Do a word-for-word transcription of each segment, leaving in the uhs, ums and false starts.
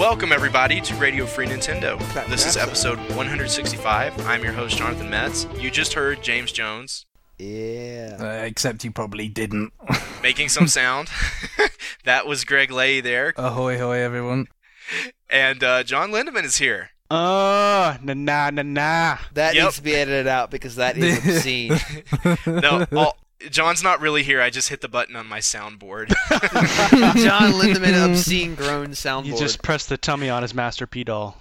Welcome, everybody, to Radio Free Nintendo. This is episode one sixty-five. I'm your host, Jonathan Metz. You just heard James Jones. Yeah. Uh, except you probably didn't. Making some sound. That was Greg Lay there. Ahoy, hoy, everyone. And uh, John Lindemann is here. Oh, na na na na. That Yep. needs to be edited out because that is obscene. No, all, John's not really here. I just hit the button on my soundboard. John Lindemann obscene groan soundboard. You just press the tummy on his Master P doll.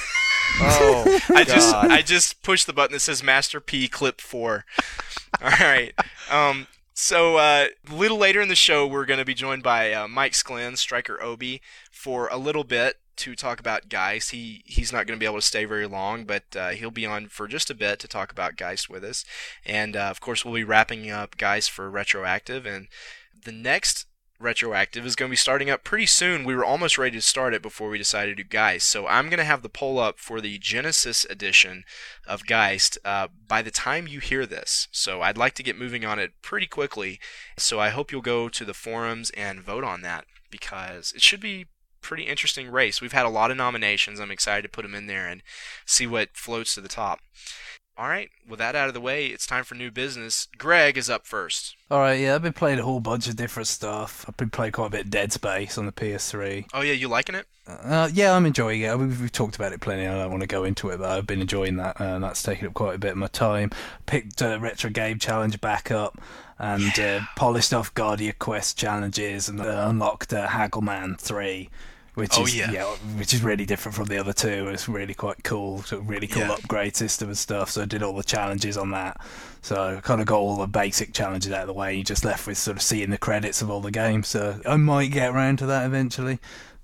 Oh, I just God. I just pushed the button that says Master P Clip four. All right. Um, so uh, a little later in the show, we're going to be joined by uh, Mike Sklin, Striker Obi, for a little bit to talk about Geist. He he's not going to be able to stay very long, but uh, he'll be on for just a bit to talk about Geist with us. And uh, of course, we'll be wrapping up Geist for Retroactive, and the next Retroactive is going to be starting up pretty soon. We were almost ready to start it before we decided to do Geist. So I'm going to have the poll up for the Genesis edition of Geist uh, by the time you hear this. So I'd like to get moving on it pretty quickly. So I hope you'll go to the forums and vote on that, because it should be pretty interesting race. We've had a lot of nominations. I'm excited to put them in there and see what floats to the top. All right, with that out of the way, it's time for new business. Greg is up first. Alright, yeah, I've been playing a whole bunch of different stuff. I've been playing quite a bit of Dead Space on the P S three. Oh yeah, you liking it? Uh, yeah, I'm enjoying it. We've, we've talked about it plenty. I don't want to go into it, but I've been enjoying that, uh, and that's taken up quite a bit of my time. Picked uh, Retro Game Challenge back up, and uh, polished off Guardia Quest challenges, and uh, unlocked uh, Haggleman three. Which Oh, is yeah. which is really different from the other two. It's really quite cool, sort of really cool Yeah. upgrade system and stuff. So I did all the challenges on that. So I kind of got all the basic challenges out of the way. You just left with sort of seeing the credits of all the games. So I might get around to that eventually.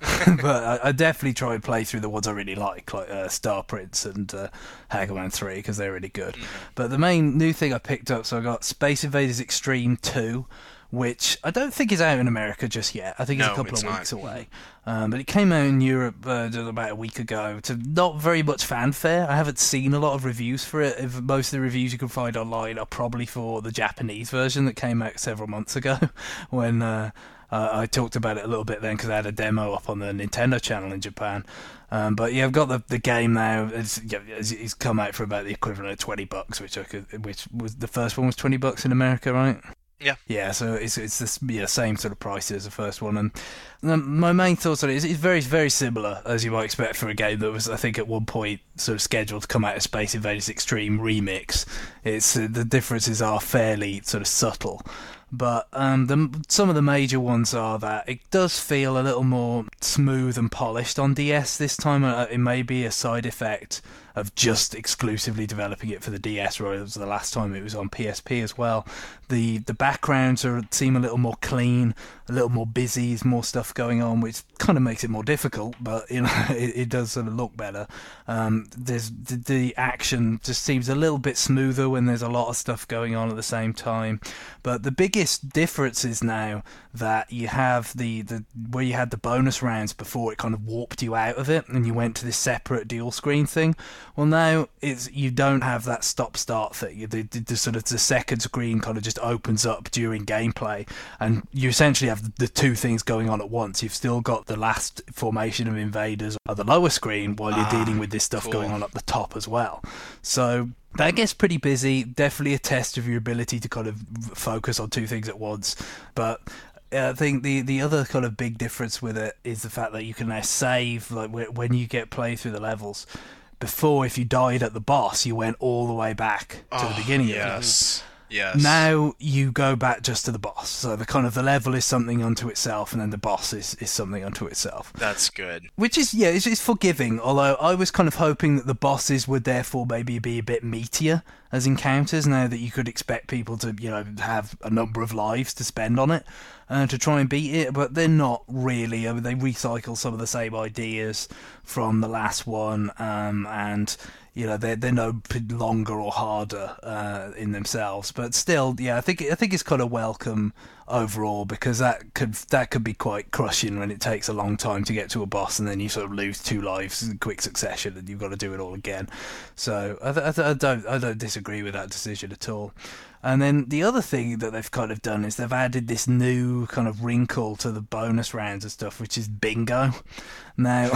But I, I definitely try and play through the ones I really like, like uh, Star Prince and uh, Haggleman three, because they're really good. Mm. But the main new thing I picked up, so I got Space Invaders Extreme two, which I don't think is out in America just yet. I think it's No, a couple it's of not. weeks away. Um, but it came out in Europe uh, just about a week ago to not very much fanfare. I haven't seen a lot of reviews for it. If most of the reviews you can find online are probably for the Japanese version that came out several months ago when uh, uh, I talked about it a little bit then, because I had a demo up on the Nintendo channel in Japan. Um, but yeah, I've got the, the game now. It's, yeah, it's it's come out for about the equivalent of twenty bucks, which I could, which was the first one was twenty bucks in America, right? Yeah. Yeah, so it's it's this yeah, same sort of price as the first one, and um, my main thoughts on it is it's very very similar as you might expect for a game that was, I think, at one point sort of scheduled to come out as Space Invaders Extreme Remix. It's uh, the differences are fairly sort of subtle, but um, the, some of the major ones are that it does feel a little more smooth and polished on D S this time. Uh, it may be a side effect of just exclusively developing it for the D S, whereas the last time it was on P S P as well. The the backgrounds are seem a little more clean, a little more busy, there's more stuff going on, which kind of makes it more difficult, but you know it, it does sort of look better. Um, there's the, the action just seems a little bit smoother when there's a lot of stuff going on at the same time. But the biggest difference is now that you have the, the where you had the bonus rounds before, it kind of warped you out of it and you went to this separate dual screen thing. Well, now it's you don't have that stop-start thing. The, the, the sort of the second screen kind of just opens up during gameplay, and you essentially have the two things going on at once. You've still got the last formation of invaders on the lower screen while you're Ah, dealing with this stuff cool. going on up the top as well. So that gets pretty busy. Definitely a test of your ability to kind of focus on two things at once. But I think the, the other kind of big difference with it is the fact that you can now save, like when you get play through the levels. Before, if you died at the boss, you went all the way back to the beginning of it. Yes. Yes. Now you go back just to the boss. So the kind of the level is something unto itself, and then the boss is, is something unto itself. That's good. Which is, yeah, it's, it's forgiving, although I was kind of hoping that the bosses would therefore maybe be a bit meatier as encounters, now that you could expect people to, you know, have a number of lives to spend on it uh, to try and beat it, but they're not really. I mean, they recycle some of the same ideas from the last one, um, and you know they're they're no longer or harder uh, in themselves, but still, yeah, I think I think it's kind of welcome overall, because that could that could be quite crushing when it takes a long time to get to a boss, and then you sort of lose two lives in quick succession, and you've got to do it all again. So I, th- I, th- I don't I don't disagree with that decision at all. And then the other thing that they've kind of done is they've added this new kind of wrinkle to the bonus rounds and stuff, which is bingo. Now,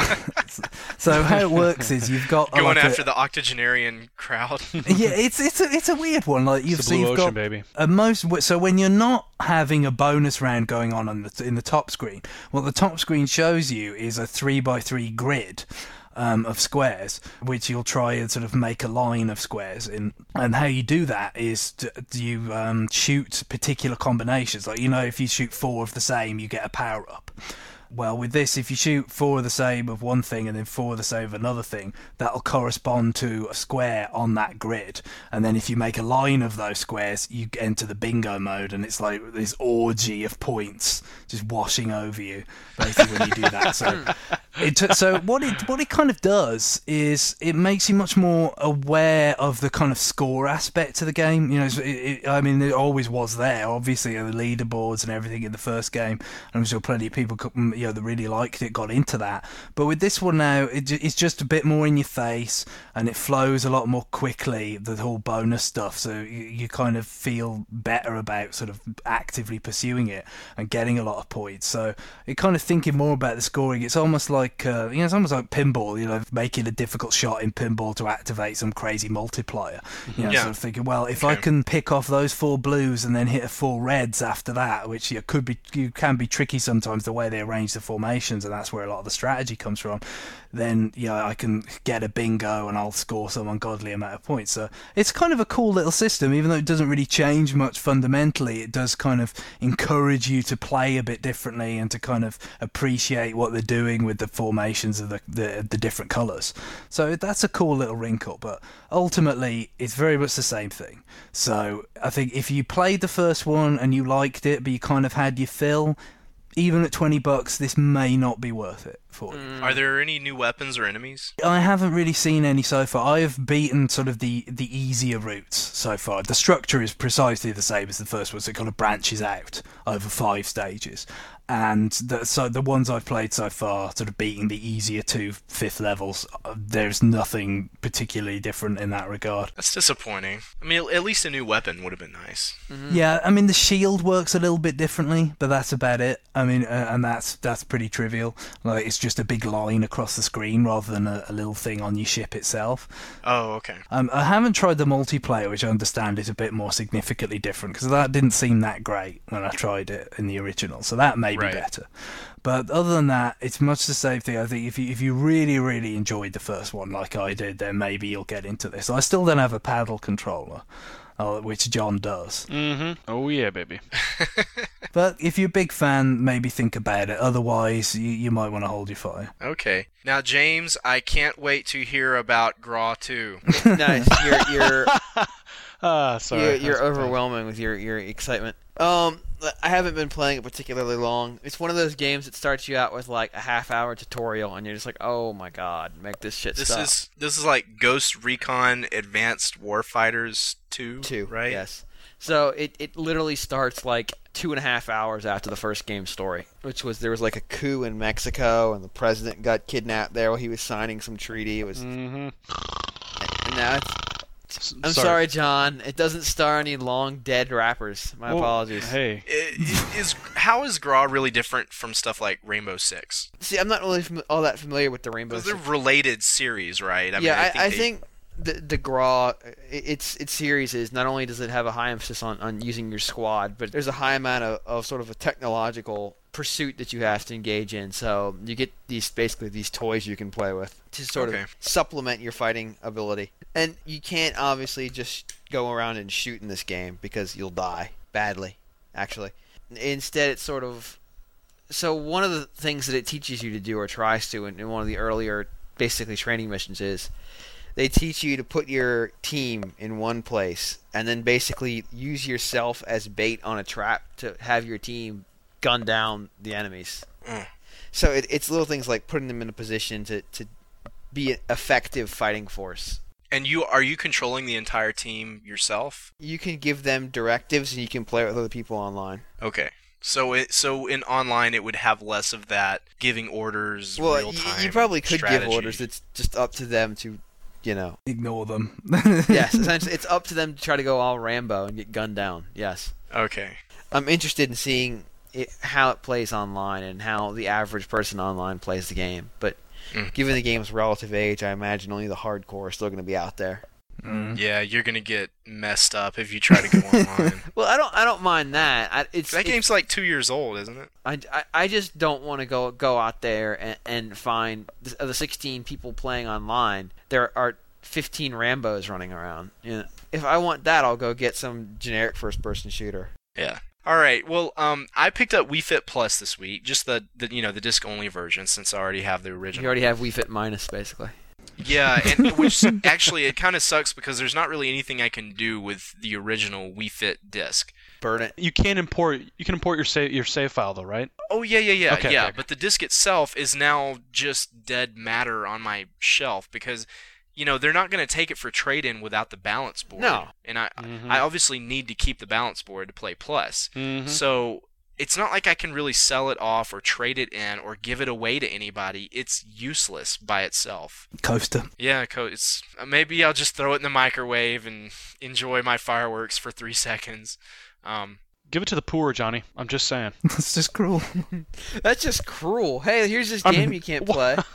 so how it works is you've got going like after a, the octogenarian crowd. yeah, it's it's a, it's a weird one. Like you've, It's the so blue you've ocean, got baby. a most so when you're not having a bonus round going on, on the, in the top screen, what the top screen shows you is a three by three grid. Um, of squares, which you'll try and sort of make a line of squares in. And how you do that is to, you um, shoot particular combinations. Like, you know, if you shoot four of the same, you get a power up. Well, with this, if you shoot four of the same of one thing and then four of the same of another thing, that'll correspond to a square on that grid. And then if you make a line of those squares, you enter the bingo mode, and it's like this orgy of points just washing over you, basically, when you do that. So, it t- so what it what it kind of does is it makes you much more aware of the kind of score aspect to the game. You know, it, it, I mean, it always was there, obviously, the leaderboards and everything in the first game. And I'm sure plenty of people could, you know, that really liked it got into that. But with this one now, it, it's just a bit more in your face, and it flows a lot more quickly, the whole bonus stuff. So you, you kind of feel better about sort of actively pursuing it and getting a lot of points. So you're kind of thinking more about the scoring. It's almost like uh, you know, it's almost like pinball. You know, making a difficult shot in pinball to activate some crazy multiplier. You know, Yeah. sort of thinking, well, if Okay. I can pick off those four blues and then hit four reds after that, which you know, could be, you can be tricky sometimes the way they arrange the formations, and that's where a lot of the strategy comes from. Then you know, I can get a bingo and I'll score some ungodly amount of points. So it's kind of a cool little system, even though it doesn't really change much fundamentally. It does kind of encourage you to play a bit differently and to kind of appreciate what they're doing with the formations of the the, the different colours. So that's a cool little wrinkle, but ultimately it's very much the same thing. So I think if you played the first one and you liked it, but you kind of had your fill, even at twenty bucks, this may not be worth it for you. Are there any new weapons or enemies? I haven't really seen any so far. I have beaten sort of the, the easier routes so far. The structure is precisely the same as the first one, so it kind of branches out over five stages. And the, so the ones I've played so far, sort of beating the easier two fifth levels, uh, there's nothing particularly different in that regard. That's disappointing. I mean, at least a new weapon would have been nice. Yeah, I mean the shield works a little bit differently, but that's about it. I mean, uh, and that's that's pretty trivial. Like it's just a big line across the screen rather than a, a little thing on your ship itself. Oh, okay. Um, I haven't tried the multiplayer, which I understand is a bit more significantly different, because that didn't seem that great when I tried it in the original. So that may be Right. better. But other than that, it's much the same thing. I think if you if you really really enjoyed the first one like I did, then maybe you'll get into this. I still don't have a paddle controller, uh, which John does. Mm-hmm. Oh, yeah, baby. But if you're a big fan, maybe think about it. Otherwise, you, you might want to hold your fire. Okay. Now, James, I can't wait to hear about Graw two. Nice. You're you're Ah, sorry. you're, That's you're okay. overwhelming with your, your excitement. Um, I haven't been playing it particularly long. It's one of those games that starts you out with like a half hour tutorial, and you're just like, oh my god, make this shit This stop. is this is like Ghost Recon Advanced Warfighters two, Two, right? Yes. So it, it literally starts like two and a half hours after the first game story, which was there was like a coup in Mexico, and the president got kidnapped there while he was signing some treaty. It was, Mm-hmm. and now it's. I'm sorry. John. It doesn't star any long dead rappers. My Well, apologies. Hey. I- Is how is Graw really different from stuff like Rainbow Six? See, I'm not really fam- all that familiar with the Rainbow Because they're Six. related series, right? I mean, yeah, I think, I, I they- think the the Graw, it- its its series is not only does it have a high emphasis on, on using your squad, but there's a high amount of, of sort of a technological pursuit that you have to engage in. So you get these basically these toys you can play with to sort Okay. of supplement your fighting ability. And you can't obviously just go around and shoot in this game because you'll die badly, actually. Instead, it's sort of so one of the things that it teaches you to do or tries to in, in one of the earlier basically training missions is they teach you to put your team in one place and then basically use yourself as bait on a trap to have your team gun down the enemies. Mm. So it, it's little things like putting them in a position to, to be an effective fighting force. And you are you controlling the entire team yourself? You can give them directives and you can play with other people online. Okay. So it so in online it would have less of that giving orders, Well, real you, time. you probably could strategy. give orders. It's just up to them to, you know. Ignore them. Yes, essentially, it's up to them to try to go all Rambo and get gunned down. Yes. Okay. I'm interested in seeing it, how it plays online and how the average person online plays the game. But Mm. given the game's relative age, I imagine only the hardcore are still going to be out there. Mm. Yeah, you're gonna get messed up if you try to go online. Well, I don't. I don't mind that. I, it's That it's- game's like two years old, isn't it? I, I, I just don't want to go go out there and, and find the, of the sixteen people playing online. There are fifteen Rambos running around. You know, if I want that, I'll go get some generic first-person shooter. Yeah. All right. Well, um, I picked up Wii Fit Plus this week, just the, the you know the disc only version, since I already have the original. You already have Wii Fit Minus, basically. Yeah, and which actually it kind of sucks because there's not really anything I can do with the original Wii Fit disc. Burn it. You can import. You can import your save your save file though, right? Oh yeah, yeah, yeah, Okay, yeah. okay. But the disc itself is now just dead matter on my shelf because, you know, they're not going to take it for trade-in without the balance board. No. And I, Mhm. I obviously need to keep the balance board to play Plus. Mhm. So it's not like I can really sell it off or trade it in or give it away to anybody. It's useless by itself. Coaster. Yeah, co- it's maybe I'll just throw it in the microwave and enjoy my fireworks for three seconds. Um, Give it to the poor, Johnny. I'm just saying. That's just cruel. That's just cruel. Hey, here's this I game mean, you can't wha- play.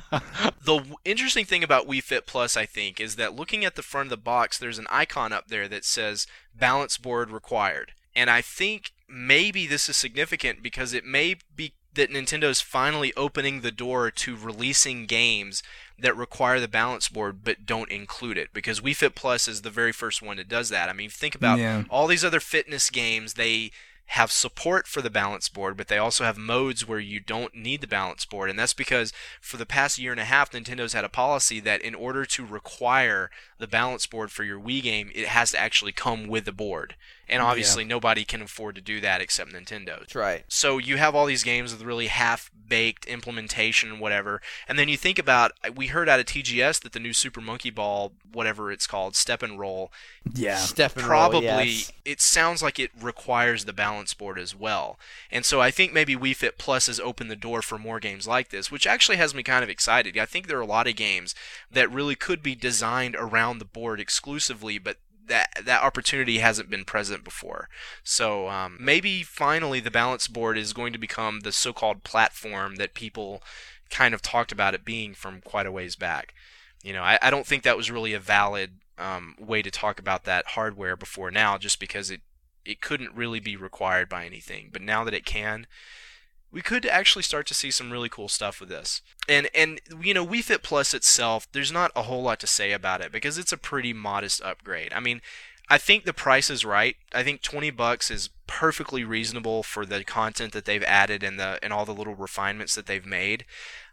The w- interesting thing about Wii Fit Plus, I think, is that looking at the front of the box, there's an icon up there that says balance board required. And I think maybe this is significant because it may be that Nintendo's finally opening the door to releasing games that require the balance board but don't include it, because Wii Fit Plus is the very first one that does that. I mean, think about Yeah. all these other fitness games. They have support for the balance board, but they also have modes where you don't need the balance board, and that's because for the past year and a half, Nintendo's had a policy that in order to require the balance board for your Wii game, it has to actually come with the board, and obviously nobody can afford to do that except Nintendo. That's right. So you have all these games with really half-baked implementation and whatever, and then you think about, we heard out of T G S that the new Super Monkey Ball, whatever it's called, Step and Roll, Yeah. Step and roll, probably, yes. it sounds like it requires the balance board as well. And so I think maybe Wii Fit Plus has opened the door for more games like this, which actually has me kind of excited. I think there are a lot of games that really could be designed around the board exclusively, but that that opportunity hasn't been present before. So um, maybe finally the balance board is going to become the so-called platform that people kind of talked about it being from quite a ways back. You know, I, I don't think that was really a valid um, way to talk about that hardware before now, just because it, it couldn't really be required by anything. But now that it can, we could actually start to see some really cool stuff with this. And, and you know, Wii Fit Plus itself, there's not a whole lot to say about it because it's a pretty modest upgrade. I mean, I think the price is right. I think twenty bucks is perfectly reasonable for the content that they've added and the and all the little refinements that they've made.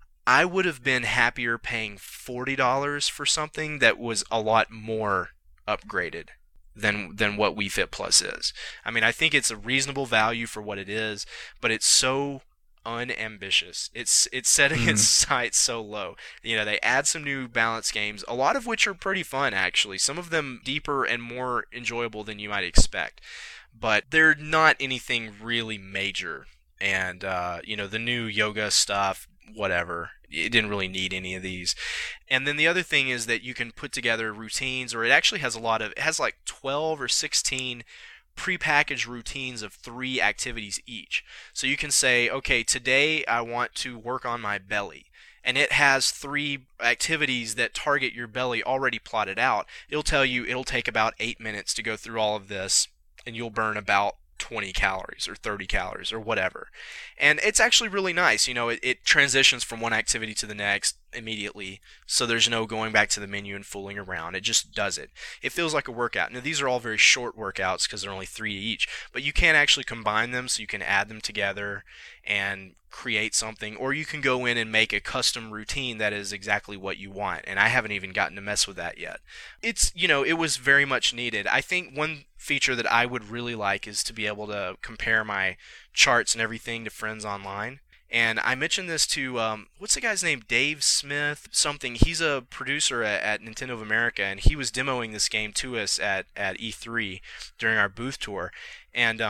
I would have been happier paying forty dollars for something that was a lot more upgraded than than what Wii Fit Plus is. I mean, I think it's a reasonable value for what it is, but it's so unambitious. It's it's setting its sights so low. You know, they add some new balance games, a lot of which are pretty fun actually. Some of them deeper and more enjoyable than you might expect. But they're not anything really major. And uh, you know, the new yoga stuff, whatever. It didn't really need any of these. And then the other thing is that you can put together routines, or it actually has a lot of, it has like twelve or sixteen prepackaged routines of three activities each. So you can say, okay, today I want to work on my belly. And it has three activities that target your belly already plotted out. It'll tell you it'll take about eight minutes to go through all of this, and you'll burn about twenty calories or thirty calories or whatever. And it's actually really nice. You know, it, it transitions from one activity to the next immediately, so there's no going back to the menu and fooling around. It just does it. It feels like a workout. Now, these are all very short workouts because they're only three each, but you can actually combine them, so you can add them together and create something, or you can go in and make a custom routine that is exactly what you want, and I haven't even gotten to mess with that yet. It's, you know, it was very much needed. I think one feature that I would really like is to be able to compare my charts and everything to friends online. And I mentioned this to, um, what's the guy's name? Dave Smith something. He's a producer at, at Nintendo of America, and he was demoing this game to us at, at E three during our booth tour. And um,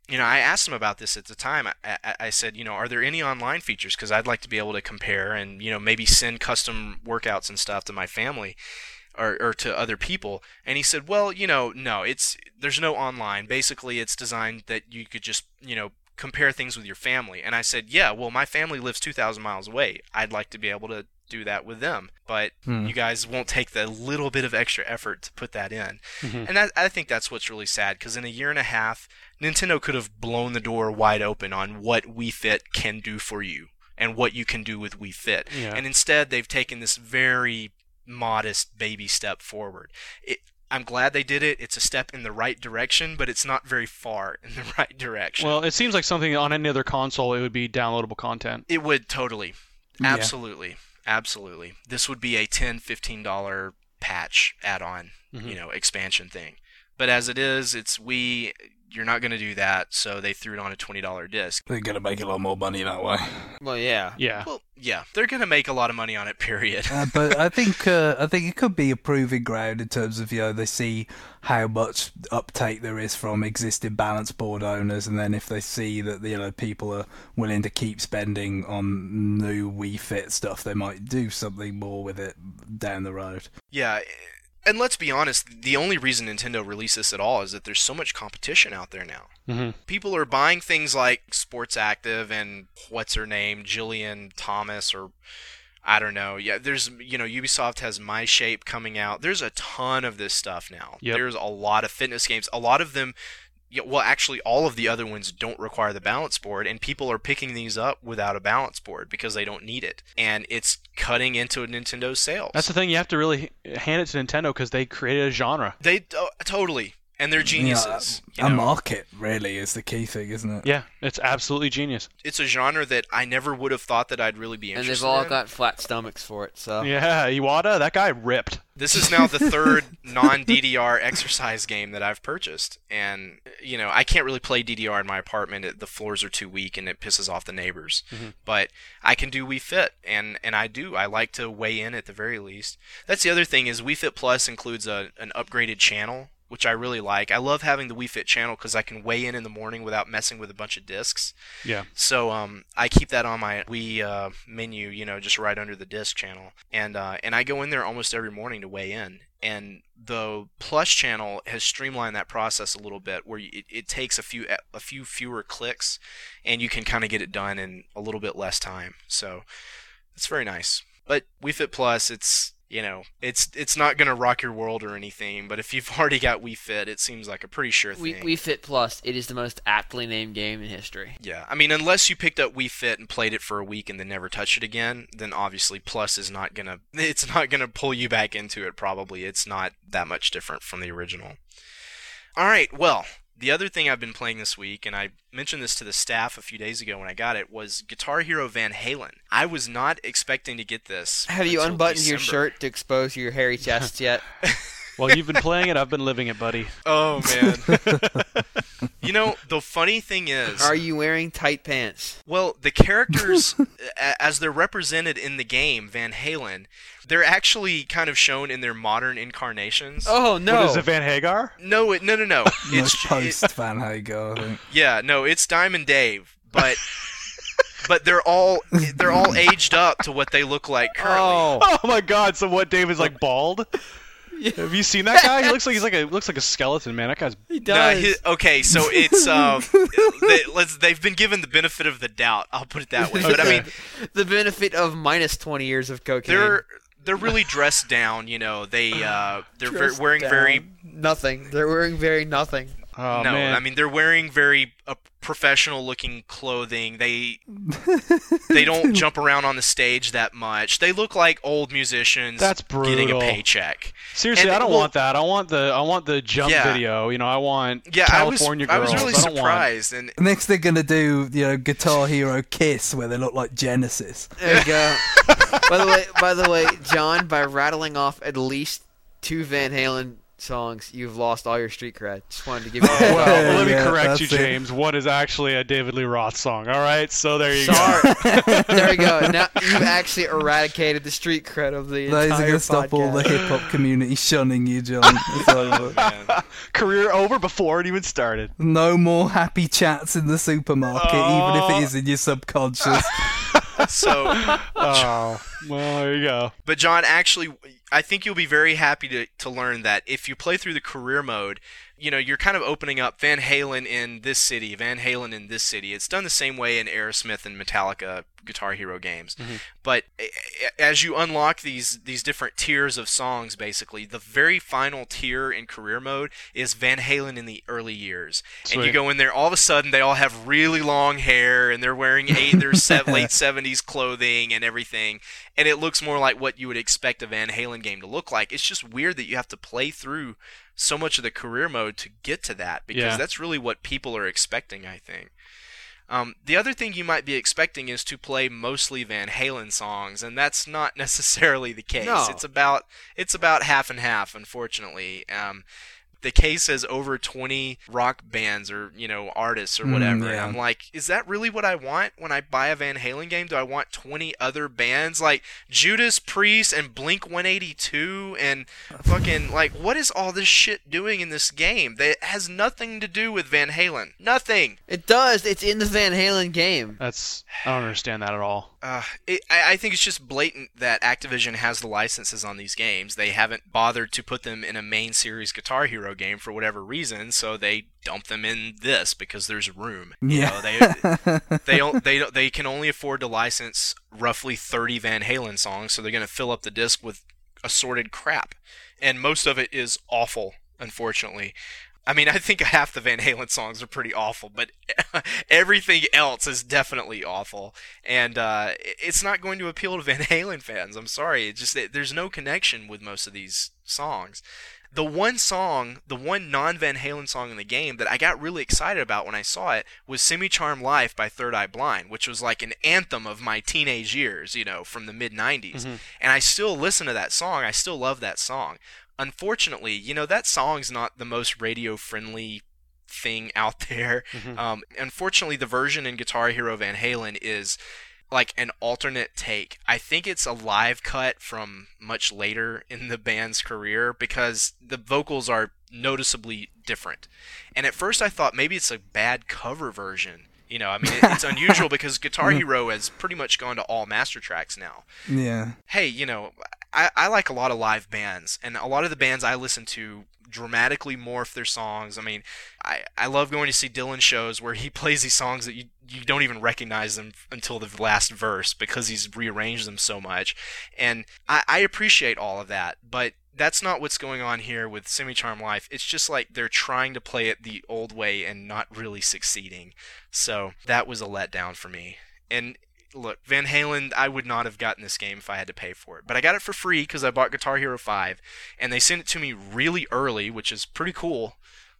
you know, I asked him about this at the time. I, I, I said, you know, are there any online features? Because I'd like to be able to compare and, you know, maybe send custom workouts and stuff to my family or, or to other people. And he said, well, you know, no, it's there's no online. Basically, it's designed that you could just, you know, compare things with your family. And I said, yeah, well, my family lives two thousand miles away. I'd like to be able to do that with them, but hmm. you guys won't take the little bit of extra effort to put that in. Mm-hmm. And that, I think that's what's really sad, because in a year and a half, Nintendo could have blown the door wide open on what Wii Fit can do for you and what you can do with Wii Fit. Yeah. And instead, they've taken this very modest baby step forward. It, I'm glad they did it. It's a step in the right direction, but it's not very far in the right direction. Well, it seems like something on any other console, it would be downloadable content. It would, totally. Absolutely. Yeah. Absolutely. This would be a ten dollars, fifteen dollars patch add-on, mm-hmm. you know, expansion thing. But as it is, it's Wii. You're not going to do that, so they threw it on a twenty dollars disc. They're going to make a lot more money that way. Well, yeah. Yeah. Well, yeah. They're going to make a lot of money on it, period. uh, but I think uh, I think it could be a proving ground in terms of, you know, they see how much uptake there is from existing balance board owners, and then if they see that, you know, people are willing to keep spending on new Wii Fit stuff, they might do something more with it down the road. Yeah. And let's be honest, the only reason Nintendo released this at all is that there's so much competition out there now. Mm-hmm. People are buying things like Sports Active and what's her name, Jillian Thomas, or I don't know. Yeah, there's, you know, Ubisoft has My Shape coming out. There's a ton of this stuff now. Yep. There's a lot of fitness games. A lot of them, well, actually, all of the other ones don't require the balance board, and people are picking these up without a balance board because they don't need it. And it's cutting into Nintendo's sales. That's the thing. You have to really hand it to Nintendo because they created a genre. They uh, totally. And they're geniuses. Yeah, a you know? market, really, is the key thing, isn't it? Yeah, it's absolutely genius. It's a genre that I never would have thought that I'd really be interested in. And they've all in. got flat stomachs for it, so... Yeah, Iwata, that guy ripped. This is now the third non-D D R exercise game that I've purchased. And, you know, I can't really play D D R in my apartment. It, the floors are too weak, and it pisses off the neighbors. Mm-hmm. But I can do Wii Fit, and, and I do. I like to weigh in at the very least. That's the other thing, is Wii Fit Plus includes a, an upgraded channel, which I really like. I love having the Wii Fit channel because I can weigh in in the morning without messing with a bunch of discs. Yeah. So um, I keep that on my Wii uh, menu, you know, just right under the disc channel, and uh, and I go in there almost every morning to weigh in. And the Plus channel has streamlined that process a little bit, where it, it takes a few a few fewer clicks, and you can kind of get it done in a little bit less time. So it's very nice. But Wii Fit Plus, it's You know, it's it's not going to rock your world or anything, but if you've already got Wii Fit, it seems like a pretty sure thing. Wii, Wii Fit Plus, it is the most aptly named game in history. Yeah, I mean, unless you picked up Wii Fit and played it for a week and then never touched it again, then obviously Plus is not going to, it's not going to pull you back into it probably. It's not that much different from the original. All right, well, the other thing I've been playing this week, and I mentioned this to the staff a few days ago when I got it, was Guitar Hero Van Halen. I was not expecting to get this. Have you unbuttoned December. your shirt to expose your hairy chest yet? Well, you've been playing it, I've been living it, buddy. Oh, man. You know, the funny thing is... Are you wearing tight pants? Well, the characters, as they're represented in the game, Van Halen, they're actually kind of shown in their modern incarnations. Oh, no. What is it, Van Hagar? No, it, no, no, no. It's post it, Van Hagar, I think. Yeah, no, it's Diamond Dave, but... But they're all they're all aged up to what they look like currently. Oh, oh my God! So what? Dave is like bald. Yeah. Have you seen that guy? He looks like he's like a looks like a skeleton, man. That guy's. He does. No, he, okay, so it's um, they, let's they've been given the benefit of the doubt. I'll put it that way. But I mean, the benefit of minus twenty years of cocaine. They're they're really dressed down. You know, they uh, they're very, wearing down. very nothing. They're wearing very nothing. Oh, no, man. I mean they're wearing very uh, professional-looking clothing. They they don't jump around on the stage that much. They look like old musicians. That's brutal. Getting a paycheck. Seriously, and, I don't well, want that. I want the I want the jump yeah. video. You know, I want yeah, California I was, girls. I was really I don't surprised. Want... And next they're gonna do, you know, Guitar Hero Kiss, where they look like Genesis. There you go. By the way, by the way, John, by rattling off at least two Van Halen songs, you've lost all your street cred. Just wanted to give you a Well, heads up. Yeah, let me yeah, correct you, that's it. James. One is actually a David Lee Roth song. All right, so there you Sorry. go. There you go. Now you've actually eradicated the street cred of the Those are entire going to stop all the podcast. hip hop community shunning you, John. It's over. Man. Career over before it even started. No more happy chats in the supermarket, even if it is in your subconscious. So, Oh, well, there you go. but John, actually, I think you'll be very happy to, to learn that if you play through the career mode, you know, you're kind of opening up Van Halen in this city, Van Halen in this city. It's done the same way in Aerosmith and Metallica Guitar Hero games. Mm-hmm. But a- a- as you unlock these these different tiers of songs, basically, the very final tier in career mode is Van Halen in the early years. And you Sweet. go in there, all of a sudden they all have really long hair and they're wearing eight, their se- late seventies clothing and everything. And it looks more like what you would expect a Van Halen game to look like. It's just weird that you have to play through so much of the career mode to get to that, because Yeah. that's really what people are expecting, I think. Um, the other thing you might be expecting is to play mostly Van Halen songs, and that's not necessarily the case. No. It's about it's about half and half, unfortunately. Um, the case says over twenty rock bands or, you know, artists or Mm, whatever. And yeah. I'm like, is that really what I want when I buy a Van Halen game? Do I want twenty other bands like Judas Priest and Blink one eighty-two and fucking, like, what is all this shit doing in this game that has nothing to do with Van Halen? Nothing. It does. It's in the Van Halen game. That's I don't understand that at all. Uh, it, I, I think it's just blatant that Activision has the licenses on these games. They haven't bothered to put them in a main series Guitar Hero game for whatever reason, so they dump them in this because there's room. You Yeah. know, they they don't they don't, they can only afford to license roughly thirty Van Halen songs, so they're going to fill up the disc with assorted crap, and most of it is awful, unfortunately. I mean, I think half the Van Halen songs are pretty awful, but everything else is definitely awful. And uh, it's not going to appeal to Van Halen fans. I'm sorry. It's just that there's no connection with most of these songs. The one song, the one non-Van Halen song in the game that I got really excited about when I saw it was Semi-Charmed Life by Third Eye Blind, which was like an anthem of my teenage years, you know, from the mid nineties. Mm-hmm. And I still listen to that song. I still love that song. Unfortunately, you know, that song's not the most radio-friendly thing out there. Mhm. Um, unfortunately, the version in Guitar Hero Van Halen is like an alternate take. I think it's a live cut from much later in the band's career because the vocals are noticeably different. And at first I thought maybe it's a bad cover version. You know, I mean, it, it's unusual because Guitar Hero has pretty much gone to all master tracks now. Yeah. Hey, you know, I, I like a lot of live bands, and a lot of the bands I listen to dramatically morph their songs. I mean, I, I love going to see Dylan shows where he plays these songs that you, you don't even recognize them until the last verse because he's rearranged them so much. And I, I appreciate all of that, but that's not what's going on here with Semi-Charmed Life. It's just like they're trying to play it the old way and not really succeeding. So that was a letdown for me. And look, Van Halen, I would not have gotten this game if I had to pay for it. But I got it for free because I bought Guitar Hero five, and they sent it to me really early, which is pretty cool.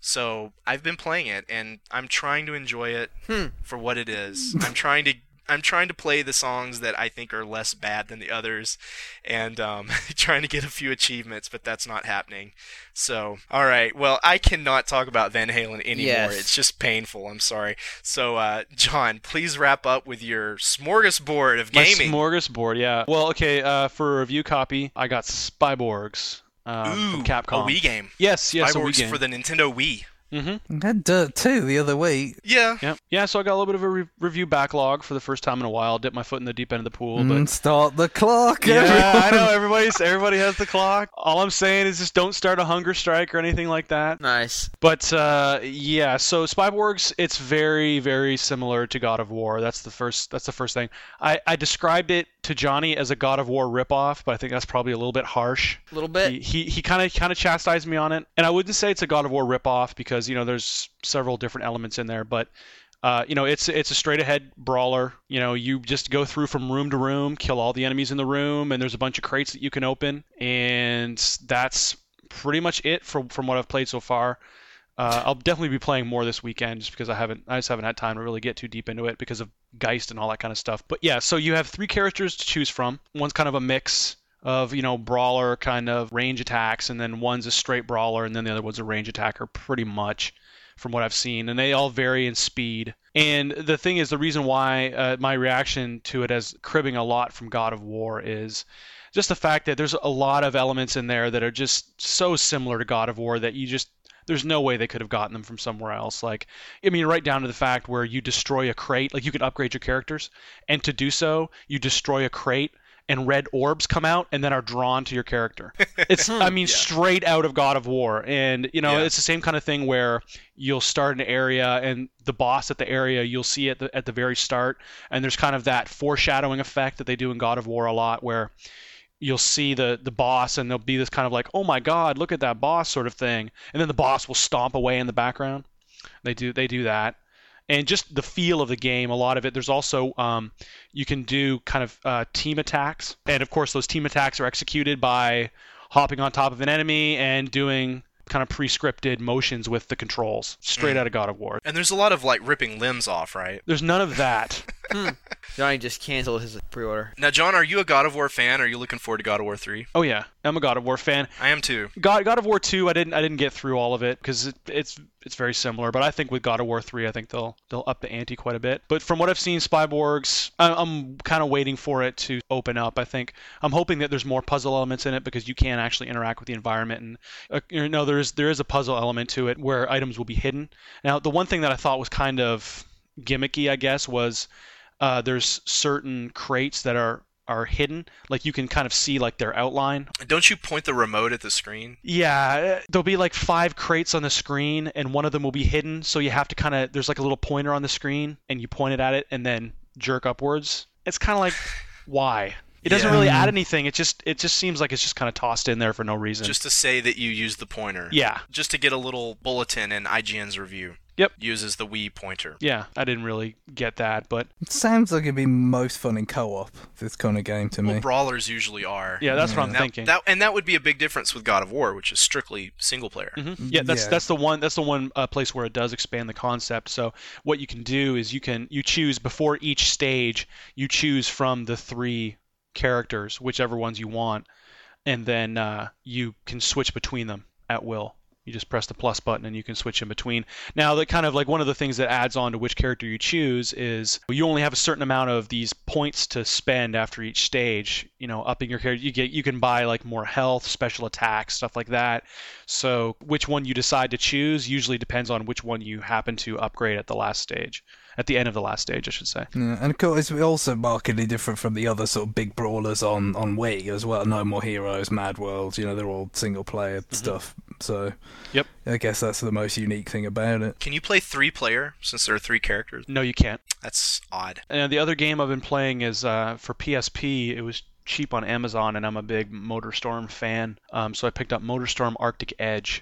So I've been playing it, and I'm trying to enjoy it Hmm. for what it is. I'm trying to I'm trying to play the songs that I think are less bad than the others, and um, trying to get a few achievements, but that's not happening. So, all right. Well, I cannot talk about Van Halen anymore. Yes. It's just painful. I'm sorry. So, uh, John, please wrap up with your smorgasbord of My gaming. smorgasbord, yeah. Well, okay, uh, for a review copy, I got Spyborgs um, Ooh, from Capcom. a Wii game. Yes, yes, a Wii Cyborgs game. for the Nintendo Wii. Mm-hmm. I had Dirt two the other week. Yeah. Yeah, yeah. So I got a little bit of a re- review backlog for the first time in a while. Dipped my foot in the deep end of the pool, but Mm, start the clock. yeah, I everyone. know everybody's everybody has the clock. All I'm saying is just don't start a hunger strike or anything like that. Nice. But uh, yeah, so Spyborgs, it's very, very similar to God of War. That's the first. That's the first thing. I, I described it to Johnny as a God of War ripoff, but I think that's probably a little bit harsh. A little bit. He he, he kind of kind of chastised me on it, and I wouldn't say it's a God of War ripoff because you know there's several different elements in there, but. Uh, you know, it's it's a straight-ahead brawler. You know, you just go through from room to room, kill all the enemies in the room, and there's a bunch of crates that you can open, and that's pretty much it from from what I've played so far. Uh, I'll definitely be playing more this weekend just because I haven't I just haven't had time to really get too deep into it because of Geist and all that kind of stuff. But yeah, so you have three characters to choose from. One's kind of a mix. of, you know, brawler kind of range attacks, and then one's a straight brawler, and then the other one's a range attacker, pretty much, from what I've seen. And they all vary in speed. And the thing is, the reason why uh, my reaction to it as cribbing a lot from God of War is just the fact that there's a lot of elements in there that are just so similar to God of War that you just, there's no way they could have gotten them from somewhere else. Like, I mean, right down to the fact where you destroy a crate, like you can upgrade your characters, and to do so, you destroy a crate, and red orbs come out and then are drawn to your character. It's, I mean, Yeah. straight out of God of War. And, you know, Yeah. it's the same kind of thing where you'll start an area and the boss at the area, you'll see at the, at the very start. And there's kind of that foreshadowing effect that they do in God of War a lot, where you'll see the, the boss and there'll be this kind of like, oh my God, look at that boss sort of thing. And then the boss will stomp away in the background. They do, they do that. And just the feel of the game, a lot of it. There's also, um, you can do kind of uh, team attacks. And of course, those team attacks are executed by hopping on top of an enemy and doing kind of pre-scripted motions with the controls, straight Mm. out of God of War. And there's a lot of like ripping limbs off, right? There's none of that. Johnny just canceled his pre-order. Now, John, are you a God of War fan? Are you looking forward to God of War three? Oh yeah, I'm a God of War fan. I am too. God, God of War two, I didn't I didn't get through all of it because it, it's it's very similar. But I think with God of War three, I think they'll they'll up the ante quite a bit. But from what I've seen, Spyborgs, I, I'm kind of waiting for it to open up. I think I'm hoping that there's more puzzle elements in it because you can actually interact with the environment, and uh, you know there is there is a puzzle element to it where items will be hidden. Now, the one thing that I thought was kind of gimmicky, I guess, was uh, there's certain crates that are are hidden, like you can kind of see like their outline. Don't you point the remote at the screen? Yeah, there'll be like five crates on the screen, and one of them will be hidden, so you have to kind of, there's like a little pointer on the screen, and you point it at it, and then jerk upwards. It's kind of like, why? It doesn't Yeah. really add anything. It just it just seems like it's just kind of tossed in there for no reason. Just to say that you use the pointer. yeah, Just to get a little bulletin in I G N's review. Yep. Uses the Wii pointer. yeah. I didn't really get that, but It sounds like it'd be most fun in co-op, this kind of game to Well, me. brawlers usually are. yeah, that's what I'm That- thinking. that- and that would be a big difference with God of War, which is strictly single player. Mhm. Yeah, that's Yeah. that's the one that's the one uh, place where it does expand the concept. So what you can do is you can you choose before each stage, you choose from the three characters, whichever ones you want, and then uh, you can switch between them at will. You just press the plus button and you can switch in between. Now, that kind of like one of the things that adds on to which character you choose is you only have a certain amount of these points to spend after each stage. You know, upping your character, you get you can buy like more health, special attacks, stuff like that. So which one you decide to choose usually depends on which one you happen to upgrade at the last stage, at the end of the last stage, I should say. Yeah, and of course, it's also markedly different from the other sort of big brawlers on, on Wii as well. No More Heroes, Mad World, you know, they're all single-player stuff. So, Yep. I guess that's the most unique thing about it. Can you play three player since there are three characters? No, you can't. That's odd. And the other game I've been playing is uh, for P S P. It was cheap on Amazon, and I'm a big MotorStorm fan. Um, so I picked up MotorStorm Arctic Edge,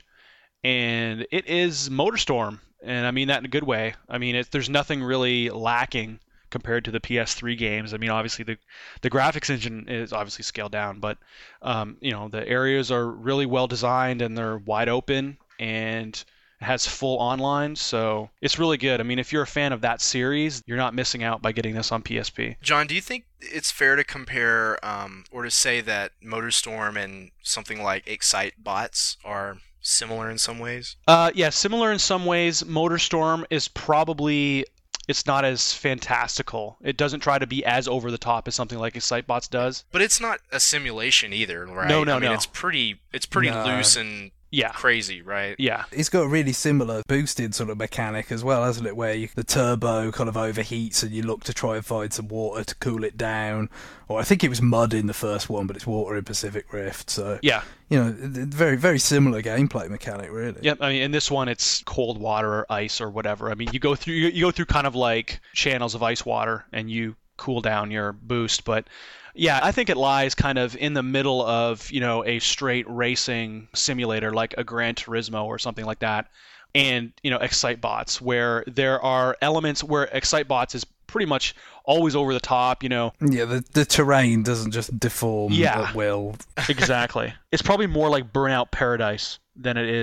and it is MotorStorm, and I mean that in a good way. I mean, it, there's nothing really lacking compared to the P S three games. I mean, obviously the the graphics engine is obviously scaled down, but um, you know, the areas are really well designed and they're wide open, and it has full online, so it's really good. I mean, if you're a fan of that series, you're not missing out by getting this on P S P. John, do you think it's fair to compare um, or to say that MotorStorm and something like Excite Bots are similar in some ways? Uh, yeah, similar in some ways. MotorStorm is probably, it's not as fantastical. It doesn't try to be as over the top as something like Excitebots does. But it's not a simulation either, right? No, no, I mean, no. it's pretty, it's pretty No. loose and Yeah, crazy, right? yeah, It's got a really similar boosted sort of mechanic as well, hasn't it? Where you, the turbo kind of overheats and you look to try and find some water to cool it down. Or I think it was mud in the first one, but it's water in Pacific Rift. So, yeah. you know, it- it- very, very similar gameplay mechanic, really. Yep. I mean, in this one, it's cold water or ice or whatever. I mean, you go through you, you go through kind of like channels of ice water, and you cool down your boost. But yeah, I think it lies kind of in the middle of, you know, a straight racing simulator like a Gran Turismo or something like that, and, you know, Excitebots, where there are elements where Excitebots is pretty much always over the top, you know. Yeah, the, the terrain doesn't just deform Yeah. at will. Exactly. It's probably more like Burnout Paradise than it is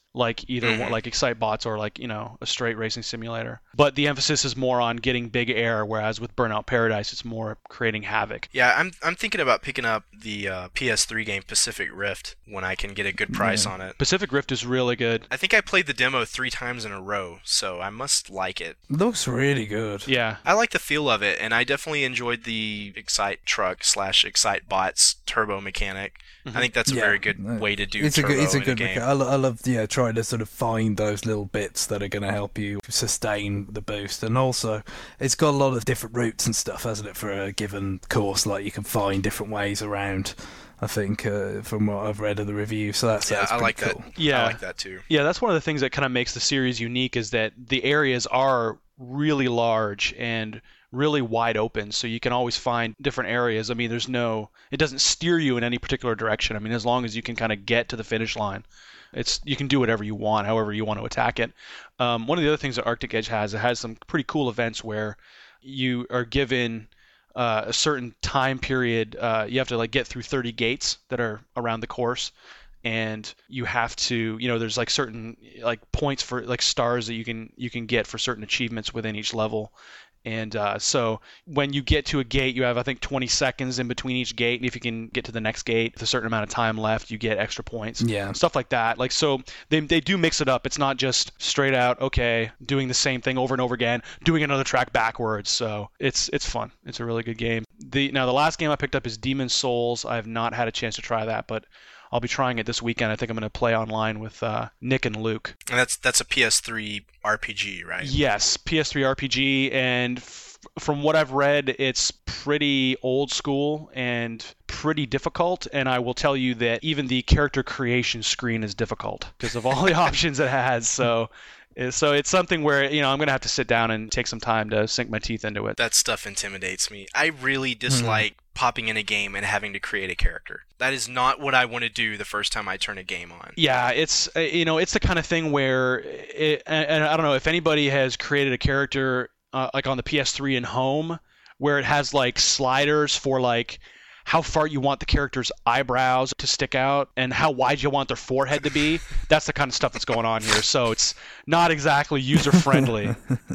like either Mhm. one, like Excitebots or like, you know, a straight racing simulator. But the emphasis is more on getting big air, whereas with Burnout Paradise, it's more creating havoc. Yeah, I'm I'm thinking about picking up the uh, P S three game Pacific Rift when I can get a good price Yeah. on it. Pacific Rift is really good. I think I played the demo three times in a row, so I must like it. Looks really good. Yeah. I like the feel of it, and I definitely enjoyed the Excite Truck slash Excite Bots turbo mechanic. Mhm. I think that's a Yeah. very good way to do It's a turbo good, it's a in good. a mecha- game. I, lo- I love, yeah, trying to sort of find those little bits that are going to help you sustain the boost, and also it's got a lot of different routes and stuff, hasn't it, for a given course? Like you can find different ways around. I think uh, from what I've read of the review, so that's Yeah, that's I pretty like cool. that. Yeah. I like that too. Yeah, that's one of the things that kind of makes the series unique is that the areas are really large and really wide open, so you can always find different areas. I mean, there's no, it doesn't steer you in any particular direction. I mean, as long as you can kind of get to the finish line, it's you can do whatever you want, however you want to attack it. Um, one of the other things that Arctic Edge has, it has some pretty cool events where you are given uh, a certain time period. Uh, you have to like get through thirty gates that are around the course, and you have to, you know, there's like certain like points for like stars that you can you can get for certain achievements within each level. And uh, so when you get to a gate, you have, I think, twenty seconds in between each gate. And if you can get to the next gate with a certain amount of time left, you get extra points. Yeah. Stuff like that. Like, so they, they do mix it up. It's not just straight out, okay, doing the same thing over and over again, doing another track backwards. So it's it's fun. It's a really good game. The Now, the last game I picked up is Demon's Souls. I have not had a chance to try that, but I'll be trying it this weekend. I think I'm going to play online with uh, Nick and Luke. And that's that's a P S three R P G, right? Yes, P S three R P G, and f- from what I've read, it's pretty old school and pretty difficult. And I will tell you that even the character creation screen is difficult because of all the options it has. So, so it's something where, you know, I'm going to have to sit down and take some time to sink my teeth into it. That stuff intimidates me. I really dislike popping in a game and having to create a character. That is not what I want to do the first time I turn a game on. Yeah, it's uh, you know, it's the kind of thing where it, and, and I don't know if anybody has created a character uh, like on the P S three and home where it has like sliders for like how far you want the character's eyebrows to stick out and how wide you want their forehead to be. That's the kind of stuff that's going on here. So it's not exactly user friendly.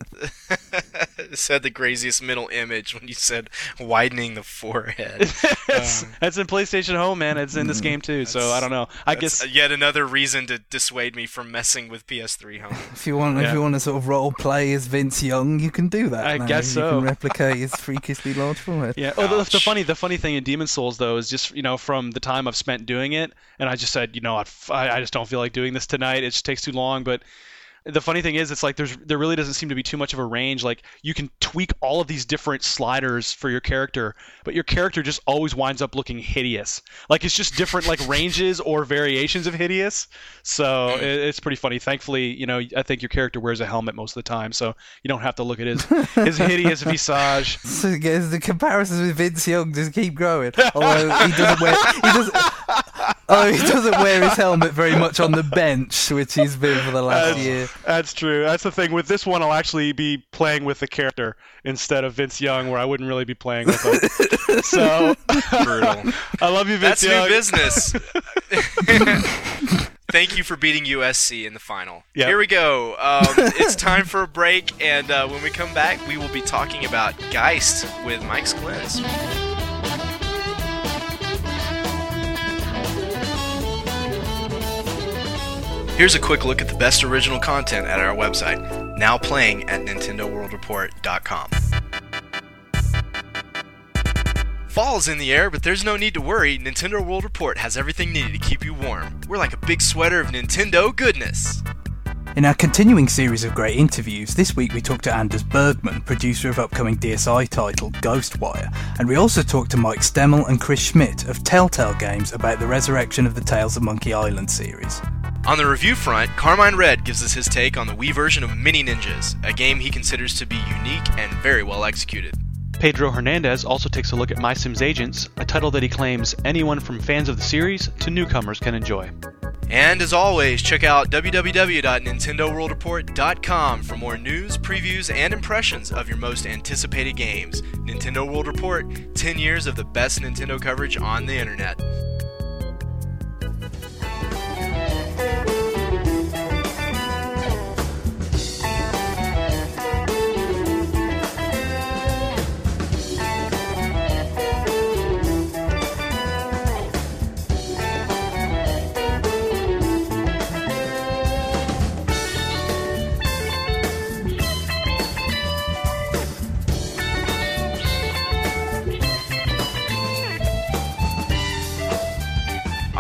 This had the craziest mental image when you said widening the forehead. That's, Um, that's in PlayStation Home, man. It's in this game too. So I don't know. I That's guess yet another reason to dissuade me from messing with P S three Home. If you want, Yeah. if you want to sort of role play as Vince Young, you can do that. I now. guess you so. can replicate his freakishly large forehead. Yeah. Oh, the, the Ouch. funny, the funny thing in Demon's Souls though is just, you know, from the time I've spent doing it, and I just said, you know, I, I just don't feel like doing this tonight. It just takes too long. But the funny thing is, it's like there's there really doesn't seem to be too much of a range. Like you can tweak all of these different sliders for your character, but your character just always winds up looking hideous. Like it's just different like ranges or variations of hideous. So it, it's pretty funny. Thankfully, you know, I think your character wears a helmet most of the time, so you don't have to look at his his hideous visage. So again, the comparisons with Vince Young just keep growing. Although he doesn't wear, he doesn't. Oh, he doesn't wear his helmet very much on the bench, which he's been for the last That's- year. That's true. That's the thing. With this one, I'll actually be playing with the character instead of Vince Young, where I wouldn't really be playing with him. So, Brutal. I love you, Vince That's Young. new business. Thank you for beating U S C in the final. Yep. Here we go. Um, it's time for a break, and uh, when we come back, we will be talking about Geist with Mike Sklens. Here's a quick look at the best original content at our website, now playing at Nintendo World Report dot com. Fall's in the air, but there's no need to worry. Nintendo World Report has everything needed to keep you warm. We're like a big sweater of Nintendo goodness. In our continuing series of great interviews, this week we talked to Anders Bergman, producer of upcoming D S I title Ghostwire, and we also talked to Mike Stemmel and Chris Schmidt of Telltale Games about the resurrection of the Tales of Monkey Island series. On the review front, Carmine Red gives us his take on the Wii version of Mini Ninjas, a game he considers to be unique and very well executed. Pedro Hernandez also takes a look at My Sims Agents, a title that he claims anyone from fans of the series to newcomers can enjoy. And as always, check out w w w dot nintendo world report dot com for more news, previews, and impressions of your most anticipated games. Nintendo World Report, ten years of the best Nintendo coverage on the internet.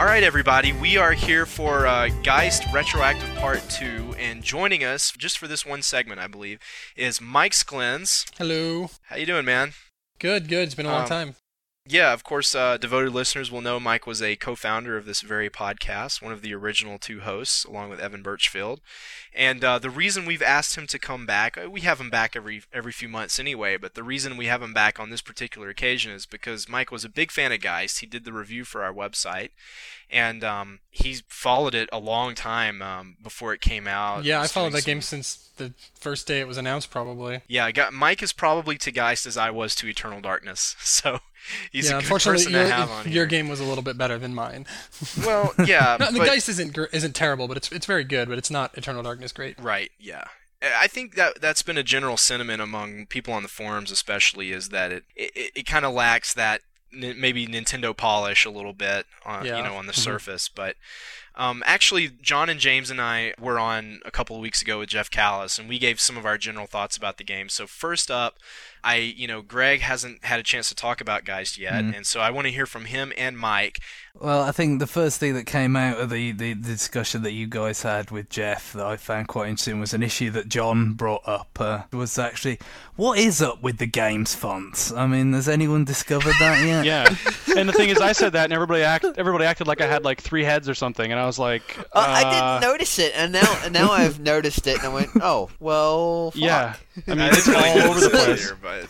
All right, everybody, we are here for uh, Geist Retroactive Part two, and joining us, just for this one segment, I believe, is Mike Sklens. Hello. How you doing, man? Good, good. It's been a long Um, time. Yeah, of course, uh, devoted listeners will know Mike was a co-founder of this very podcast, one of the original two hosts, along with Evan Birchfield. And uh, the reason we've asked him to come back, uh, we have him back every every few months anyway, but the reason we have him back on this particular occasion is because Mike was a big fan of Geist. He did the review for our website, and um, he followed it a long time um, before it came out. Yeah, I Was followed doing that some- game since the first day it was announced, probably. Yeah, I got, Mike is probably to Geist as I was to Eternal Darkness, so he's yeah, a good unfortunately, person to your, have on your here. game was a little bit better than mine. Well, yeah, No, the but- Geist isn't gr- isn't terrible, but it's it's very good. But it's not Eternal Darkness great. Right, yeah. I think that that's been a general sentiment among people on the forums, especially, is that it it, it kind of lacks that n- maybe Nintendo polish a little bit, on, Yeah. you know, on the Mhm. surface. But um, actually, John and James and I were on a couple of weeks ago with Jeff Callis, and we gave some of our general thoughts about the game. So first up, I you know Greg hasn't had a chance to talk about Geist yet, Mhm. and so I want to hear from him and Mike. Well, I think the first thing that came out of the, the, the discussion that you guys had with Jeff that I found quite interesting was an issue that John brought up. Uh, was actually, what is up with the game's fonts? I mean, has anyone discovered that yet? Yeah, and the thing is, I said that, and everybody act, everybody acted like I had like three heads or something, and I was like, Uh, I uh, didn't notice it, and now and now I've noticed it, and I went, oh, well, fuck. Yeah, I mean, I it's didn't really all notice over the it place. earlier, but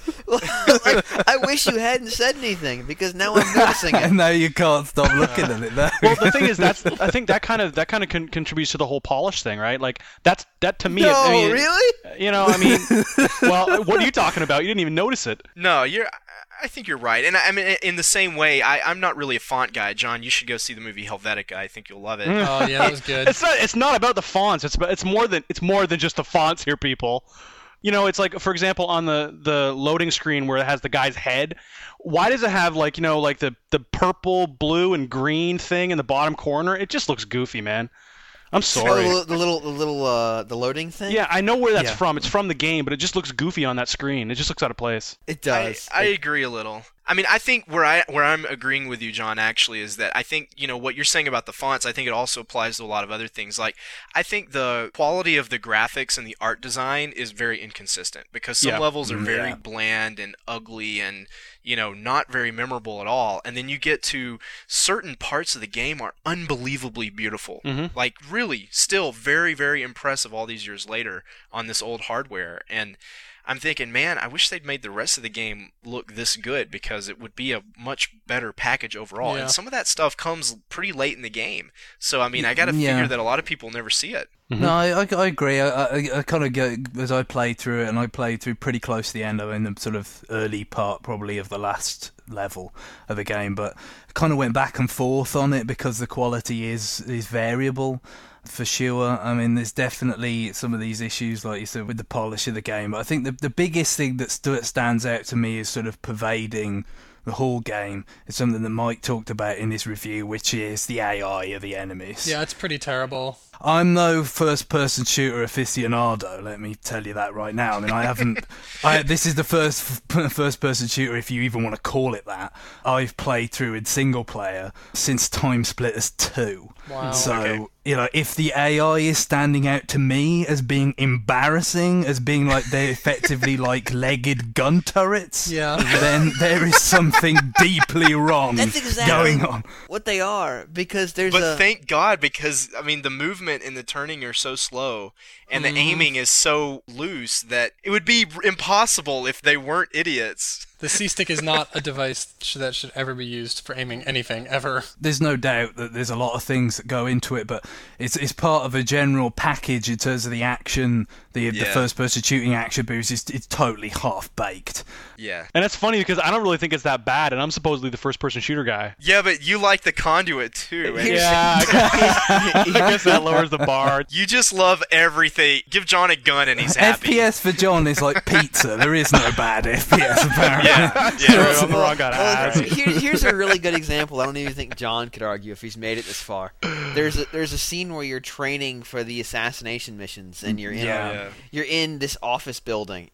Like, I wish you hadn't said anything, because now I'm noticing it. And now you can't stop looking at it. Though. Well, the thing is, that's I think that kind of that kind of con- contributes to the whole polish thing, right? Like that's that to me. No, I mean, really? You know, I mean, well, what are you talking about? You didn't even notice it. No, you're. I think you're right, and I I mean, in the same way, I, I'm not really a font guy. John, you should go see the movie Helvetica. I think you'll love it. Oh yeah, that was good. It's not. It's not about the fonts. It's about, it's more than it's more than just the fonts here, people. You know, it's like, for example, on the, the loading screen where it has the guy's head, why does it have, like, you know, like the, the purple, blue, and green thing in the bottom corner? It just looks goofy, man. I'm sorry. Oh, the little, the little, uh, the loading thing. Yeah, I know where that's Yeah. from. It's from the game, but it just looks goofy on that screen. It just looks out of place. It I, does. I It- agree a little. I mean, I think where I where I'm agreeing with you, John, actually, is that I think, you know, what you're saying about the fonts, I think it also applies to a lot of other things. Like, I think the quality of the graphics and the art design is very inconsistent, because some Yeah. levels are very Yeah. bland and ugly and, you know, not very memorable at all. And then you get to certain parts of the game are unbelievably beautiful. Mhm. Like, really, still very, very impressive all these years later on this old hardware. And I'm thinking, man, I wish they'd made the rest of the game look this good, because it would be a much better package overall. Yeah. And some of that stuff comes pretty late in the game. So, I mean, I got to Yeah. figure that a lot of people never see it. No, I, I, I agree. I, I, I kind of get, as I played through it, and I played through pretty close to the end. I'm in the sort of early part, probably, of the last level of the game, but I kind of went back and forth on it because the quality is is variable. For sure. I mean, there's definitely some of these issues, like you said, with the polish of the game. But I think the the biggest thing that st- stands out to me is sort of pervading the whole game. It's something that Mike talked about in his review, which is the A I of the enemies. Yeah, it's pretty terrible. I'm no first-person shooter aficionado. Let me tell you that right now. I mean, I haven't. I, this is the first first-person shooter, if you even want to call it that, I've played through in single player since Time Splitters two. Wow. So, Okay. you know, if the A I is standing out to me as being embarrassing, as being like they're effectively like legged gun turrets, Yeah. then there is something deeply wrong That's exactly going on. what they are, because there's But a. thank God, because, I mean, the movement and the turning are so slow, and the aiming is so loose that it would be impossible if they weren't idiots. The C-Stick is not a device sh- that should ever be used for aiming anything, ever. There's no doubt that there's a lot of things that go into it, but it's it's part of a general package in terms of the action, the the Yeah. first-person shooting action boost. It's, it's totally half-baked. Yeah. And it's funny because I don't really think it's that bad, and I'm supposedly the first-person shooter guy. Yeah, but you like the Conduit, too. and Here's- Yeah, I guess, I guess that lowers the bar. You just love everything. Give John a gun and he's happy. F P S for John is like pizza. There is no bad F P S, apparently. Yeah, True, yeah. I'm the wrong guy to Well, ask. here, here's a really good example. I don't even think John could argue if he's made it this far. There's a, there's a scene where you're training for the assassination missions, and you're in Yeah. a, Yeah. you're in this office building, and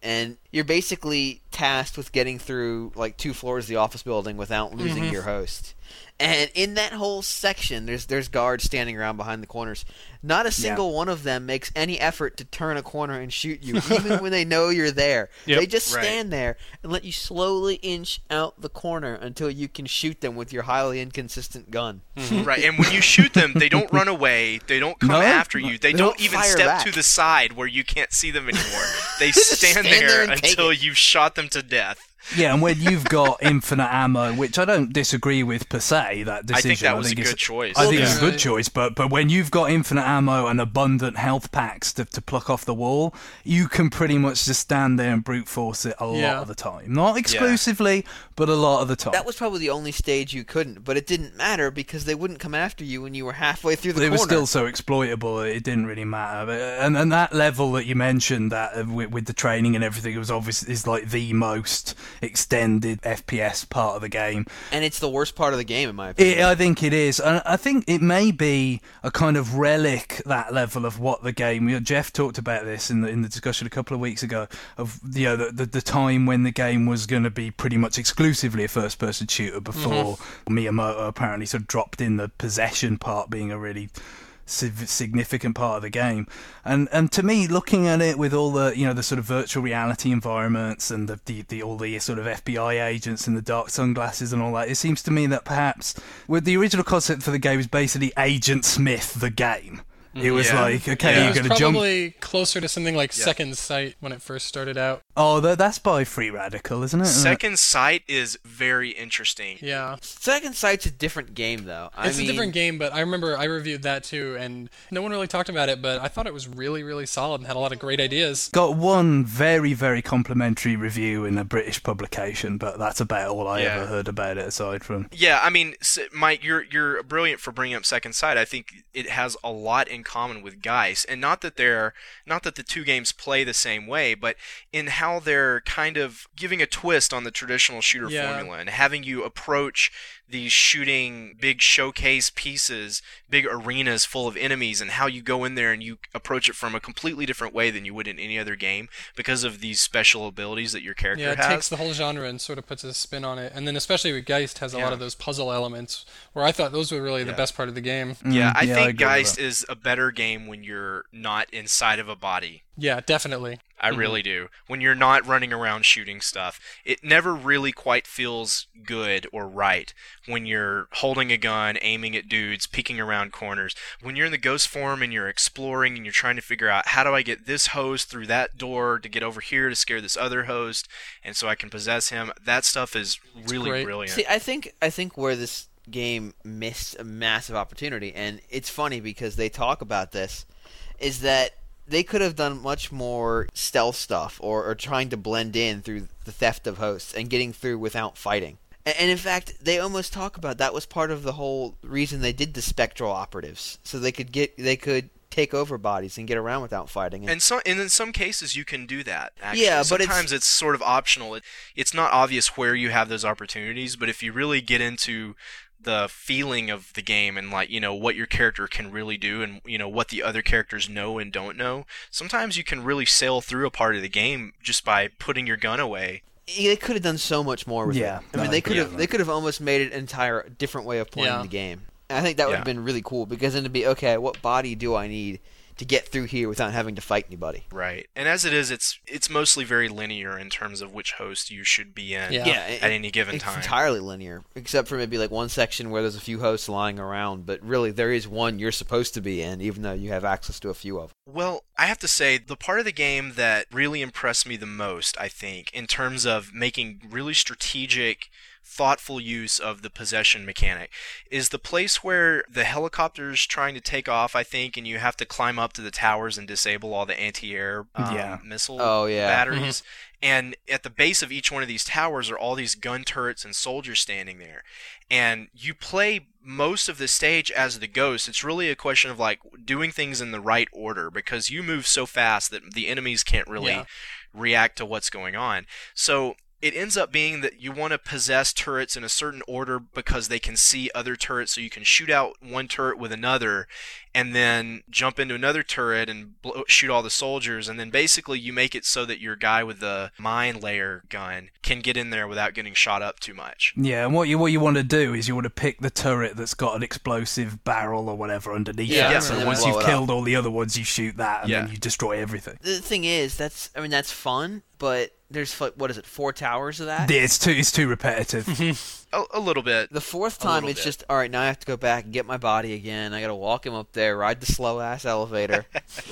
you're basically tasked with getting through like two floors of the office building without losing Mm-hmm. your host. And in that whole section, there's there's guards standing around behind the corners. Not a single one of them makes any effort to turn a corner and shoot you, even when they know you're there. Yep. They just Right. stand there and let you slowly inch out the corner until you can shoot them with your highly inconsistent gun. Right, and when you shoot them, they don't run away. They don't come No. after you. They, They don't, don't even fire step back. to the side where you can't see them anymore. They just stand, stand there there and take until it. you've shot them to death. Yeah, and when you've got infinite ammo, which I don't disagree with per se, that decision. I think that was a it's- good choice. I think Yeah. it's a good choice, but but when you've got infinite ammo and abundant health packs to, to pluck off the wall, you can pretty much just stand there and brute force it a Yeah. lot of the time. Not exclusively, but a lot of the time. That was probably the only stage you couldn't, but it didn't matter because they wouldn't come after you when you were halfway through the it corner. was still so exploitable, it didn't really matter. But, and and that level that you mentioned, that uh, with, with the training and everything, it was obviously is like the most extended F P S part of the game. And it's the worst part of the game, in my opinion. It, I think it is, and I think it may be a kind of relic, that level of what the game. You know, Jeff talked about this in the in the discussion a couple of weeks ago of you know the the, the time when the game was going to be pretty much exclusively a first-person shooter before Miyamoto apparently sort of dropped in the possession part being a really sig- significant part of the game. And and to me, looking at it with all the you know the sort of virtual reality environments and the, the, the all the sort of F B I agents and the dark sunglasses and all that, it seems to me that perhaps with the original concept for the game is basically Agent Smith the game. It was Yeah. like, okay, Yeah. It you're was going to jump. probably closer to something like Second Sight when it first started out. Oh, that, that's by Free Radical, isn't it? Second Sight is very interesting. Yeah. Second Sight's a different game, though. I It's mean, a different game, but I remember I reviewed that too, and no one really talked about it, but I thought it was really, really solid and had a lot of great ideas. Got one very, very complimentary review in a British publication, but that's about all I Yeah. ever heard about it aside from. Yeah, I mean, s- Mike, you're you're brilliant for bringing up Second Sight. I think it has a lot in common with Geist, and not that they're not that the two games play the same way, but in how they're kind of giving a twist on the traditional shooter Yeah. formula and having you approach these shooting big showcase pieces, big arenas full of enemies, and how you go in there and you approach it from a completely different way than you would in any other game because of these special abilities that your character Yeah, it has. takes the whole genre and sort of puts a spin on it. And then especially with Geist has a lot Yeah. of those puzzle elements where I thought those were really the Yeah. best part of the game. Yeah, Mm, I yeah, I think agree with Geist that. is a better game when you're not inside of a body. Yeah, definitely. I really do. When you're not running around shooting stuff, it never really quite feels good or right when you're holding a gun, aiming at dudes, peeking around corners. When you're in the ghost form and you're exploring and you're trying to figure out how do I get this host through that door to get over here to scare this other host and so I can possess him, that stuff is really great. brilliant. See, I think I think where this game missed a massive opportunity, and it's funny because they talk about this, is that they could have done much more stealth stuff or, or trying to blend in through the theft of hosts and getting through without fighting. And, and in fact, they almost talk about that was part of the whole reason they did the spectral operatives, so they could get they could take over bodies and get around without fighting. And so, and in some cases, you can do that. Actually. Yeah, but it's- sometimes it's, sort of optional. It, it's not obvious where you have those opportunities, but if you really get into the feeling of the game and like you know what your character can really do and you know what the other characters know and don't know, sometimes you can really sail through a part of the game just by putting your gun away. They could have done so much more with Yeah, it. I no, mean, I they agree could have with they that. could have almost made it an entire different way of playing Yeah. the game. And I think that would have Yeah. been really cool because then to be okay, what body do I need to get through here without having to fight anybody? Right. And as it is, it's it's mostly very linear in terms of which host you should be in Yeah. it- at any given it's time. entirely linear, except for maybe like one section where there's a few hosts lying around, but really there is one you're supposed to be in, even though you have access to a few of them. Well, I have to say, the part of the game that really impressed me the most, I think, in terms of making really strategic, thoughtful use of the possession mechanic, is the place where the helicopter's trying to take off, I think, and you have to climb up to the towers and disable all the anti-air um, Yeah. missile Oh, yeah. batteries. And at the base of each one of these towers are all these gun turrets and soldiers standing there. And you play most of the stage as the ghost. It's really a question of like doing things in the right order because you move so fast that the enemies can't really Yeah. react to what's going on. So it ends up being that you want to possess turrets in a certain order because they can see other turrets, so you can shoot out one turret with another and then jump into another turret and blow, shoot all the soldiers, and then basically you make it so that your guy with the mine layer gun can get in there without getting shot up too much. Yeah, and what you what you want to do is you want to pick the turret that's got an explosive barrel or whatever underneath Yeah, it. yeah. So And once blow you've it killed all the other ones, you shoot that, and Yeah. then you destroy everything. The thing is, that's I mean that's fun, but there's like what is it, four towers of that? Yeah, It's too it's too repetitive. A, a little bit. The fourth A time, little it's bit. just all right. Now I have to go back and get my body again. I got to walk him up there, ride the slow ass elevator,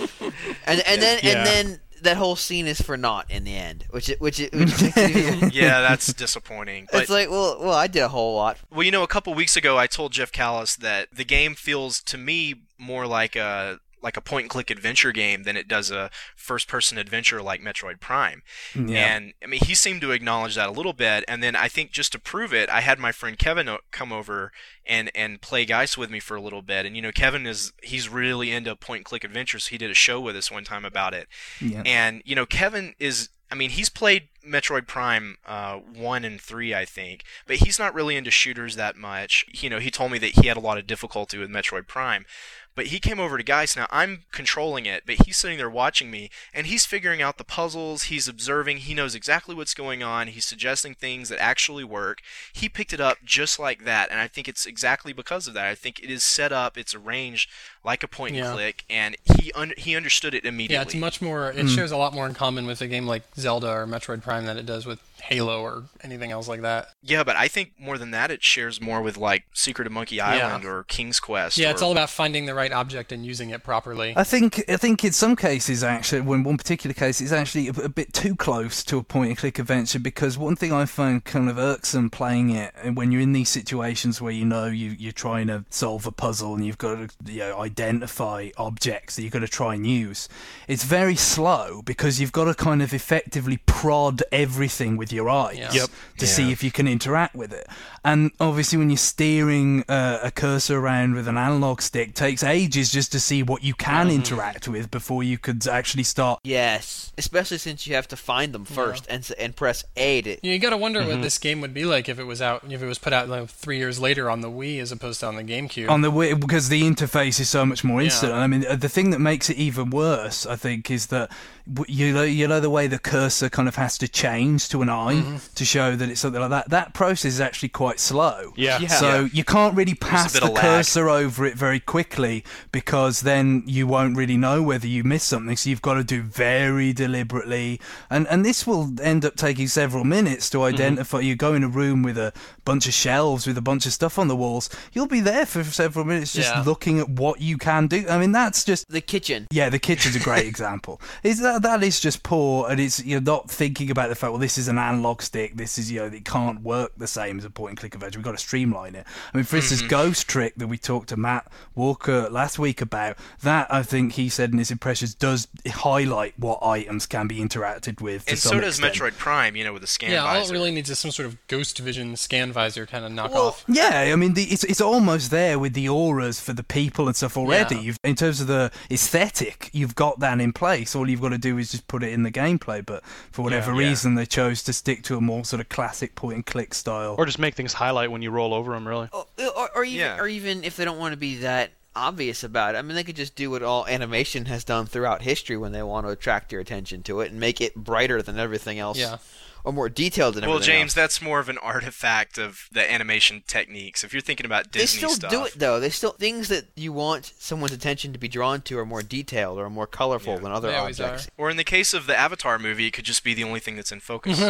and and then Yeah. and then that whole scene is for naught in the end, which it, which it, which makes it even- Yeah, that's disappointing. But It's like, well, well, I did a whole lot. Well, you know, a couple weeks ago, I told Jeff Callis that the game feels to me more like a like a point-and-click adventure game than it does a first-person adventure like Metroid Prime. Yeah. And I mean, he seemed to acknowledge that a little bit. And then I think just to prove it, I had my friend Kevin o- come over and and play Geist with me for a little bit. And you know, Kevin is he's really into point-and-click adventures. He did a show with us one time about it. Yeah. And you know, Kevin is. I mean, he's played Metroid Prime uh, one and three, I think, but he's not really into shooters that much. You know, he told me that he had a lot of difficulty with Metroid Prime. But he came over to Geist. Now, I'm controlling it, but he's sitting there watching me, and he's figuring out the puzzles, he's observing, he knows exactly what's going on, he's suggesting things that actually work. He picked it up just like that, and I think it's exactly because of that. I think it is set up, it's arranged like a point and Yeah. click, and he un- he understood it immediately. Yeah, it's much more. It shares a lot more in common with a game like Zelda or Metroid Prime than it does with Halo or anything else like that. Yeah, but I think more than that, it shares more with like Secret of Monkey Island or King's Quest. Yeah, or, it's all about finding the right object and using it properly. I think I think in some cases actually, when one particular case, it's actually a, a bit too close to a point-and-click adventure, because one thing I found kind of irksome playing it, and when you're in these situations where you know you you're trying to solve a puzzle and you've got to, you know, identify objects that you've got to try and use, it's very slow because you've got to kind of effectively prod everything with your eyes Yeah. Yep. to Yeah. see if you can interact with it. And obviously when you're steering uh, a cursor around with an analog stick, it takes ages just to see what you can interact with before you could actually start. Yes, especially since you have to find them first and s- and press A to. You got to wonder what this game would be like if it was out, if it was put out like, three years later on the Wii as opposed to on the GameCube. On the way, because the interface is so much more instant. Yeah. I mean, uh, the thing that makes it even worse, I think, is that w- you know, you know the way the cursor kind of has to change to an eye to show that it's something like that. That process is actually quite slow. Yeah. Yeah. So you can't really There's a pass bit the of lag. cursor over it very quickly, because then you won't really know whether you missed something. So you've got to do very deliberately, and and this will end up taking several minutes to identify. You go in a room with a bunch of shelves with a bunch of stuff on the walls. You'll be there for several minutes just Yeah. looking at what you can do. I mean, that's just. The kitchen. Yeah, the kitchen's a great example. Is that that is just poor, and it's you're not thinking about the fact. Well, this is an analog stick. This is you know it can't work the same as a point and click adventure. We've got to streamline it. I mean, for instance, Ghost Trick that we talked to Matt Walker last week about, that I think he said in his impressions does highlight what items can be interacted with. To and some so does extent. Metroid Prime, you know, with the scan yeah, all it visor. really needs is some sort of Ghost Vision scan visor kind of knockoff. Well, Yeah, I mean, the, it's it's almost there with the auras for the people and stuff already. Yeah. You've, in terms of the aesthetic, you've got that in place. All you've got to do is just put it in the gameplay. But for whatever Yeah. reason, they chose to stick to a more sort of classic point-and-click style. Or just make things highlight when you roll over them, really. Or, or, or even, Yeah. or even if they don't want to be that obvious about it, I mean, they could just do what all animation has done throughout history when they want to attract your attention to it and make it brighter than everything else, Yeah. or more detailed than Well, everything James, else. that's more of an artifact of the animation techniques. If you're thinking about They Disney still stuff, do it though. They still things that you want someone's attention to be drawn to are more detailed or more colorful Yeah. than other They always objects. or in the case of the Avatar movie, it could just be the only thing that's in focus.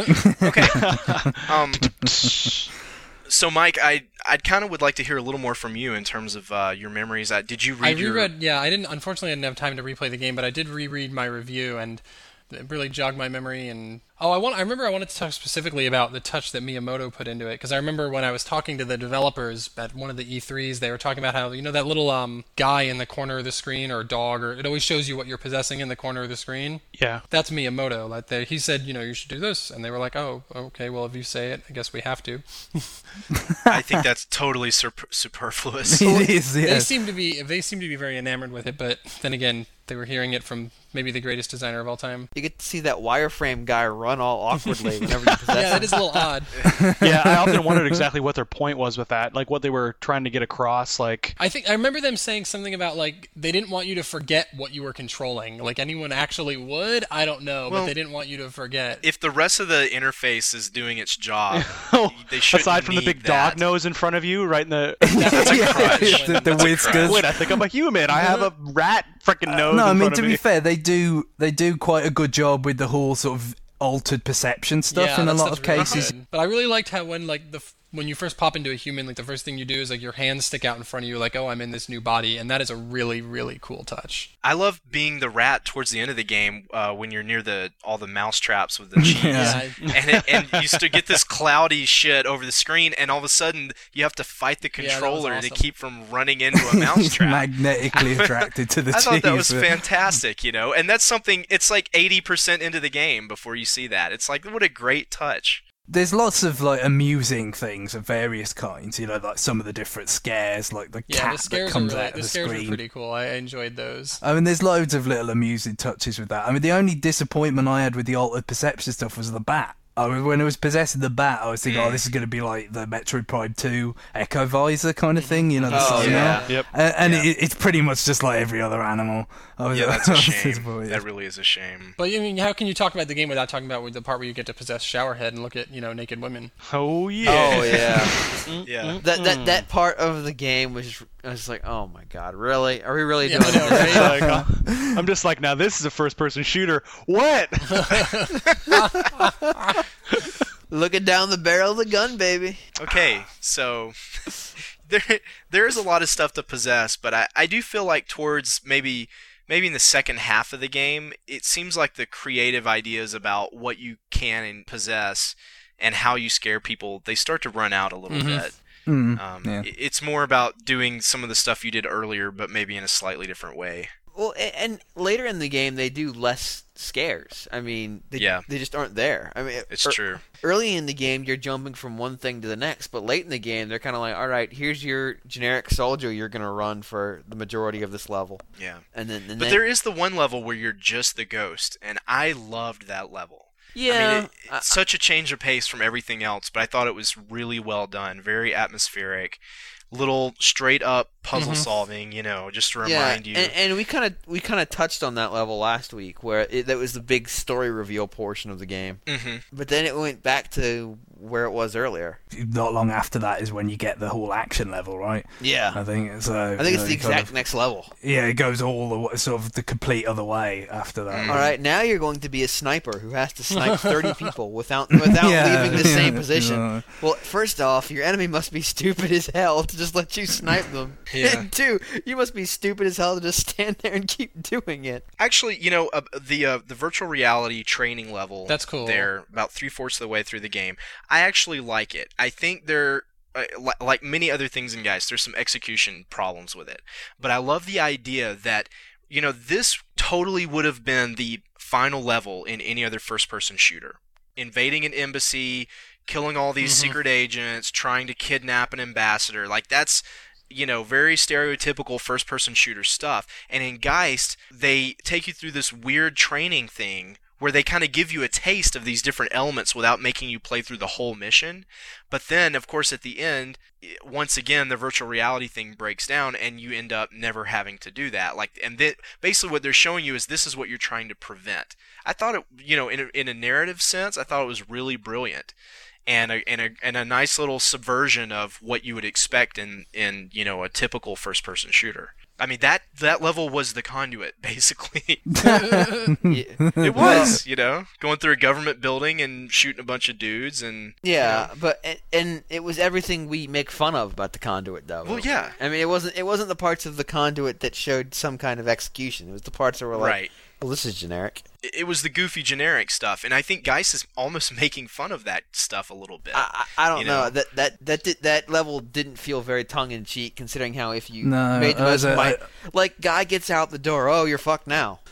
Okay. Um, so, Mike, I I kind of would like to hear a little more from you in terms of uh, your memories. Uh, did you I read your? reread. Yeah, I didn't. Unfortunately, I didn't have time to replay the game, but I did reread my review, and it really jogged my memory. And oh, I want. I remember I wanted to talk specifically about the touch that Miyamoto put into it, because I remember when I was talking to the developers at one of the E threes, they were talking about how, you know, that little um guy in the corner of the screen, or dog, or it always shows you what you're possessing in the corner of the screen. Yeah. That's Miyamoto. Like they, he said, you know, you should do this, and they were like, oh, okay, well, if you say it, I guess we have to. I think that's totally super- superfluous. It is, They yes. seem to be they seem to be very enamored with it, but then again, they were hearing it from maybe the greatest designer of all time. You get to see that wireframe guy run all awkwardly whenever you possess Yeah, him. that is a little odd. Yeah, I often wondered exactly what their point was with that, like what they were trying to get across. Like, I think I remember them saying something about like they didn't want you to forget what you were controlling. Like anyone actually would, I don't know, Well, but they didn't want you to forget. If the rest of the interface is doing its job, they shouldn't aside from the need big that. dog nose in front of you, right in the. That's a crutch. the, the That's a whiskers. crutch. Wait, I think I'm a human. I have a rat freaking nose. No, I in mean front to of be me. fair, they do they do quite a good job with the whole sort of altered perception stuff yeah, in a that lot of stuff's really cases. good. But I really liked how when like the f- when you first pop into a human, like the first thing you do is like your hands stick out in front of you, like, oh, I'm in this new body, and that is a really really cool touch. I love being the rat towards the end of the game uh, when you're near the all the mouse traps with the cheese, Yeah. Yeah, and it, and you used to get this cloudy shit over the screen, and all of a sudden you have to fight the Yeah, that was controller to awesome. keep from running into a mouse He's trap. magnetically attracted to the I cheese. thought that was but- fantastic, you know, and that's something. It's like eighty percent into the game before you see that. It's like, what a great touch. There's lots of like amusing things of various kinds, you know, like some of the different scares, like the yeah, cat the that scares are comes really, out of the the scares screen. are pretty cool. I enjoyed those. I mean, there's loads of little amusing touches with that. I mean, the only disappointment I had with the altered perception stuff was the bat. I mean, when I was possessing the bat, I was thinking, oh, this is going to be like the Metroid Prime two Echo Visor kind of thing, you know, the Oh, sonar. yeah. Yep. And, and Yeah. it, it's pretty much just like every other animal. I was, Yeah, that's a I was shame. disappointed. That really is a shame. But I mean, how can you talk about the game without talking about the part where you get to possess Showerhead and look at you know naked women? Oh yeah. Oh yeah. Yeah. That that that part of the game was I was like, oh my god, really? Are we really Yeah, doing I know, this? right? Like, uh, I'm just like, now this is a first-person shooter. What? Looking down the barrel of the gun, baby. Okay, so there there is a lot of stuff to possess, but I, I do feel like towards maybe maybe in the second half of the game, it seems like the creative ideas about what you can and possess and how you scare people, they start to run out a little Mhm. bit. Mm, Um, yeah. it- It's more about doing some of the stuff you did earlier, but maybe in a slightly different way. Well, a- and later in the game, they do less scares. I mean, they, Yeah. they just aren't there. I mean, It's ear- true. Early in the game, you're jumping from one thing to the next, but late in the game, they're kind of like, all right, here's your generic soldier you're going to run for the majority of this level. Yeah. And then, and But then there is the one level where you're just the ghost, and I loved that level. yeah, I mean, it, I- it's such a change of pace from everything else, but I thought it was really well done, very atmospheric, little straight up puzzle solving, you know, just to remind yeah, you. and, and we kind of we kind of touched on that level last week, where it, that was the big story reveal portion of the game. hmm But then it went back to where it was earlier. Not long after that is when you get the whole action level, right? Yeah, I think so. I think you it's know, the you kind exact of- next level. yeah, it goes all the way, sort of the complete other way after that. Mm. All right, now you're going to be a sniper who has to snipe thirty people without without Yeah, leaving the same yeah, position. yeah. Well, first off, your enemy must be stupid as hell to just let you snipe them. Yeah. And two, you must be stupid as hell to just stand there and keep doing it. Actually, you know, uh, the uh, the virtual reality training level. That's cool. There, about three fourths of the way through the game, I actually like it. I think there, uh, li- like many other things in Geist, there's some execution problems with it. But I love the idea that, you know, this totally would have been the final level in any other first-person shooter. Invading an embassy, killing all these Mhm. secret agents, trying to kidnap an ambassador. Like, that's, you know, very stereotypical first-person shooter stuff. And in Geist, they take you through this weird training thing where they kind of give you a taste of these different elements without making you play through the whole mission. But then, of course, at the end, i- once again, the virtual reality thing breaks down, and you end up never having to do that. Like, and then basically, what they're showing you is this is what you're trying to prevent. I thought it, you know, in a, in a narrative sense, I thought it was really brilliant, and a, and a and a nice little subversion of what you would expect in in you know a typical first-person shooter. I mean, that that level was the conduit, basically. Yeah. It was, you know, going through a government building and shooting a bunch of dudes, and Yeah, but and, and it was everything we make fun of about the conduit, though. Well, yeah. I mean, it wasn't it wasn't the parts of the conduit that showed some kind of execution. It was the parts that were like, right. well, this is generic. It, it was the goofy generic stuff, and I think Geist is almost making fun of that stuff a little bit. I, I, I don't You know. know? that that that did, that level didn't feel very tongue in cheek, considering how if you No, made the uh, most the- mi- like guy gets out the door, oh, you're fucked now.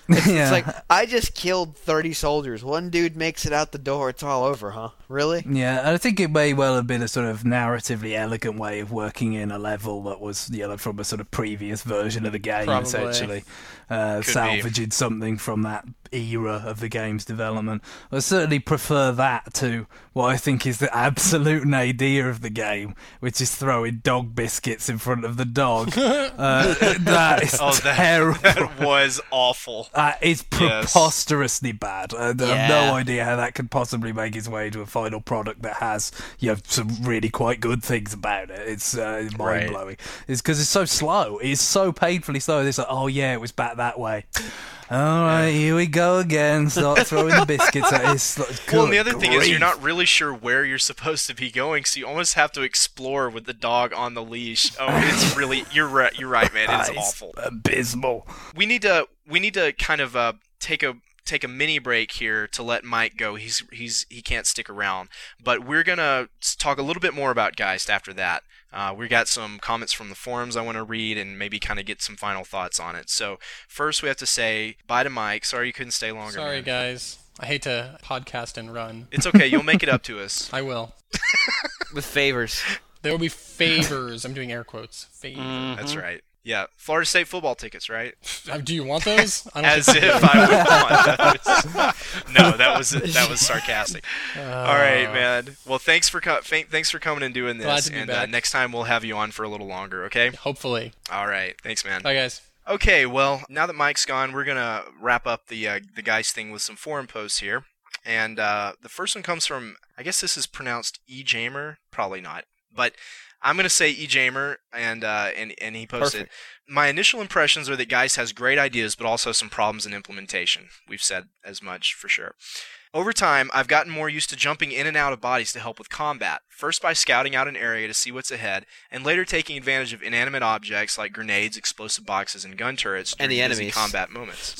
It's, Yeah. it's like, I just killed thirty soldiers. One dude makes it out the door. It's all over, huh? Really? Yeah, and I think it may well have been a sort of narratively elegant way of working in a level that was, you know, from a sort of previous version of the game, Probably. essentially. Uh, Could be. salvaging something from that era of the game's development. I certainly prefer that to what I think is the absolute nadir of the game, which is throwing dog biscuits in front of the dog. uh, that is Oh, that, terrible. that was awful. That is Yes. preposterously bad. I have Yeah. no idea how that could possibly make its way to a final product that has, you know, some really quite good things about it. It's uh, mind blowing. It's because it's so slow. It's so painfully slow. It's like, oh yeah, it was back that way. All right, here we go again. Start throwing the biscuits at it. Like, Well, and the good other thing is you're grief. not really sure where you're supposed to be going, so you almost have to explore with the dog on the leash. Oh, it's really you're right. You're right, man. It's That is awful. abysmal. We need to we need to kind of uh, take a take a mini break here to let Mike go. He's he's he can't stick around, but we're gonna talk a little bit more about Geist after that. Uh, we got some comments from the forums I want to read and maybe kind of get some final thoughts on it. So first we have to say bye to Mike. Sorry you couldn't stay longer. Sorry, man. guys. I hate to podcast and run. It's okay. You'll make it up to us. I will. With favors. There will be favors. I'm doing air quotes. Favors. That's right. Yeah, Florida State football tickets, right? Uh, Do you want those? I don't As think if I would want those. No, that was that was sarcastic. All right, man. Well, thanks for co- th- thanks for coming and doing Glad this. to be And uh, back. next time we'll have you on for a little longer, okay? Hopefully. All right. Thanks, man. Bye, guys. Okay, well, now that Mike's gone, we're gonna wrap up the uh, the guys thing with some forum posts here. And uh, the first one comes from, I guess this is pronounced eJamer, probably not, but I'm gonna say eJamer, and uh, and and he posted. Perfect. My initial impressions are that Geist has great ideas, but also some problems in implementation. We've said as much for sure. Over time, I've gotten more used to jumping in and out of bodies to help with combat, first by scouting out an area to see what's ahead, and later taking advantage of inanimate objects like grenades, explosive boxes, and gun turrets And during the busy enemies. combat moments.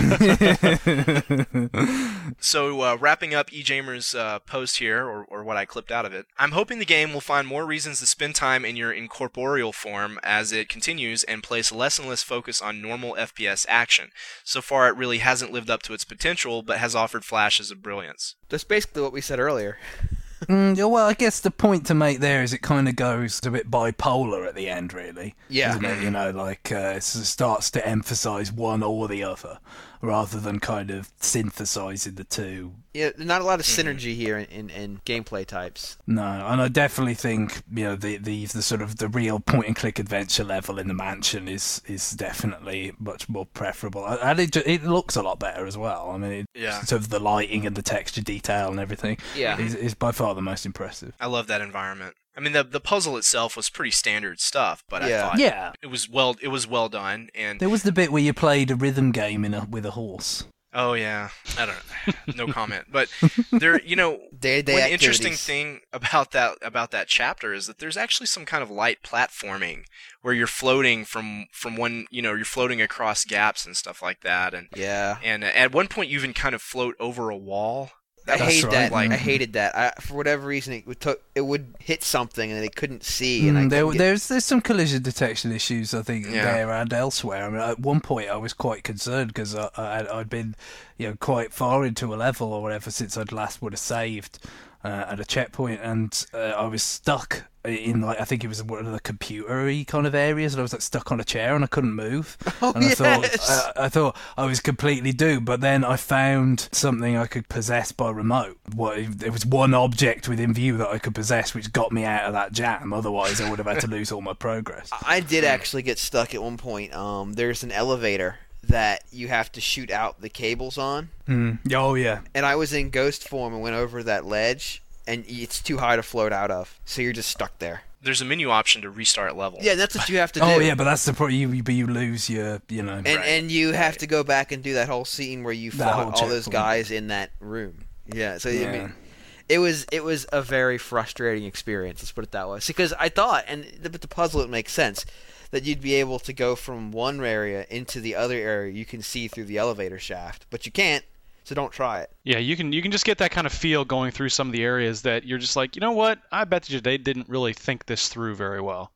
So, uh, wrapping up eJamer's uh, post here, or, or what I clipped out of it, I'm hoping the game will find more reasons to spend time in your incorporeal form as it continues and place less and less focus on normal F P S action. So far, it really hasn't lived up to its potential, but has offered flashes of brilliance. That's basically what we said earlier. Mm, yeah, well, I guess the point to make there is it kind of goes a bit bipolar at the end, really. Yeah. Isn't it? You know, like uh, it starts to emphasise one or the other, rather than kind of synthesising the two. Yeah, there's not a lot of synergy here in, in, in gameplay types. No, and I definitely think you know the, the the sort of the real point and click adventure level in the mansion is is definitely much more preferable, and it ju- it looks a lot better as well. I mean, it, Yeah. sort of the lighting and the texture detail and everything. Yeah. is, is by far the most impressive. I love that environment. I mean, the the puzzle itself was pretty standard stuff, but Yeah. I thought Yeah, it was well it was well done. And there was the bit where you played a rhythm game in a with a horse. oh yeah, I don't know, no comment. But there, you know, Day-to-day one interesting activities. thing about that about that chapter is that there's actually some kind of light platforming where you're floating from from one, you know, you're floating across gaps and stuff like that, and Yeah. and at one point you even kind of float over a wall. I That's hate right. that. Like- I hated that. I, for whatever reason, it would, took, it would hit something and they couldn't see. And I Mm, there, couldn't get- there's there's some collision detection issues, I think, Yeah. there and elsewhere. I mean, at one point I was quite concerned because I, I, I'd been, you know, quite far into a level or whatever since I'd last would have saved uh, at a checkpoint, and uh, I was stuck in like I think it was one of the computer-y kind of areas, and I was like stuck on a chair and I couldn't move. Oh, and I yes. thought I, I thought I was completely doomed. But then I found something I could possess by remote. What there was one object within view that I could possess, which got me out of that jam. Otherwise, I would have had to lose all my progress. I did actually get stuck at one point. Um, there's an elevator that you have to shoot out the cables on, Mm. Oh yeah. and I was in ghost form and went over that ledge, and it's too high to float out of, so you're just stuck there. There's a menu option to restart level. Yeah, that's what you have to do. Oh yeah, but that's the problem. You you- but you lose your you know. and Right, and you have to go back and do that whole scene where you That fought whole all those checkpoint. guys in that room. Yeah, so I Yeah. mean, it was it was a very frustrating experience. Let's put it that way. Because I thought, and the, but the puzzle it makes sense that you'd be able to go from one area into the other area you can see through the elevator shaft, but you can't. So don't try it. Yeah, you can you can just get that kind of feel going through some of the areas that you're just like, you know what? I bet you they didn't really think this through very well.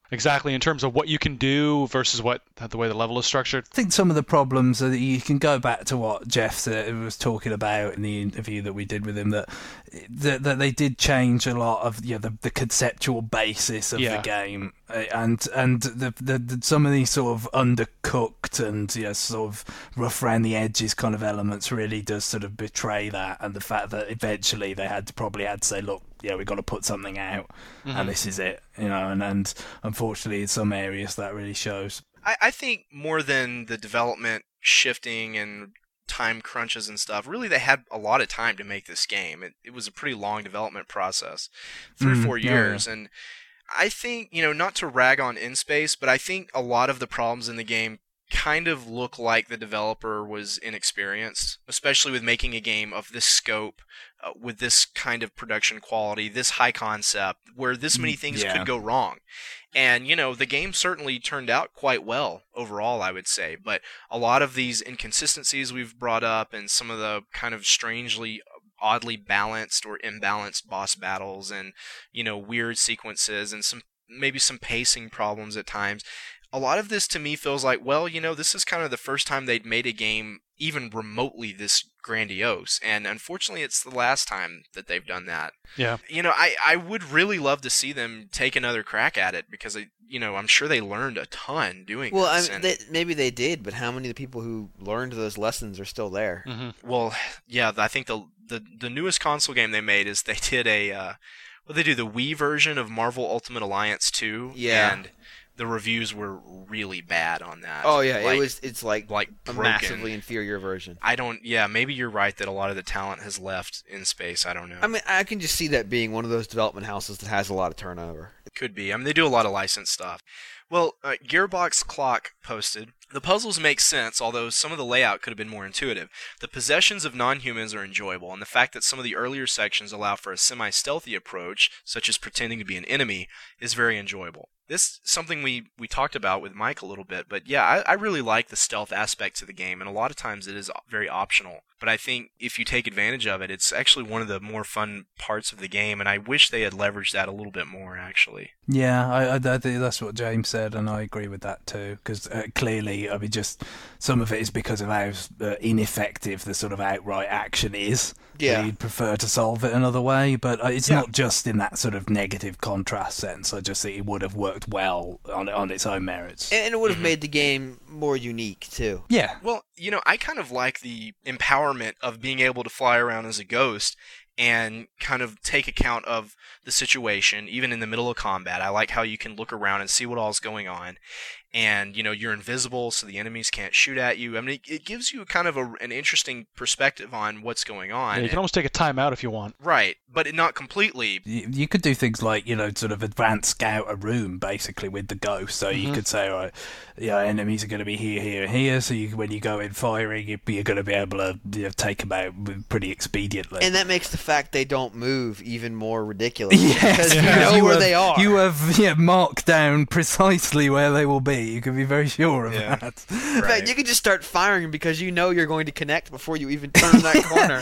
Exactly, in terms of what you can do versus what the way the level is structured. I think some of the problems are that you can go back to what Jeff said, was talking about in the interview that we did with him, that that, that they did change a lot of, you know, the, the conceptual basis of Yeah. the game, and and the, the, the some of these sort of undercooked and, you know, sort of rough around the edges kind of elements really does sort of betray that, and the fact that eventually they had to probably had to say, look, yeah, we've got to put something out, Mm-hmm. and this is it, you know, and, and unfortunately in some areas that really shows. I, I think more than the development shifting and time crunches and stuff, really they had a lot of time to make this game. It, it was a pretty long development process, three or Mm, four yeah, years, and I think, you know, not to rag on InSpace, but I think a lot of the problems in the game kind of look like the developer was inexperienced, especially with making a game of this scope, uh, with this kind of production quality, this high concept, where this many things Yeah. could go wrong. And, you know, the game certainly turned out quite well overall, I would say, but a lot of these inconsistencies we've brought up and some of the kind of strangely oddly balanced or imbalanced boss battles and, you know, weird sequences and some maybe some pacing problems at times. A lot of this to me feels like, well, you know, this is kind of the first time they'd made a game even remotely this grandiose, and unfortunately it's the last time that they've done that. Yeah. You know, I, I would really love to see them take another crack at it, because, I, you know, I'm sure they learned a ton doing Well, I this. mean, and- they, maybe they did, but how many of the people who learned those lessons are still there? Mm-hmm. Well, yeah, I think the, the the newest console game they made is they did a, uh, well, they do the Wii version of Marvel Ultimate Alliance two, Yeah. and the reviews were really bad on that. Oh yeah, Like- it was. It's like, like a broken. massively inferior version. I don't. Yeah, maybe you're right that a lot of the talent has left InSpace. I don't know. I mean, I can just see that being one of those development houses that has a lot of turnover. It could be. I mean, they do a lot of licensed stuff. Well, uh, Gearbox Clock posted, the puzzles make sense, although some of the layout could have been more intuitive. The possessions of non-humans are enjoyable, and the fact that some of the earlier sections allow for a semi-stealthy approach, such as pretending to be an enemy, is very enjoyable. This is something we, we talked about with Mike a little bit, but yeah, I, I really like the stealth aspect to the game, and a lot of times it is very optional. But I think if you take advantage of it, it's actually one of the more fun parts of the game, and I wish they had leveraged that a little bit more, actually. Yeah, I, I, I think that's what James said, and I agree with that too. Because uh, clearly, I mean, just some of it is because of how uh, ineffective the sort of outright action is. Yeah. You'd prefer to solve it another way, but uh, it's Yeah. not just in that sort of negative contrast sense. I just think it would have worked well on on its own merits. And it would have Mhm. made the game more unique too. Yeah, Well, you know, I kind of like the empowerment of being able to fly around as a ghost and kind of take account of the situation, even in the middle of combat. I like how you can look around and see what all's going on. And, you know, you're invisible, so the enemies can't shoot at you. I mean, it, it gives you kind of a, an interesting perspective on what's going on. Yeah, you can almost take a time out if you want. Right, but it, not completely. you, you could do things like, you know, sort of advanced scout a room basically with the ghost. So you Mhm. could say, all right, yeah, enemies are going to be here, here, and here. So you, when you go in firing, you- you're going to be able to, you know, take them out pretty expediently. And that makes the fact they don't move even more ridiculous. Yes, because you because know where have, they are. You have yeah, marked down precisely where they will be. You can be very sure of Yeah. that. In fact, Right. you can just start firing because you know you're going to connect before you even turn that corner.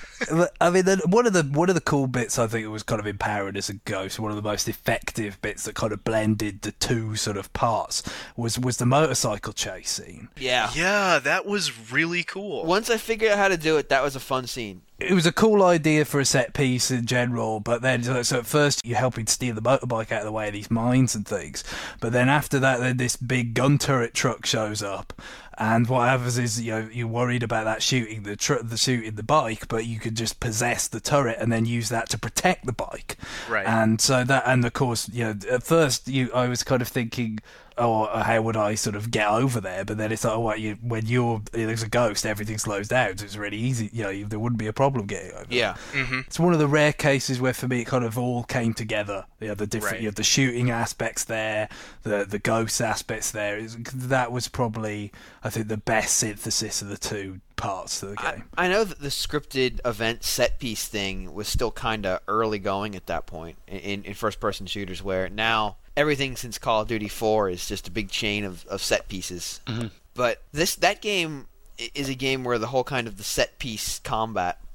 I mean, then one of the one of the cool bits I think it was kind of empowering as a ghost. One of the most effective bits that kind of blended the two sort of parts was was the motorcycle chase scene. Yeah. Yeah, that was really cool. Once I figured out how to do it, that was a fun scene. It was a cool idea for a set piece in general, but then so, so at first you're helping steer the motorbike out of the way of these mines and things, but then after that, then this big gun turret truck shows up, and what happens is, you know, you're worried about that shooting the tr- the shooting the bike, but you could just possess the turret and then use that to protect the bike. Right. And so that, and of course, you know, at first you, I was kind of thinking, oh, how would I sort of get over there? But then it's like, oh, what, you, when you're there's a ghost, everything slows down, so it's really easy. You know, you, there wouldn't be a problem getting over. Yeah. hmm It's one of the rare cases where, for me, it kind of all came together. You know, the different, Right. you have the shooting aspects there, the the ghost aspects there. It's, that was probably, I think, the best synthesis of the two parts of the I, game. I know that the scripted event set piece thing was still kind of early going at that point in, in first person shooters, where now everything since Call of Duty four is just a big chain of, of set pieces. Mhm. But this that game i- is a game where the whole kind of the set piece combat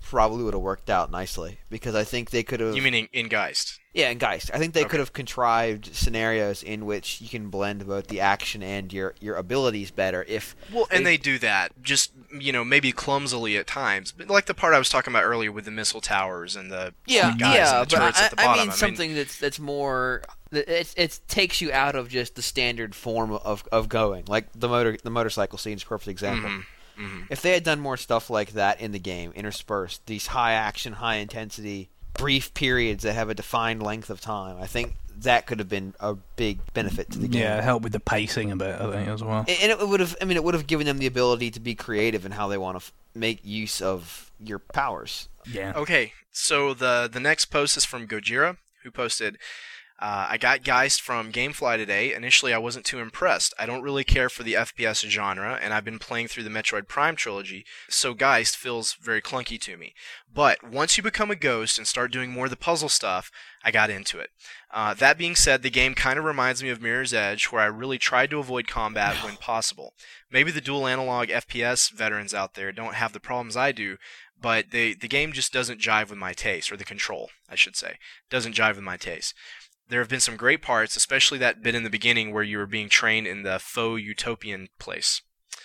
probably would have worked out nicely because I think they could have. You mean in, in Geist? Yeah, in Geist. I think they Okay. could have contrived scenarios in which you can blend both the action and your, your abilities better if... Well, and they do that, just, you know, maybe clumsily at times. But like the part I was talking about earlier with the missile towers and the Yeah, guys yeah, and the but turrets I, at the I bottom. mean something that's that's more... It, it takes you out of just the standard form of, of going. Like the motor the motorcycle scene is a perfect example. Mm-hmm, mm-hmm. If they had done more stuff like that in the game, interspersed, these high action, high intensity, brief periods that have a defined length of time, I think that could have been a big benefit to the game. Yeah, help with the pacing a bit, I think, as well. And it would have, I mean, it would have given them the ability to be creative in how they want to f- make use of your powers. Yeah. Okay, so the the next post is from Gojira, who posted, uh, I got Geist from Gamefly today. Initially, I wasn't too impressed. I don't really care for the F P S genre, and I've been playing through the Metroid Prime trilogy, so Geist feels very clunky to me. But once you become a ghost and start doing more of the puzzle stuff, I got into it. Uh, that being said, the game kind of reminds me of Mirror's Edge, where I really tried to avoid combat when possible. Maybe the dual analog F P S veterans out there don't have the problems I do, but they, the game just doesn't jive with my taste, or the control, I should say, doesn't jive with my taste. There have been some great parts, especially that bit in the beginning where you were being trained in the faux utopian place.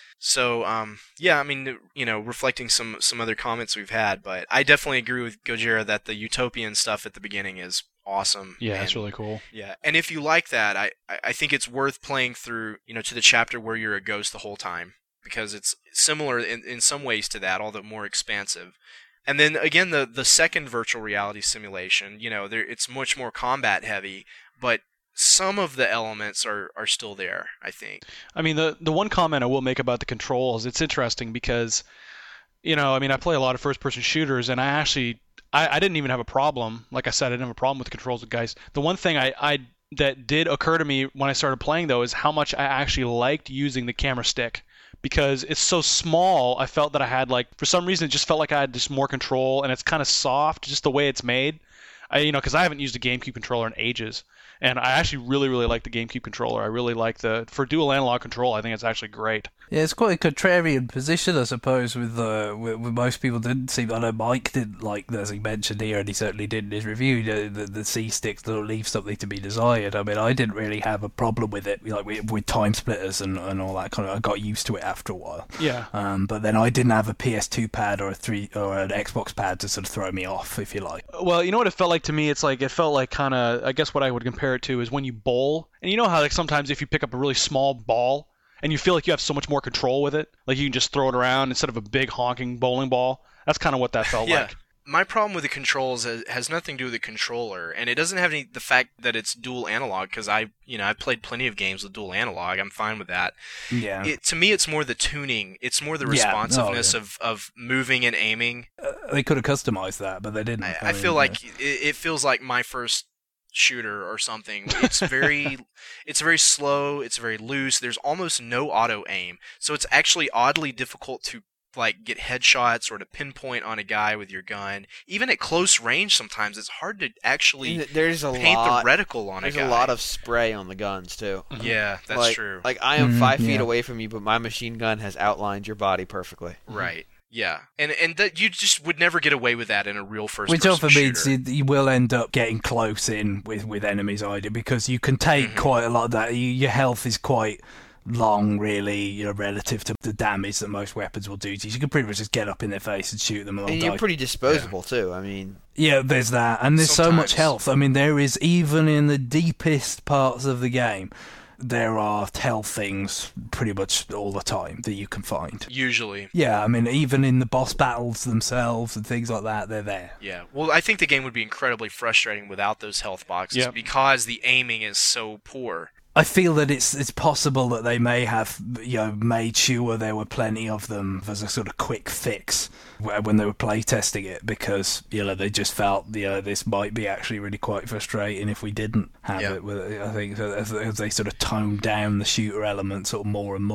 So, um, yeah, I mean, you know, reflecting some, some other comments we've had, but I definitely agree with Gojira that the utopian stuff at the beginning is awesome. Yeah, and, it's really cool. Yeah, and if you like that, I, I think it's worth playing through, you know, to the chapter where you're a ghost the whole time, because it's similar in, in some ways to that, although more expansive. And then again, the the second virtual reality simulation, you know, there it's much more combat heavy, but some of the elements are, are still there, I think. I mean, the the one comment I will make about the controls, it's interesting because, you know, I mean, I play a lot of first-person shooters, and I actually, I, I didn't even have a problem. Like I said, I didn't have a problem with the controls with guys. The one thing I, I that did occur to me when I started playing, though, is how much I actually liked using the camera stick. Because it's so small, I felt that I had, like, for some reason, it just felt like I had just more control, and it's kind of soft, just the way it's made. I, you know, because I haven't used a GameCube controller in ages, and I actually really, really like the GameCube controller. I really like the, for dual analog control, I think it's actually great. Yeah, it's quite a contrarian position, I suppose, with, uh, with, with most people didn't seem. I know Mike didn't like, as he mentioned here, and he certainly did in his review, the, the, the C-sticks that leave something to be desired. I mean, I didn't really have a problem with it, like with, with time splitters and, and all that kind of. I got used to it after a while. Yeah. Um, but then I didn't have a P S two pad or a three or an Xbox pad to sort of throw me off, if you like. Well, you know what it felt like to me? It's like it felt like kind of. I guess what I would compare it to is when you bowl, and you know how like sometimes if you pick up a really small ball. And you feel like you have so much more control with it. Like you can just throw it around instead of a big honking bowling ball. That's kind of what that felt Yeah. like. My problem with the controls has, has nothing to do with the controller, and it doesn't have any the fact that it's dual analog, because I, you know, I've played plenty of games with dual analog. I'm fine with that. Yeah. It, to me, it's more the tuning. It's more the Yeah. responsiveness Oh, yeah. of, of moving and aiming. Uh, they could have customized that, but they didn't. I, I I mean, feel yeah. like it, it feels like my first shooter or something. It's very it's very slow, it's very loose. There's almost no auto aim. So it's actually oddly difficult to like get headshots or to pinpoint on a guy with your gun. Even at close range sometimes it's hard to actually And there's a paint lot, the reticle on a There's guy. a lot of spray on the guns, too. Yeah, that's like, true. Like, I am Mhm, five feet yeah. away from you, but my machine gun has outlined your body perfectly. Right. Yeah. And and that you just would never get away with that in a real first Which person often shooter. means you, you will end up getting close in with, with enemies either, because you can take Mhm. quite a lot of that. You, your health is quite long, really, you know, relative to the damage that most weapons will do to you. You can pretty much just get up in their face and shoot them and they'll And die. you're pretty disposable, too. I mean, Yeah, there's that. And there's so much Sometimes. health. I mean, there is, even in the deepest parts of the game, there are health things pretty much all the time that you can find. Usually. Yeah, I mean, even in the boss battles themselves and things like that, they're there. Yeah. Well, I think the game would be incredibly frustrating without those health boxes Yep. because the aiming is so poor. I feel that it's it's possible that they may have, you know, made sure there were plenty of them as a sort of quick fix wh- when they were playtesting it, because, you know, they just felt, you know, this might be actually really quite frustrating if we didn't have Yeah. it with it. I think so as, as they sort of toned down the shooter element sort of more and more.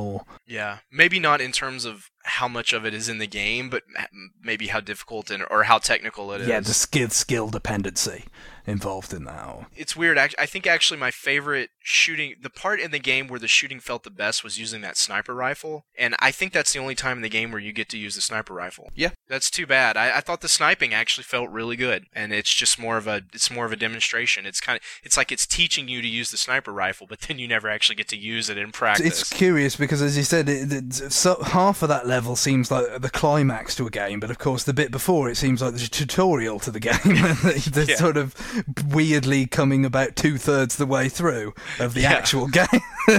Yeah, maybe not in terms of how much of it is in the game, but maybe how difficult and or how technical it is. Yeah, the skill skill dependency involved in that. It's weird. I think actually my favorite shooting, the part in the game where the shooting felt the best was using that sniper rifle, and I think that's the only time in the game where you get to use the sniper rifle. Yeah, that's too bad. I, I thought the sniping actually felt really good, and it's just more of a it's more of a demonstration. It's kind of it's like it's teaching you to use the sniper rifle, but then you never actually get to use it in practice. It's curious because, as you said, it, it, so half of that level seems like the climax to a game, but of course the bit before it seems like the tutorial to the game. They're yeah. sort of weirdly coming about two thirds the way through of the yeah. actual game.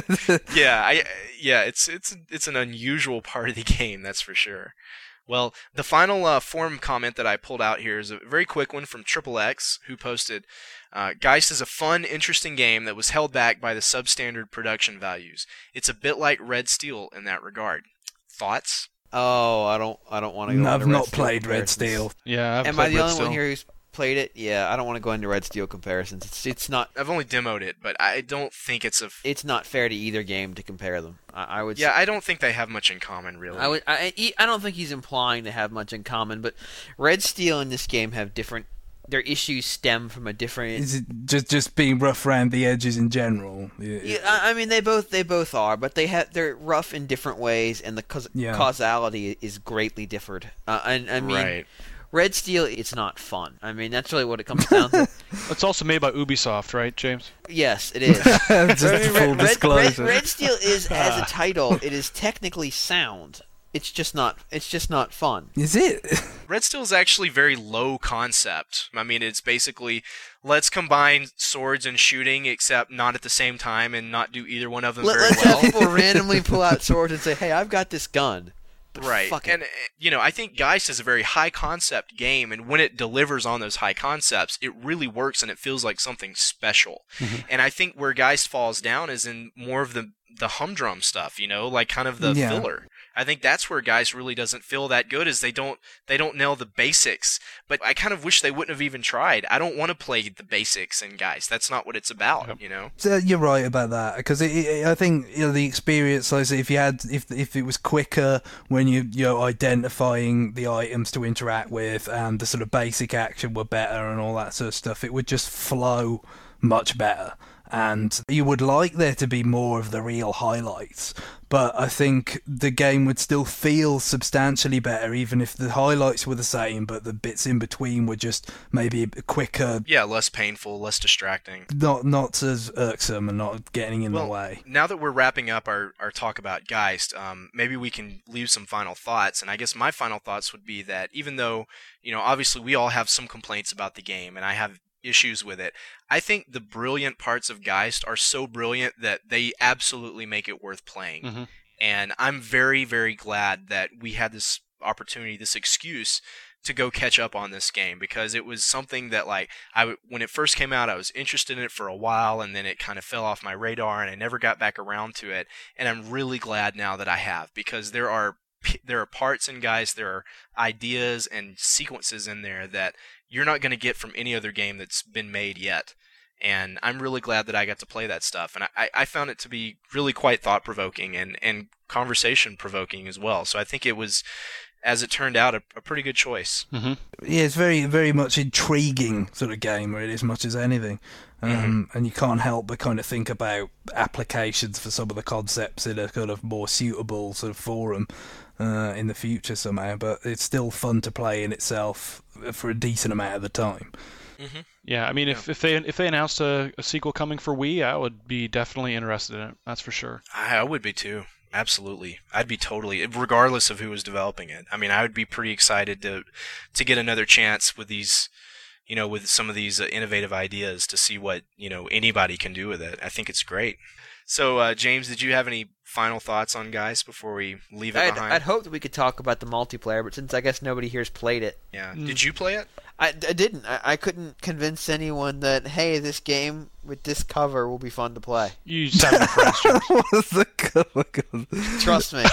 yeah, I yeah, it's it's it's an unusual part of the game, that's for sure. Well, the final uh, forum comment that I pulled out here is a very quick one from Triple X, who posted, uh, Geist is a fun, interesting game that was held back by the substandard production values. It's a bit like Red Steel in that regard. Thoughts? Oh, I don't I don't want to go no, into I've Red not Steel played Red Steel. Yeah, I've Am played I the Red only Steel. one here who's played it? Yeah, I don't want to go into Red Steel comparisons. It's it's not I've only demoed it, but I don't think it's a f- it's not fair to either game to compare them. I, I would Yeah, I don't think they have much in common, really. I would I, I don't think he's implying to have much in common, but Red Steel and this game have different their issues stem from a different. Is it just just being rough around the edges in general? Yeah, I mean they both they both are, but they have they're rough in different ways, and the caus- yeah. causality is greatly differed. Uh, and I mean, right. Red Steel, it's not fun. I mean, that's really what it comes down to. It's also made by Ubisoft, right, James? Yes, it is. Just I mean, full Red, disclosure. Red, Red Steel is, as a title, it is technically sound. It's just not. It's just not fun. Is it? Red Steel is actually very low concept. I mean, it's basically let's combine swords and shooting, except not at the same time, and not do either one of them Let, very let's well. have people randomly pull out swords and say, "Hey, I've got this gun." But right. Fuck it. And, you know, I think Geist is a very high concept game, and when it delivers on those high concepts, it really works and it feels like something special. Mm-hmm. And I think where Geist falls down is in more of the the humdrum stuff, you know, like kind of the Yeah. filler. I think that's where Geist really doesn't feel that good, is they don't they don't nail the basics. But I kind of wish they wouldn't have even tried. I don't want to play the basics in Geist. That's not what it's about, Yep. you know. So you're right about that, because it, it, I think you know the experience. Like, if you had, if if it was quicker when you you're identifying the items to interact with, and the sort of basic action were better and all that sort of stuff, it would just flow much better. And you would like there to be more of the real highlights, but I think the game would still feel substantially better even if the highlights were the same, but the bits in between were just maybe quicker. Yeah, less painful, less distracting. Not not as irksome and not getting in well, the way. Now that we're wrapping up our, our talk about Geist, um, maybe we can leave some final thoughts. And I guess my final thoughts would be that even though, you know, obviously we all have some complaints about the game, and I have issues with it, I think the brilliant parts of Geist are so brilliant that they absolutely make it worth playing. Mm-hmm. And I'm very, very glad that we had this opportunity, this excuse to go catch up on this game, because it was something that, like, I w- when it first came out, I was interested in it for a while, and then it kind of fell off my radar, and I never got back around to it. And I'm really glad now that I have, because there are there are parts in Geist, there are ideas and sequences in there that you're not going to get from any other game that's been made yet. And I'm really glad that I got to play that stuff. And I, I found it to be really quite thought-provoking and, and conversation-provoking as well. So I think it was, as it turned out, a, a pretty good choice. Mm-hmm. Yeah, it's very, very much intriguing sort of game, really, as much as anything. Um, Mm-hmm. And you can't help but kind of think about applications for some of the concepts in a kind of more suitable sort of forum uh, in the future somehow. But it's still fun to play in itself for a decent amount of the time. Mm-hmm. Yeah, I mean, if, if they if they announced a, a sequel coming for Wii, I would be definitely interested in it. That's for sure. I, I would be too. Absolutely. I'd be totally, regardless of who was developing it. I mean, I would be pretty excited to to get another chance with these, you know, with some of these uh, innovative ideas, to see what, you know, anybody can do with it. I think it's great. So, uh, James, did you have any final thoughts on Geist before we leave it I'd, behind? I'd hoped that we could talk about the multiplayer, but since I guess nobody here's played it, yeah. Mm. Did you play it? I, I didn't. I, I couldn't convince anyone that, hey, this game with this cover will be fun to play. You just have no friends, James. What's the cover? Trust me.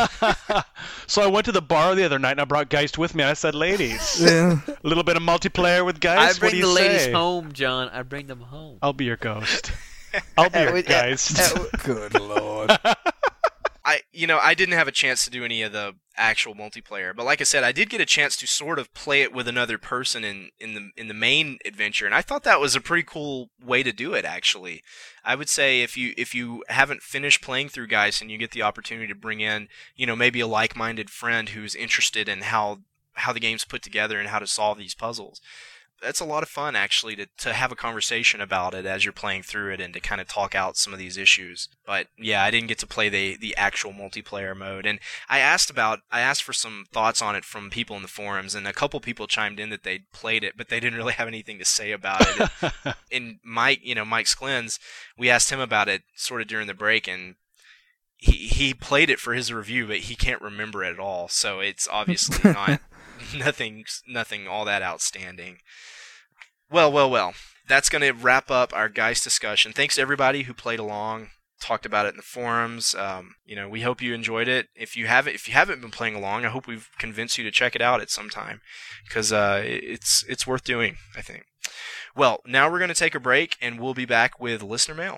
So I went to the bar the other night and I brought Geist with me. And I said, "Ladies, Yeah. a little bit of multiplayer with I Geist. What bring do the you ladies say?" home, John. I bring them home. I'll be your ghost. I'll be Uh, your with- uh, Geist. uh, Good lord. I, I, you know, I didn't have a chance to do any of the actual multiplayer, but like I said, I did get a chance to sort of play it with another person in, in the in the main adventure, and I thought that was a pretty cool way to do it. Actually, I would say if you if you haven't finished playing through Geist and you get the opportunity to bring in, you know, maybe a like-minded friend who's interested in how how the game's put together and how to solve these puzzles. That's a lot of fun, actually, to, to have a conversation about it as you're playing through it and to kind of talk out some of these issues. But yeah, I didn't get to play the, the actual multiplayer mode. And I asked about, I asked for some thoughts on it from people in the forums, and a couple people chimed in that they'd played it, but they didn't really have anything to say about it. and, and Mike, you know, Mike Sklens, we asked him about it sort of during the break, and he, he played it for his review, but he can't remember it at all. So it's obviously not nothing, nothing all that outstanding. Well, well, well. That's going to wrap up our Geist discussion. Thanks to everybody who played along, talked about it in the forums. Um, you know, we hope you enjoyed it. If you haven't, if you haven't been playing along, I hope we've convinced you to check it out at some time, because uh, it's it's worth doing, I think. Well, now we're going to take a break, and we'll be back with listener mail.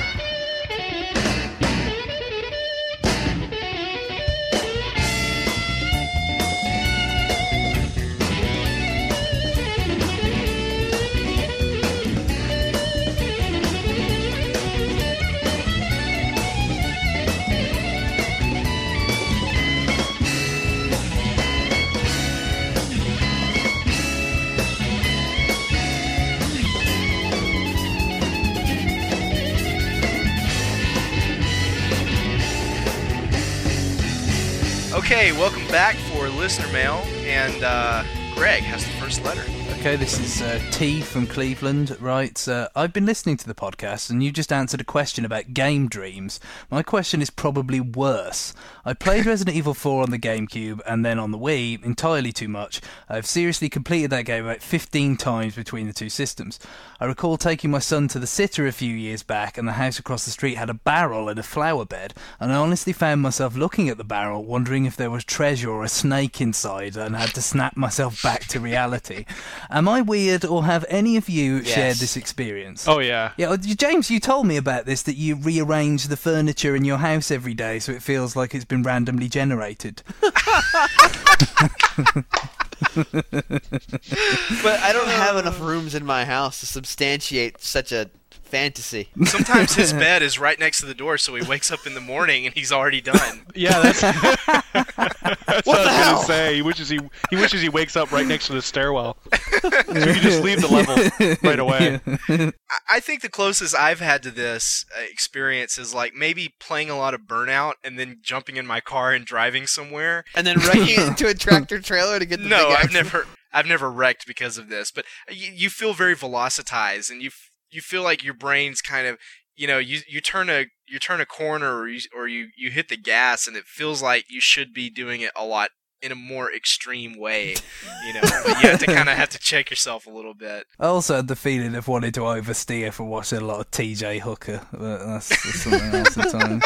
Okay, welcome back for listener mail, and uh, Greg has the first letter. Okay, this is uh, T from Cleveland, writes, uh, I've been listening to the podcast and you just answered a question about game dreams. My question is probably worse. I played Resident Evil four on the GameCube and then on the Wii, entirely too much. I've seriously completed that game about fifteen times between the two systems. I recall taking my son to the sitter a few years back, and the house across the street had a barrel and a flower bed, and I honestly found myself looking at the barrel, wondering if there was treasure or a snake inside, and had to snap myself back to reality. Am I weird, or have any of you Yes. shared this experience? Oh yeah. Yeah, James, you told me about this, that you rearrange the furniture in your house every day so it feels like it's been randomly generated. But I don't have enough rooms in my house to substantiate such a fantasy. Sometimes his bed is right next to the door, so he wakes up in the morning and he's already done. Yeah, that's, that's what, What I the was hell? gonna say. He wishes he he wishes he wakes up right next to the stairwell, so you can just leave the level right away. I- I think the closest I've had to this uh, experience is like maybe playing a lot of Burnout and then jumping in my car and driving somewhere. And then wrecking it into a tractor trailer to get the No, big I've action. never, I've never wrecked because of this. But you, you feel very velocitized, and you f- you feel like your brain's kind of, you know, you you turn a you turn a corner or you or you, you hit the gas, and it feels like you should be doing it a lot in a more extreme way, you know. But you have to kind of have to check yourself a little bit. I also had the feeling of wanting to oversteer for watching a lot of T J Hooker, but that's, that's something else entirely.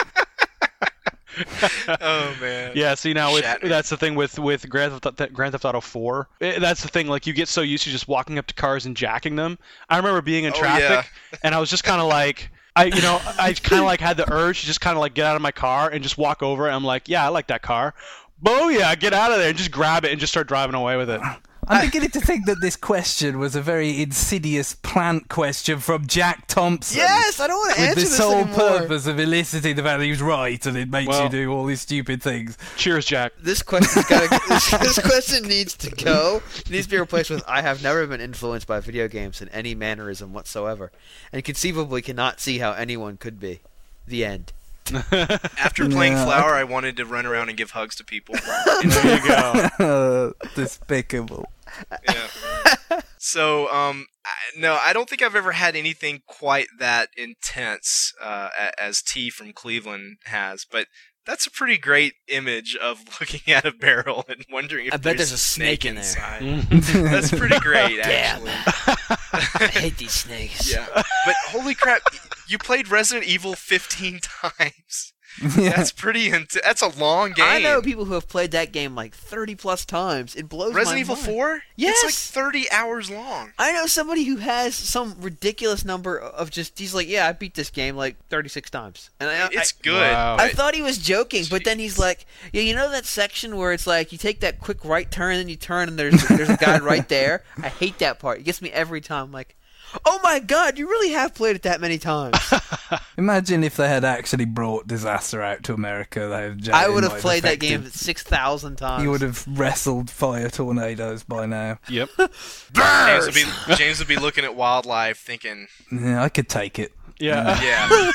Oh man. Yeah, see now with, Shatner. that's the thing with with Grand Theft, Grand Theft Auto four. Eh, That's the thing. Like you get so used to just walking up to cars and jacking them. I remember being in Oh, traffic, and I was just kind of like, I you know, I kind of like had the urge to just kind of like get out of my car and just walk over. And I'm like, yeah, I like that car. Oh yeah, get out of there and just grab it and just start driving away with it. I'm beginning to think that this question was a very insidious plant question from Jack Thompson. Yes, I don't want to With answer the this sole anymore. purpose of eliciting the fact that he was right, and it makes Well- you do all these stupid things. Cheers, Jack. This question's gotta, this, this question needs to go. It needs to be replaced with, I have never been influenced by video games in any mannerism whatsoever, and conceivably cannot see how anyone could be. The end. After playing Yeah. Flower, I wanted to run around and give hugs to people. There you go. Despicable. Yeah. So, um, I, no, I don't think I've ever had anything quite that intense uh, a- as T from Cleveland has, but that's a pretty great image of looking at a barrel and wondering if I bet there's, there's a snake in there. inside. That's pretty great, actually. I hate these snakes. Yeah. But holy crap, you played Resident Evil fifteen times. That's pretty. Int- that's a long game. I know people who have played that game like thirty plus times. It blows Resident my Evil mind. four. Yes. It's like thirty hours long. I know somebody who has some ridiculous number of just. He's like, yeah, I beat this game like thirty-six times, and I, It's I, good. Wow. I thought he was joking, but then he's like, yeah, you know that section where it's like you take that quick right turn and you turn and there's there's a guy right there. I hate that part. It gets me every time. I'm like, oh my god, you really have played it that many times. Imagine if they had actually brought Disaster out to America. They have I would have played that game six thousand times. You would have wrestled fire tornadoes by now. Yep. James would be James would be looking at wildlife, thinking, Yeah, I could take it. Yeah. yeah,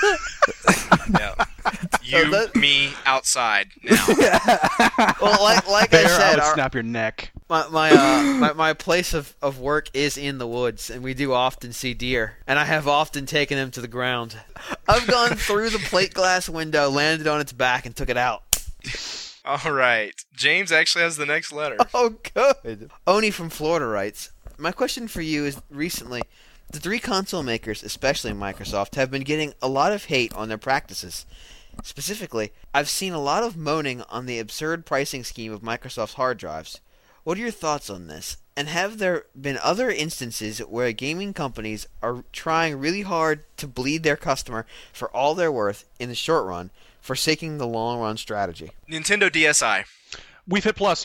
yeah. You, So that- me, outside now. Well, like like Bear, I I said, would our, snap your neck. my my, uh, my my place of, of work is in the woods, and we do often see deer, and I have often taken them to the ground. I've gone through the plate glass window, landed on its back, and took it out. All right, James actually has the next letter. Oh, good. Oni from Florida writes, my question for you is recently, the three console makers, especially Microsoft, have been getting a lot of hate on their practices. Specifically, I've seen a lot of moaning on the absurd pricing scheme of Microsoft's hard drives. What are your thoughts on this? And have there been other instances where gaming companies are trying really hard to bleed their customer for all they're worth in the short run, forsaking the long run strategy? Nintendo D S i, We've hit plus.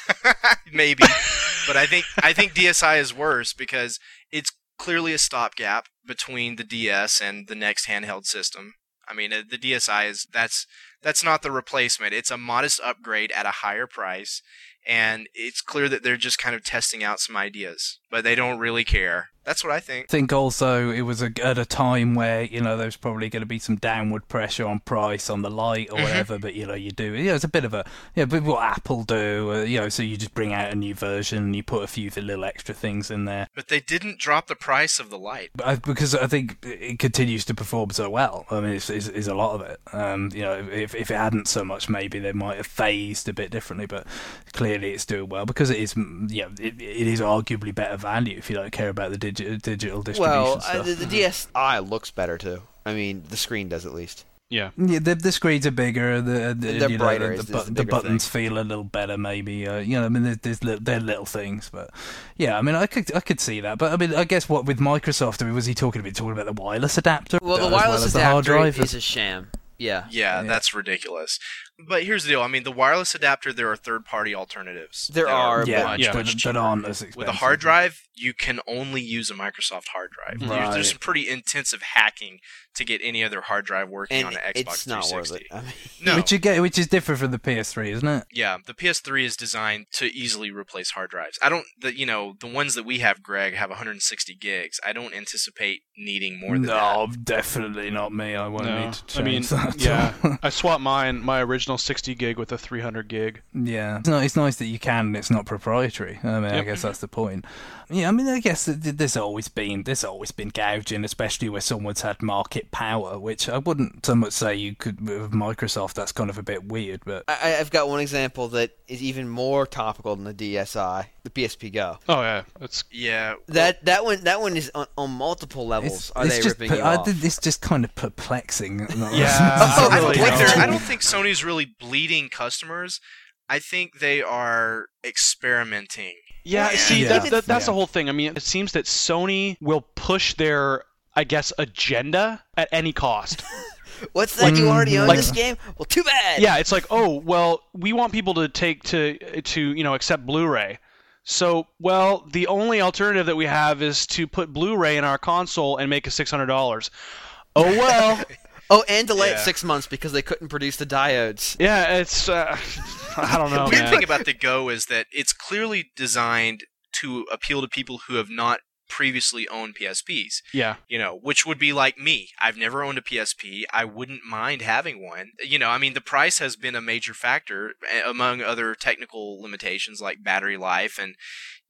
maybe, but I think I think D S i is worse because it's clearly a stopgap between the D S and the next handheld system. I mean, uh, the D S i is that's that's not the replacement. It's a modest upgrade at a higher price, and it's clear that they're just kind of testing out some ideas, but they don't really care. That's what I think. I think also it was a, at a time where, you know, there's probably going to be some downward pressure on price on the Lite or whatever, but, you know, you do, you know, it's a bit of a, you know, but what Apple do, uh, you know, so you just bring out a new version and you put a few little extra things in there. But they didn't drop the price of the Lite. But I, because I think it continues to perform so well. I mean, it's, it's, it's a lot of it. Um, you know, if, if it hadn't so much, maybe they might have phased a bit differently, but clearly it's doing well because it is, you know, it, it is arguably better value if you don't care about the digi- digital distribution Well, stuff. uh, the, the D S i looks better too. I mean, the screen does at least. Yeah. Yeah, the, the screens are bigger. The, the They're you know, brighter The, is- the, is but- the the bigger buttons feel a little better, maybe. Uh, you know, I mean, there's, there's li- they're little things, but yeah, I mean, I could I could see that. But I mean, I guess what with Microsoft, I mean, was he talking about talking about the wireless adapter? Well, the as wireless well as the hard adapter drive? is a sham. Yeah. Yeah, Yeah. that's ridiculous. But here's the deal. I mean, the wireless adapter, there are third-party alternatives. There that are, yeah, much, yeah, that, much that cheaper. aren't as expensive. With a hard drive, you can only use a Microsoft hard drive. There's- Right. There's some pretty intensive hacking to get any other hard drive working And on an Xbox it's not worth three sixty. it. I mean, No. Which you get, which is different from the P S three, isn't it? Yeah, the P S three is designed to easily replace hard drives. I don't, the, you know, the ones that we have, Greg, have one hundred sixty gigs. I don't anticipate needing more than that. No, definitely not me. I won't No. need to I mean, change that. yeah. I swapped mine, my original sixty gig with a three hundred gig. Yeah, it's, not, it's nice that you can and it's not proprietary. I mean, I Yep. guess that's the point. Yeah, I mean, I guess th- th- there's always been there's always been gouging, especially where someone's had market power, which I wouldn't so much say you could with Microsoft. That's kind of a bit weird, but I, I've got one example that is even more topical than the D S i, the P S P Go. Oh yeah, it's Yeah. well, That that one that one is on, on multiple levels. it's, Are it's they just ripping you I, off? it's just kind of perplexing. Yeah. I don't, really think don't. they're- I don't think Sony's really bleeding customers. I think they are experimenting. Yeah, Yeah. see, Yeah. That, that, that's Yeah. the whole thing. I mean, it seems that Sony will push their, I guess, agenda at any cost. What's that? You already own Like- this game? Well, too bad. Yeah, it's like, oh, well, we want people to take to to you know accept Blu-ray. So, well, the only alternative that we have is to put Blu-ray in our console and make it six hundred dollars. Oh well. Oh, and delay it Yeah. six months because they couldn't produce the diodes. Yeah, it's uh, I don't know, The weird man. thing about the Go is that it's clearly designed to appeal to people who have not previously owned P S Ps. Yeah. You know, which would be like me. I've never owned a P S P. I wouldn't mind having one. You know, I mean, the price has been a major factor, eh, among other technical limitations like battery life and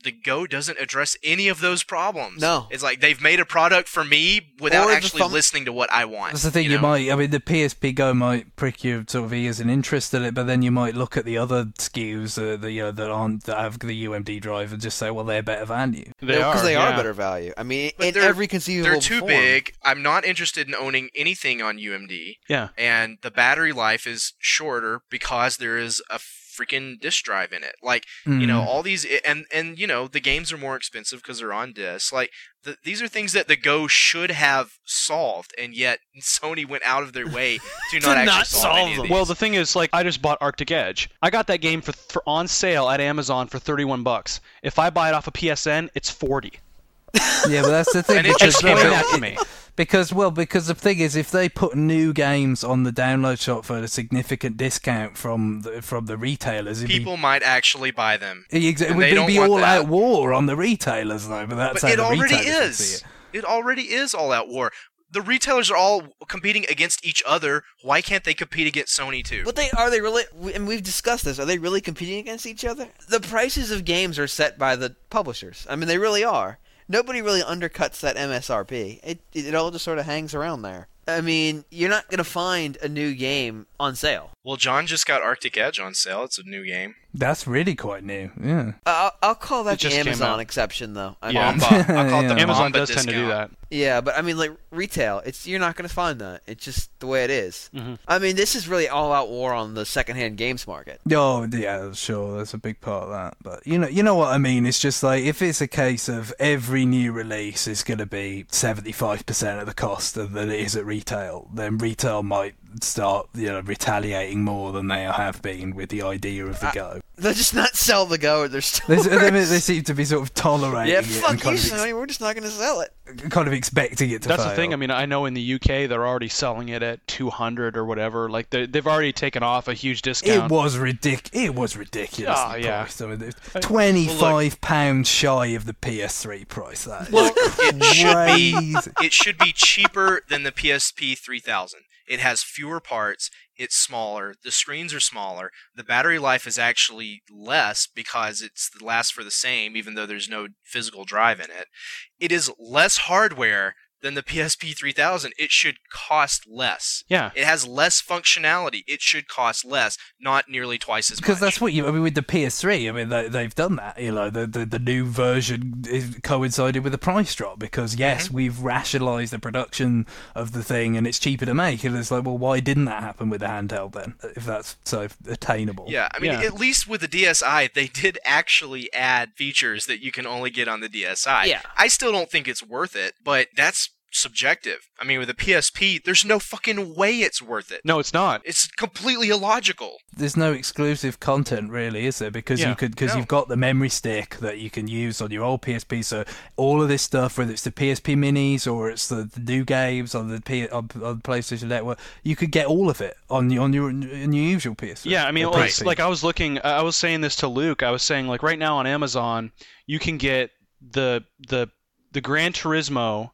the Go doesn't address any of those problems. No. It's like they've made a product for me without Or the actually fun- listening to what I want. That's the thing, you, you know? might, I mean, the P S P Go might prick your sort of ears and interest in it, but then you might look at the other S K Us uh, the, you know, that aren't, that have the U M D drive and just say, well, they're better value. They Because are. they yeah. are better value. I mean, But in they're- every conceivable They're too form. big. I'm not interested in owning anything on U M D. Yeah. And the battery life is shorter because there is a freaking disk drive in it. Like, you know, Mm. all these, and, and you know, the games are more expensive because they're on disc. Like, the, these are things that the Go should have solved, and yet Sony went out of their way to not actually not solve, solve any of them. these. Well, the thing is, like, I just bought Arctic Edge. I got that game for, for on sale at Amazon for thirty-one bucks. If I buy it off of P S N, it's forty. Yeah, but that's the thing. And it because, just well, came it- out to me. Because, well, because the thing is, if they put new games on the download shop for a significant discount from the, from the retailers, it'd People might actually buy them. be, it and would they be, don't be want all that. out war on the retailers, though. But that's But how it the already retailers would see is. it. It already is all out war. The retailers are all competing against each other. Why can't they compete against Sony too? But they are they really? And we've discussed this. Are they really competing against each other? The prices of games are set by the publishers. I mean, they really are. Nobody really undercuts that M S R P. It it all just sort of hangs around there. I mean, you're not gonna find a new game on sale. Well, John just got Arctic Edge on sale. It's a new game. That's really quite new. Yeah. I'll, I'll call that It just the came Amazon out. exception, though. I Yeah. mean, Mamba. I call it the Yeah. Amazon Mamba does tend to do discount. that. yeah, but I mean, like retail, it's you're not gonna find that. It's just the way it is. Mhm. I mean, this is really all-out war on the secondhand games market. Oh yeah, sure. That's a big part of that. But you know, you know what I mean. It's just like if it's a case of every new release is going to be seventy-five percent of the cost of that it is at retail, then retail might start, you know, retaliating more than they have been with the idea of the I- Go. They'll just not sell the Go. They're still. They, they, they seem to be sort of tolerating yeah, it fuck and you, kind of, ex- Sony. We're just not gonna sell it. kind of expecting it to That's fail. the thing. I mean, I know in the U K they're already selling it at two hundred or whatever. Like they they've already taken off a huge It discount. was ridic- It was ridiculous. Oh, yeah. I mean, twenty-five pounds shy of the P S three price. That is Look, it should be crazy. it should be cheaper than the P S P three thousand. It has fewer parts. It's smaller. The screens are smaller. The battery life is actually less because it's it lasts for the same, even though there's no physical drive in it. It is less hardware than the P S P three thousand. It should cost less. Yeah. It has less functionality. It should cost less, not nearly twice as Because much. that's what you. I mean, with the P S three, I mean, they, they've done that. You know, the the, the new version is coincided with the price drop because yes, Mm-hmm. we've rationalised the production of the thing and it's cheaper to make. And it's like, well, why didn't that happen with the handheld then? If that's so attainable. Yeah, I mean, Yeah. at least with the D S i, they did actually add features that you can only get on the D S i. Yeah. I still don't think it's worth it, but that's subjective. I mean, with the P S P, there's no fucking way it's worth it. No, it's not. It's completely illogical. There's no exclusive content really, is there? Because Yeah. you could because No. you've got the memory stick that you can use on your old P S P. So all of this stuff, whether it's the P S P minis or it's the, the new games on the P, on, on the PlayStation Network, you could get all of it on your on your, on your usual P S three. Yeah, I mean, or like, P S P. like I was looking, I was saying this to Luke. I was saying like right now on Amazon, you can get the the the Gran Turismo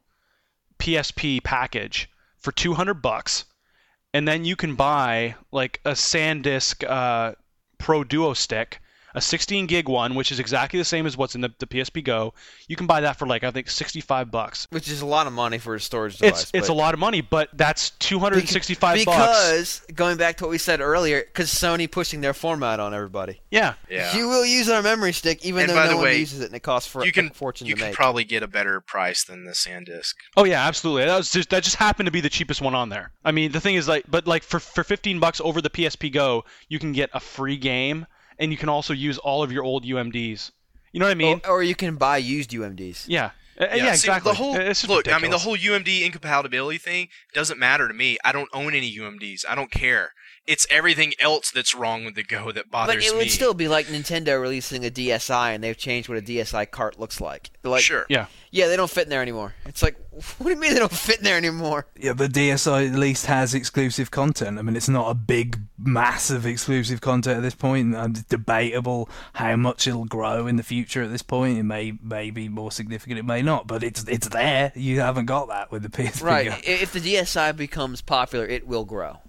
P S P package for two hundred bucks, and then you can buy like a SanDisk uh, Pro Duo stick, a sixteen gig one, which is exactly the same as what's in the, the P S P Go. You can buy that for like I think sixty-five bucks. Which is a lot of money for a storage device. It's it's but- a lot of money, but that's two hundred sixty-five bucks. Because going back to what we said earlier, because Sony pushing their format on everybody. Yeah. Yeah. You will use our memory stick, even And though by no the one way, uses it, and it costs for you can a fortune you to can make. probably get a better price than the SanDisk. Oh yeah, absolutely. That was just that just happened to be the cheapest one on there. I mean, the thing is like, but like for for fifteen bucks over the P S P Go, you can get a free game, and you can also use all of your old U M Ds. You know what I mean? or, or you can buy used U M Ds. Yeah. Uh, Yeah, see, exactly. The whole It's just look, I mean, the ridiculous. whole U M D incompatibility thing doesn't matter to me. I don't own any U M Ds. I don't care. It's everything else that's wrong with the Go that bothers But it me. would still be like Nintendo releasing a D S i, and they've changed what a D S i cart looks like. They're like, Sure. Yeah. yeah, they don't fit in there anymore. It's like, what do you mean they don't fit in there anymore? Yeah, the D S i at least has exclusive content. I mean, it's not a big, massive exclusive content at this point. And it's debatable how much it'll grow in the future at this point. It may may be more significant, it may not, but it's it's there. You haven't got that with the P S P. Right. Go. I- If the D S i becomes popular, it will grow.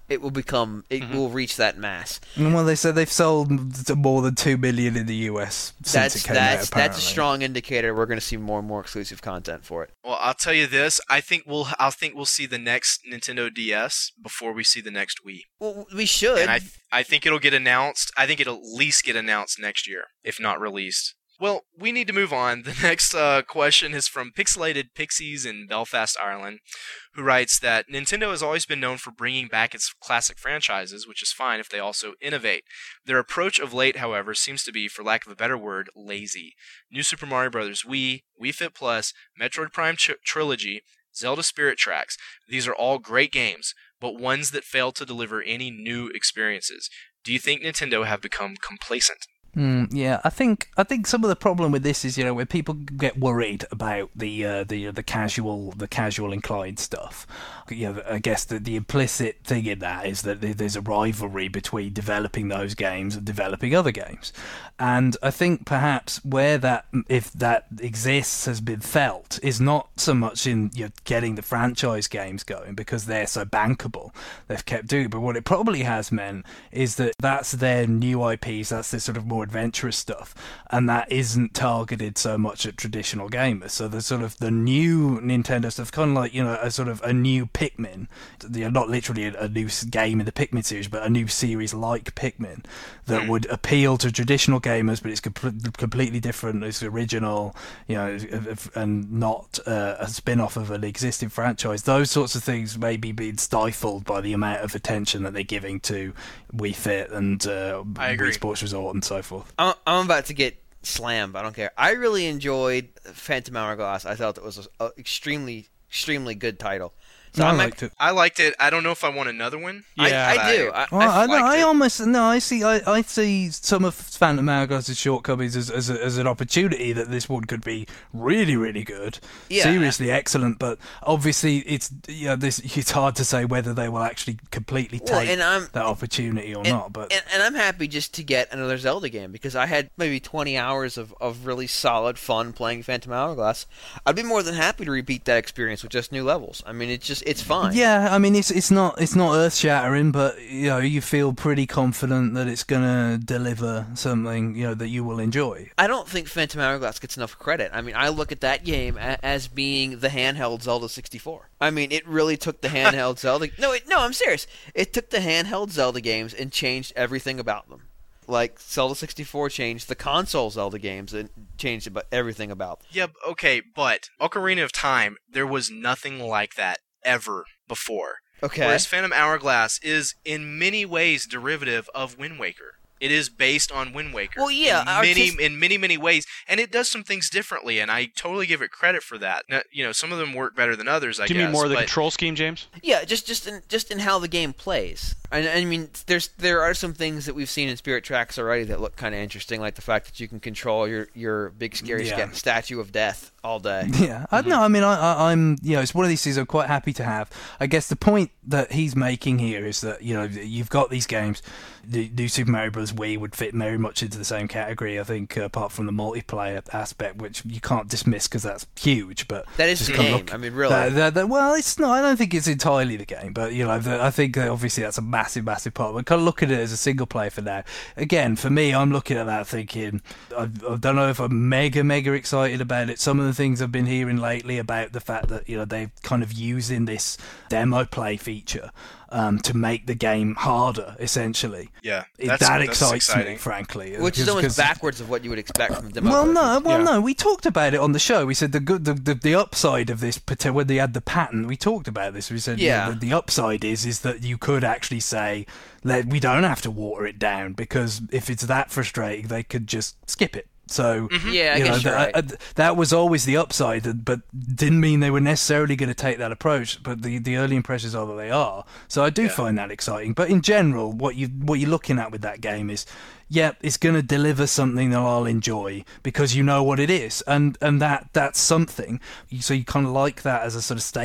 it will become, it Mhm. will reach that mass. And well, they said they've sold to more than two million in the U S since That's it came that's out. Apparently. that's a strong indicator we're going to see more and more exclusive content for it. Well, I'll tell you this. I think we'll I think we'll see the next Nintendo D S before we see the next Wii. Well, we should. And I th- I think it'll get announced. I think it'll at least get announced next year, if not released. Well, we need to move on. The next uh, question is from Pixelated Pixies in Belfast, Ireland, who writes that Nintendo has always been known for bringing back its classic franchises, which is fine if they also innovate. Their approach of late, however, seems to be, for lack of a better word, lazy. New Super Mario Bros. Wii, Wii Fit Plus, Metroid Prime Ch- Trilogy, Zelda Spirit Tracks. These are all great games, but ones that fail to deliver any new experiences. Do you think Nintendo have become complacent? Mm, yeah, I think I think some of the problem with this is, you know, when people get worried about the uh, the the casual the casual inclined stuff. You know, I guess the the implicit thing in that is that there's a rivalry between developing those games and developing other games, and I think perhaps where that, if that exists, has been felt is not so much in, you know, getting the franchise games going because they're so bankable, they've kept doing it, but what it probably has meant is that that's their new I Ps, that's their sort of more adventurous stuff, and that isn't targeted so much at traditional gamers. So the sort of the new Nintendo stuff, kind of like, you know, a sort of a new Pikmin, you know, not literally a, a new game in the Pikmin series, but a new series like Pikmin that would appeal to traditional gamers, but it's com- completely different, it's original, you know, and not uh, a spin-off of an existing franchise. Those sorts of things may be being stifled by the amount of attention that they're giving to Wii Fit and uh, I agree. Wii Sports Resort and so forth. I'm, I'm about to get slammed. I don't care. I really enjoyed Phantom Hourglass. I thought it was an extremely, extremely good title. So I I'm liked it. I liked it. I don't know if I want another one. Yeah, I, I do. I, Well, I, I, no, I it. almost no. I see. I, I see some of Phantom Hourglass's shortcomings as as, a, as an opportunity that this one could be really, really good, Yeah. seriously excellent. But obviously, it's, you know, this. It's hard to say whether they will actually completely take Well, and I'm- that opportunity or and, not. But and, and I'm happy just to get another Zelda game because I had maybe twenty hours of, of really solid fun playing Phantom Hourglass. I'd be more than happy to repeat that experience with just new levels. I mean, it's just it's fine. yeah, I mean, it's it's not it's not earth shattering, but you know, you feel pretty confident that it's gonna deliver something, you know, that you will enjoy. I don't think Phantom Hourglass gets enough credit. I mean, I look at that game a- as being the handheld Zelda sixty-four. I mean, it really took the handheld Zelda. No, it, no, I'm serious. It took the handheld Zelda games and changed everything about them. Like Zelda sixty-four changed the console Zelda games and changed about everything about them. Yeah, b- okay, but Ocarina of Time, there was nothing like that ever before. Okay. Whereas Phantom Hourglass is in many ways derivative of Wind Waker. It is based on Wind Waker. Well, yeah, in many artis- in many many ways, and it does some things differently, and I totally give it credit for that. Now, you know, some of them work better than others. I Do you guess. mean more of the but- control scheme, James? Yeah, just just in just in how the game plays. I, I mean, there's there are some things that we've seen in Spirit Tracks already that look kind of interesting, like the fact that you can control your your big scary Yeah. sca- statue of death all day. Yeah, I no, I mean, I, I, I'm, you know, it's one of these things I'm quite happy to have. I guess the point that he's making here is that, you know, you've got these games. The new Super Mario Bros. Wii would fit very much into the same category, I think, uh, apart from the multiplayer aspect, which you can't dismiss because that's huge. But That is just the kinda game. look- I mean, really. that- that- that- well, it's not. I don't think it's entirely the game, but you know, the, I think that obviously that's a massive, massive part. But kind of look at it as a single player for now. Again, for me, I'm looking at that thinking, I, I don't know if I'm mega, mega excited about it. Some of the things I've been hearing lately about the fact that, you know, they're kind of using this demo play feature um, to make the game harder, essentially. Yeah, It- that's, that that's excites exciting. me, frankly. Which is Because- almost 'cause- backwards of what you would expect from a demo. well, player. no, well, Yeah. no. We talked about it on the show. We said the good, the, the, the upside of this, parti- when they had the patent, we talked about this. We said, Yeah. you know, the, the upside is is that you could actually say, let, we don't have to water it down, because if it's that frustrating, they could just skip it. So, Yeah, I you know, guess you're that, right. uh, that was always the upside, but didn't mean they were necessarily going to take that approach. But the, the early impressions are that they are. So I do find that exciting. But in general, what you what you're looking at with that game is, yeah, it's going to deliver something that I'll enjoy because you know what it is, and and that that's something. So you kind of like that as a sort of staple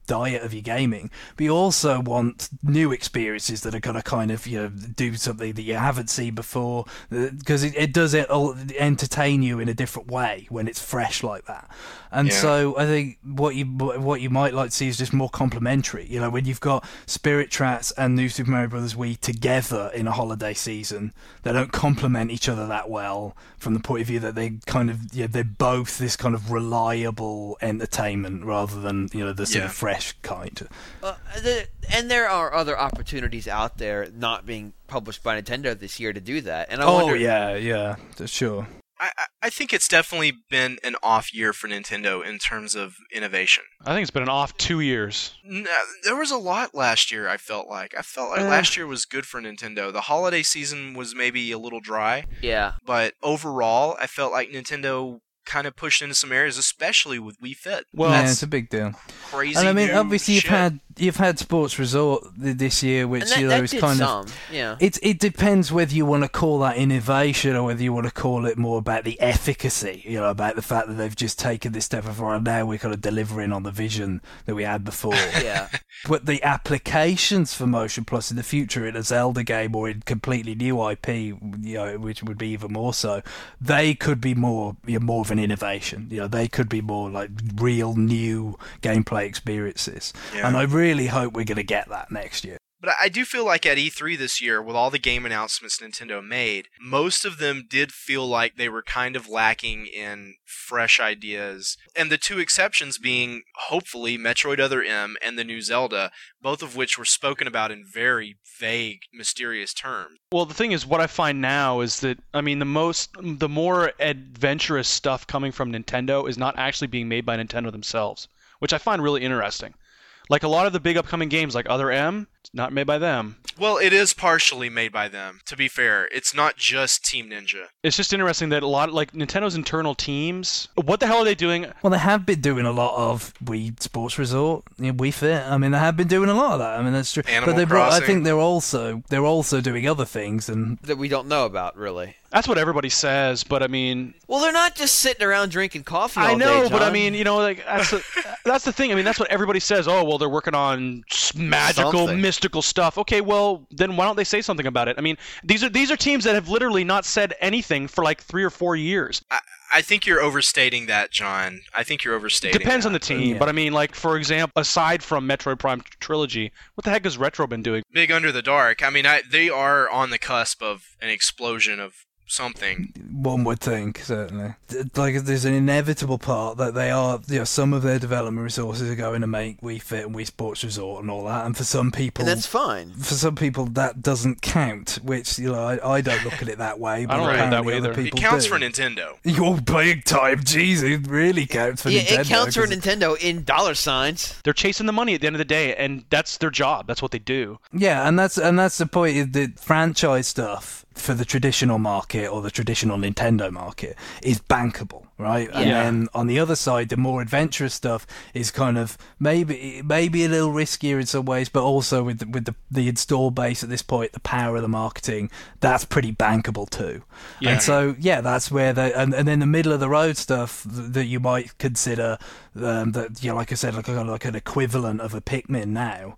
diet of your gaming, but you also want new experiences that are going to kind of, you know, do something that you haven't seen before, because it, it does it all entertain you in a different way when it's fresh like that. And Yeah. so I think what you what you might like to see is just more complementary. You know, when you've got Spirit Tracks and New Super Mario Bros. Wii together in a holiday season, they don't complement each other that well from the point of view that they kind of, yeah, they're both this kind of reliable entertainment rather than, you know, the sort Yeah. of fresh kind. Uh, the, and there are other opportunities out there not being published by Nintendo this year to do that. And I Oh wonder, yeah, yeah, sure. I, I- I think it's definitely been an off year for Nintendo in terms of innovation. I think it's been an off two years. No, there was a lot last year, I felt like. I felt like Eh. last year was good for Nintendo. The holiday season was maybe a little dry, yeah. but overall, I felt like Nintendo kind of pushed into some areas, especially with Wii Fit. Well, yeah, That's it's a big deal. crazy. And I mean, new obviously, you've shit. had you've had Sports Resort th- this year, which And that, you know that is did kind some, of. yeah. It it depends whether you want to call that innovation or whether you want to call it more about the efficacy. You know, about the fact that they've just taken this step forward and now we're kind of delivering on the vision that we had before. Yeah. But the applications for Motion Plus in the future in a Zelda game or in completely new I P, you know, which would be even more so, they could be more, you know, more of an innovation. You know, they could be more like real new gameplay experiences. Yeah. And I really hope we're going to get that next year. But I do feel like at E three this year, with all the game announcements Nintendo made, most of them did feel like they were kind of lacking in fresh ideas. And the two exceptions being, hopefully, Metroid Other M and the new Zelda, both of which were spoken about in very vague, mysterious terms. Well, the thing is, what I find now is that, I mean, the most, the more adventurous stuff coming from Nintendo is not actually being made by Nintendo themselves, which I find really interesting. Like a lot of the big upcoming games, like Other M, it's not made by them. Well, it is partially made by them, to be fair. It's not just Team Ninja. It's just interesting that a lot of, like, Nintendo's internal teams, what the hell are they doing? Well, they have been doing a lot of Wii Sports Resort, you know, Wii Fit. I mean, they have been doing a lot of that. I mean, that's true. Animal but they brought, I Crossing. think they're also they're also doing other things, and That we don't know about, really. That's what everybody says, but I mean, Well, they're not just sitting around drinking coffee all I know, day, but I John. mean, you know, like that's the, that's the thing. I mean, that's what everybody says. Oh, well, they're working on s- magical, Something. mystical stuff. Okay, well, then why don't they say something about it? I mean, these are these are teams that have literally not said anything for like three or four years. I, I think you're overstating that, John. I think you're overstating Depends that. on the team, Yeah. but I mean, like for example, aside from Metroid Prime Trilogy, what the heck has Retro been doing? Big Under the Dark. I mean, I, they are on the cusp of an explosion of something. one would think, certainly. Th- Like, there's an inevitable part that they are, you know, some of their development resources are going to make Wii Fit and Wii Sports Resort and all that, and for some people, And that's fine. for some people that doesn't count, which, you know, I, I don't look at it that way, but don't look at it that apparently way other either. It people counts do. for Nintendo. You're big time, jeez, it really counts for Yeah, Nintendo. it counts for 'cause- Nintendo in dollar signs. They're chasing the money at the end of the day, and that's their job. That's what they do. Yeah, and that's and that's the point. Is that franchise stuff for the traditional market or the traditional Nintendo market is bankable, right? And Yeah. then on the other side, the more adventurous stuff is kind of maybe maybe a little riskier in some ways, but also with the, with the the install base at this point, the power of the marketing, that's pretty bankable too. Yeah. And so yeah, that's where they and, and then the middle of the road stuff th- that you might consider um, that, you know, like I said, like a, like an equivalent of a Pikmin now,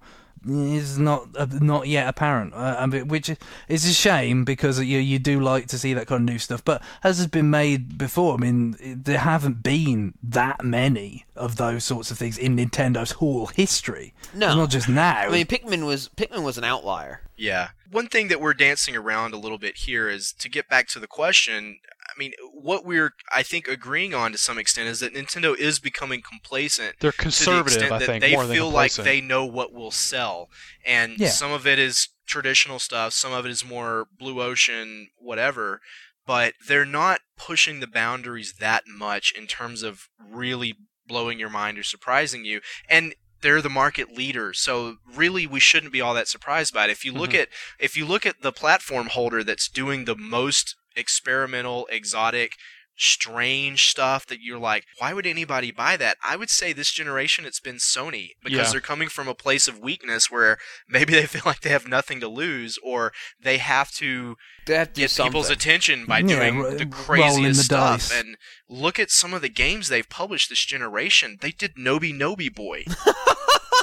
is not uh, not yet apparent, uh, I mean, which is a shame because you you do like to see that kind of new stuff. But as has been made before, I mean, it- there haven't been that many of those sorts of things in Nintendo's whole history. No. It's not just now. I mean, Pikmin was Pikmin was an outlier. Yeah. One thing that we're dancing around a little bit here is to get back to the question. I mean, what we're, I think, agreeing on to some extent is that Nintendo is becoming complacent. They're to the conservative, extent I that think, they more than feel like complacent. they know what will sell. And Yeah. some of it is traditional stuff, some of it is more blue ocean, whatever. But they're not pushing the boundaries that much in terms of really blowing your mind or surprising you. And they're the market leader, so really we shouldn't be all that surprised by it. If you look Mhm. at if you look at the platform holder that's doing the most experimental, exotic, strange stuff that you're like, why would anybody buy that? I would say this generation it's been Sony, because Yeah. they're coming from a place of weakness where maybe they feel like they have nothing to lose, or they have to They have to do get people's something. attention by Yeah, doing ro- the rolling craziest the stuff. dice. And look at some of the games they've published this generation. They did Nobi Nobi Boy.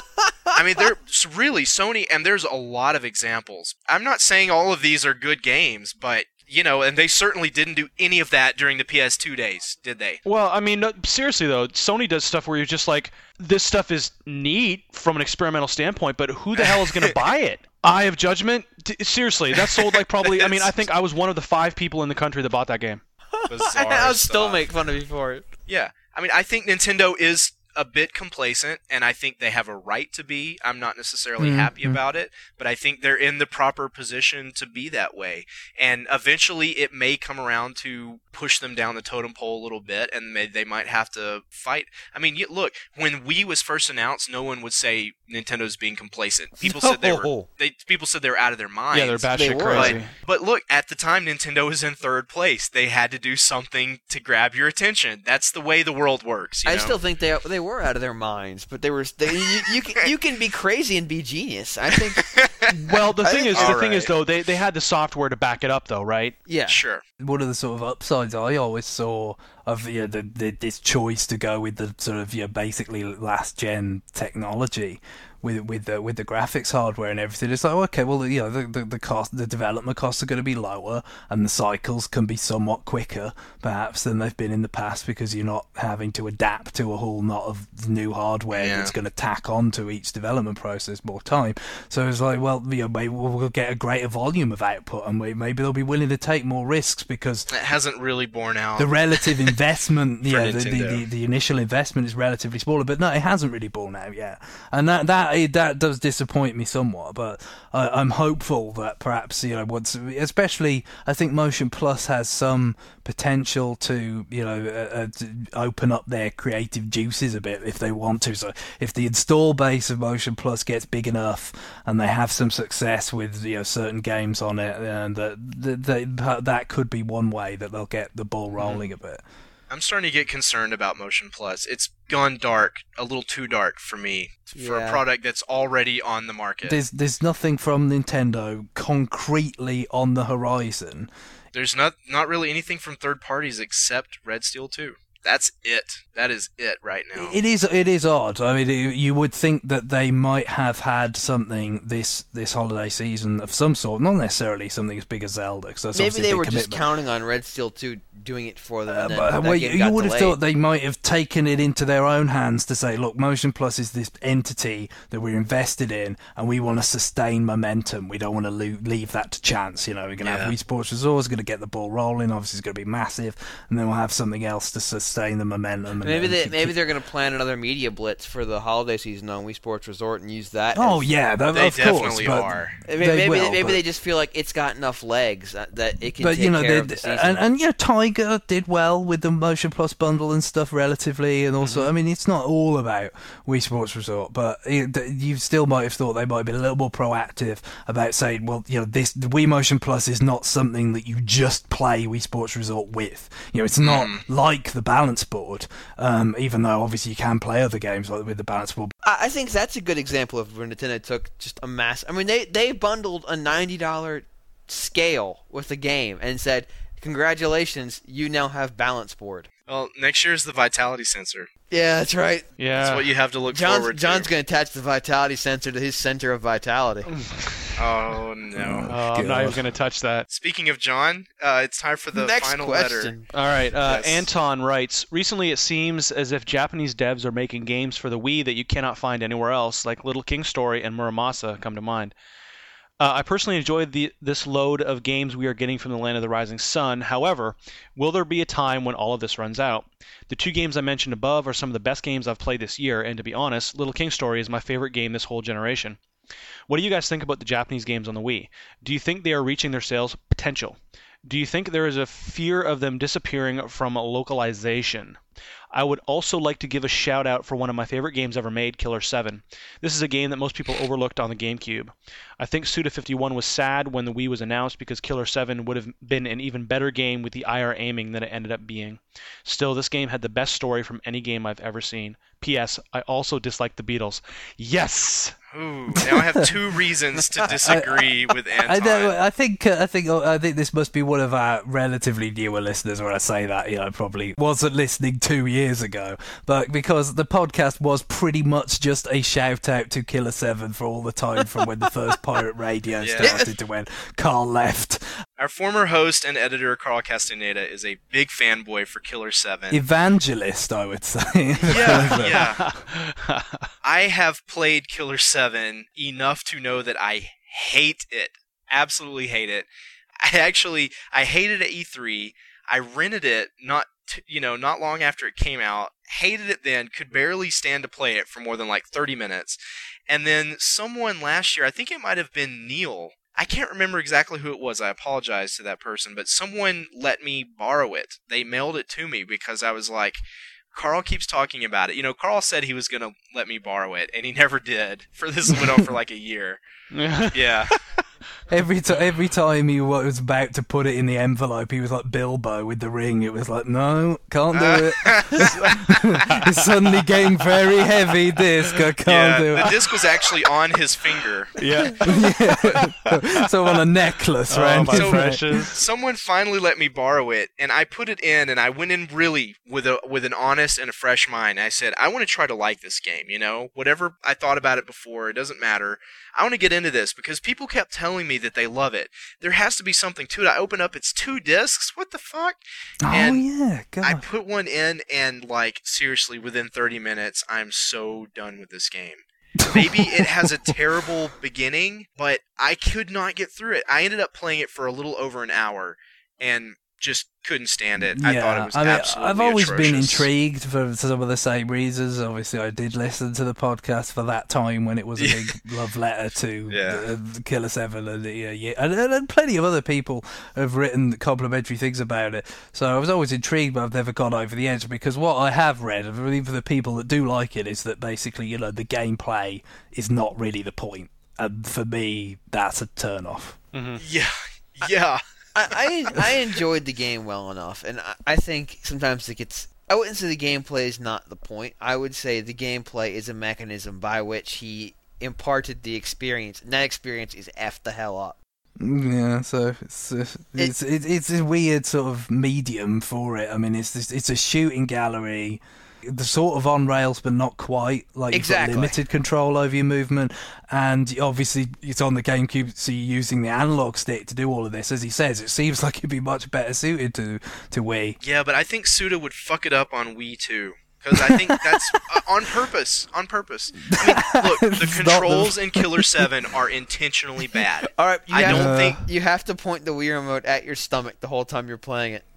I mean, there's really Sony, and there's a lot of examples. I'm not saying all of these are good games, but, you know, and they certainly didn't do any of that during the P S two days, did they? Well, I mean, no, seriously, though, Sony does stuff where you're just like, this stuff is neat from an experimental standpoint, but who the hell is going to buy it? Eye of Judgment? T- seriously, that sold like probably, I mean, I think I was one of the five people in the country that bought that game. Bizarre I'll still stuff. make fun of you for it. Yeah. I mean, I think Nintendo is a bit complacent, and I think they have a right to be. I'm not necessarily Mm-hmm. happy about it, but I think they're in the proper position to be that way. And eventually it may come around to push them down the totem pole a little bit, and may, they might have to fight. I mean, you, look, when Wii was first announced, no one would say Nintendo's being complacent. People said they were No. they people said they were out of their minds. Yeah, they're They batshit were. crazy. But look, at the time, Nintendo was in third place. They had to do something to grab your attention. That's the way the world works. You I know? still think they they were out of their minds, but they were. They, you, you can you can be crazy and be genius. I think. Well, the I thing think- is, the All thing is right. though, they, they had the software to back it up, though, right? Yeah. Sure. One of the sort of upsides I always saw of you know, the, the this choice to go with the sort of you know, basically last gen technology with with the with the graphics hardware and everything, it's like, okay, well, you know, the, the the cost, the development costs are going to be lower, and the cycles can be somewhat quicker, perhaps, than they've been in the past, because you're not having to adapt to a whole lot of new hardware Yeah. that's going to tack on to each development process more time. So it's like, well, you know, maybe we'll get a greater volume of output, and we, maybe they'll be willing to take more risks because It hasn't really borne out. the relative investment, For yeah, the, the, Nintendo. the, the initial investment is relatively smaller, but no, it hasn't really borne out yet, and that that that does disappoint me somewhat. But I, I'm hopeful that perhaps you know, once, especially, I think Motion Plus has some potential to you know uh, uh, to open up their creative juices a bit if they want to. So if the install base of Motion Plus gets big enough and they have some success with you know certain games on it, and that that that could be one way that they'll get the ball rolling a bit. I'm starting to get concerned about Motion Plus. It's gone dark, a little too dark for me, for Yeah. a product that's already on the market. There's there's nothing from Nintendo concretely on the horizon. There's not not really anything from third parties except Red Steel two. That's it. That is it right now. It is it is odd. I mean, it, you would think that they might have had something this this holiday season of some sort, not necessarily something as big as Zelda, because that's Maybe obviously a they big were just commitment. counting on Red Steel two doing it for them. Uh, And then but that well, game you got would have delayed. thought they might have taken it into their own hands to say, look, Motion Plus is this entity that we're invested in, and we want to sustain momentum. We don't want to lo- leave that to chance. You know, we're going to Yeah. have Wii Sports Resort, going to get the ball rolling. Obviously, it's going to be massive, and then we'll have something else to sustain the momentum. And, Maybe and they keep- maybe they're going to plan another media blitz for the holiday season on Wii Sports Resort and use that. Oh as- yeah, that, They of course, definitely but are. Maybe they maybe, will, maybe but- they just feel like it's got enough legs uh, that it can But take you know, care they, of the season. and and yeah, Tiger did well with the Motion Plus bundle and stuff relatively, and also, I mean, it's not all about Wii Sports Resort, but it, you still might have thought they might have been a little more proactive about saying, well, you know, this the Wii Motion Plus is not something that you just play Wii Sports Resort with. You know, it's not like the balance board, um, even though obviously you can play other games like with the balance board. I I think that's a good example of where Nintendo took just a mass. I mean, they they bundled a ninety dollar scale with the game and said, "Congratulations, you now have balance board." Well, next year is the vitality sensor. Yeah, that's right. Yeah. That's what you have to look John's forward John's to. going to attach the vitality sensor to his center of vitality. Oh no. Oh, I'm not God. even going to touch that. Speaking of John, uh, it's time for the Next final letter. question. All right. Uh, Yes. Anton writes, recently it seems as if Japanese devs are making games for the Wii that you cannot find anywhere else, like Little King Story and Muramasa come to mind. Uh, I personally enjoyed the, this load of games we are getting from the Land of the Rising Sun. However, will there be a time when all of this runs out? The two games I mentioned above are some of the best games I've played this year, and to be honest, Little King Story is my favorite game this whole generation. What do you guys think about the Japanese games on the Wii? Do you think they are reaching their sales potential? Do you think there is a fear of them disappearing from localization? I would also like to give a shout out for one of my favorite games ever made, Killer seven. This is a game that most people overlooked on the GameCube. I think Suda fifty-one was sad when the Wii was announced because Killer seven would have been an even better game with the I R aiming than it ended up being. Still, this game had the best story from any game I've ever seen. P S. I also dislike the Beatles. Yes! Ooh, now I have two reasons to disagree with Anton. I know. I think. Uh, I think. I think this must be one of our relatively newer listeners when I say that. You know, probably wasn't listening two years ago, but because the podcast was pretty much just a shout out to Killer seven for all the time from when the first Pirate Radio Yeah. started to when Carl left. Our former host and editor, Carl Castaneda, is a big fanboy for Killer seven. Evangelist, I would say. Yeah, yeah. I have played Killer seven enough to know that I hate it. Absolutely hate it. I actually, I hated it at E three. I rented it not, t- you know, not long after it came out. Hated it then. Could barely stand to play it for more than like thirty minutes. And then someone last year, I think it might have been Neil. I can't remember exactly who it was. I apologize to that person, but someone let me borrow it. They mailed it to me because I was like, Carl keeps talking about it. You know, Carl said he was going to let me borrow it, and he never did. For this went on for like a year. Yeah. Every time, every time he was about to put it in the envelope, he was like Bilbo with the ring. It was like, no, can't do it. It's suddenly getting very heavy. Disc, I can't Yeah, do the it. disc was actually on his finger. Yeah. Yeah. So on a necklace, Oh, right? my So- precious. Someone finally let me borrow it, and I put it in, and I went in really with a with an honest and a fresh mind. I said, I want to try to like this game, you know? Whatever I thought about it before, it doesn't matter. I want to get into this because people kept telling me that they love it. There has to be something to it. I open up, it's two discs. What the fuck? Oh And yeah, God. I put one in, and like seriously, within thirty minutes, I'm so done with this game. Maybe it has a terrible beginning, but I could not get through it. I ended up playing it for a little over an hour, and just couldn't stand it. I thought it was I mean, absolutely I've always been atrocious. intrigued for some of the same reasons. Obviously, I did listen to the podcast for that time when it was a Yeah. big love letter to Yeah. the, the Killer Seven, and, the, uh, yeah, and, and, and plenty of other people have written complimentary things about it. So I was always intrigued, but I've never gone over the edge because what I have read, and really for the people that do like it, is that basically, you know, the gameplay is not really the point, and for me, that's a turn off. Yeah, yeah. I, I I enjoyed the game well enough, and I, I think sometimes it gets. I wouldn't say the gameplay is not the point. I would say the gameplay is a mechanism by which he imparted the experience, and that experience is effed the hell up. Yeah, so it's uh, it's it, it's a weird sort of medium for it. I mean, it's this, it's a shooting gallery, the sort of on rails, but not quite. Like Exactly. you've got limited control over your movement, and obviously it's on the GameCube, so you're using the analog stick to do all of this. As he says, it seems like it'd be much better suited to to Wii. Yeah, but I think Suda would fuck it up on Wii too. Because I think that's uh, on purpose. On purpose. I mean, look, the It's not controls the- in Killer seven are intentionally bad. All right, you I have, don't Uh, think. you have to point the Wii remote at your stomach the whole time you're playing it.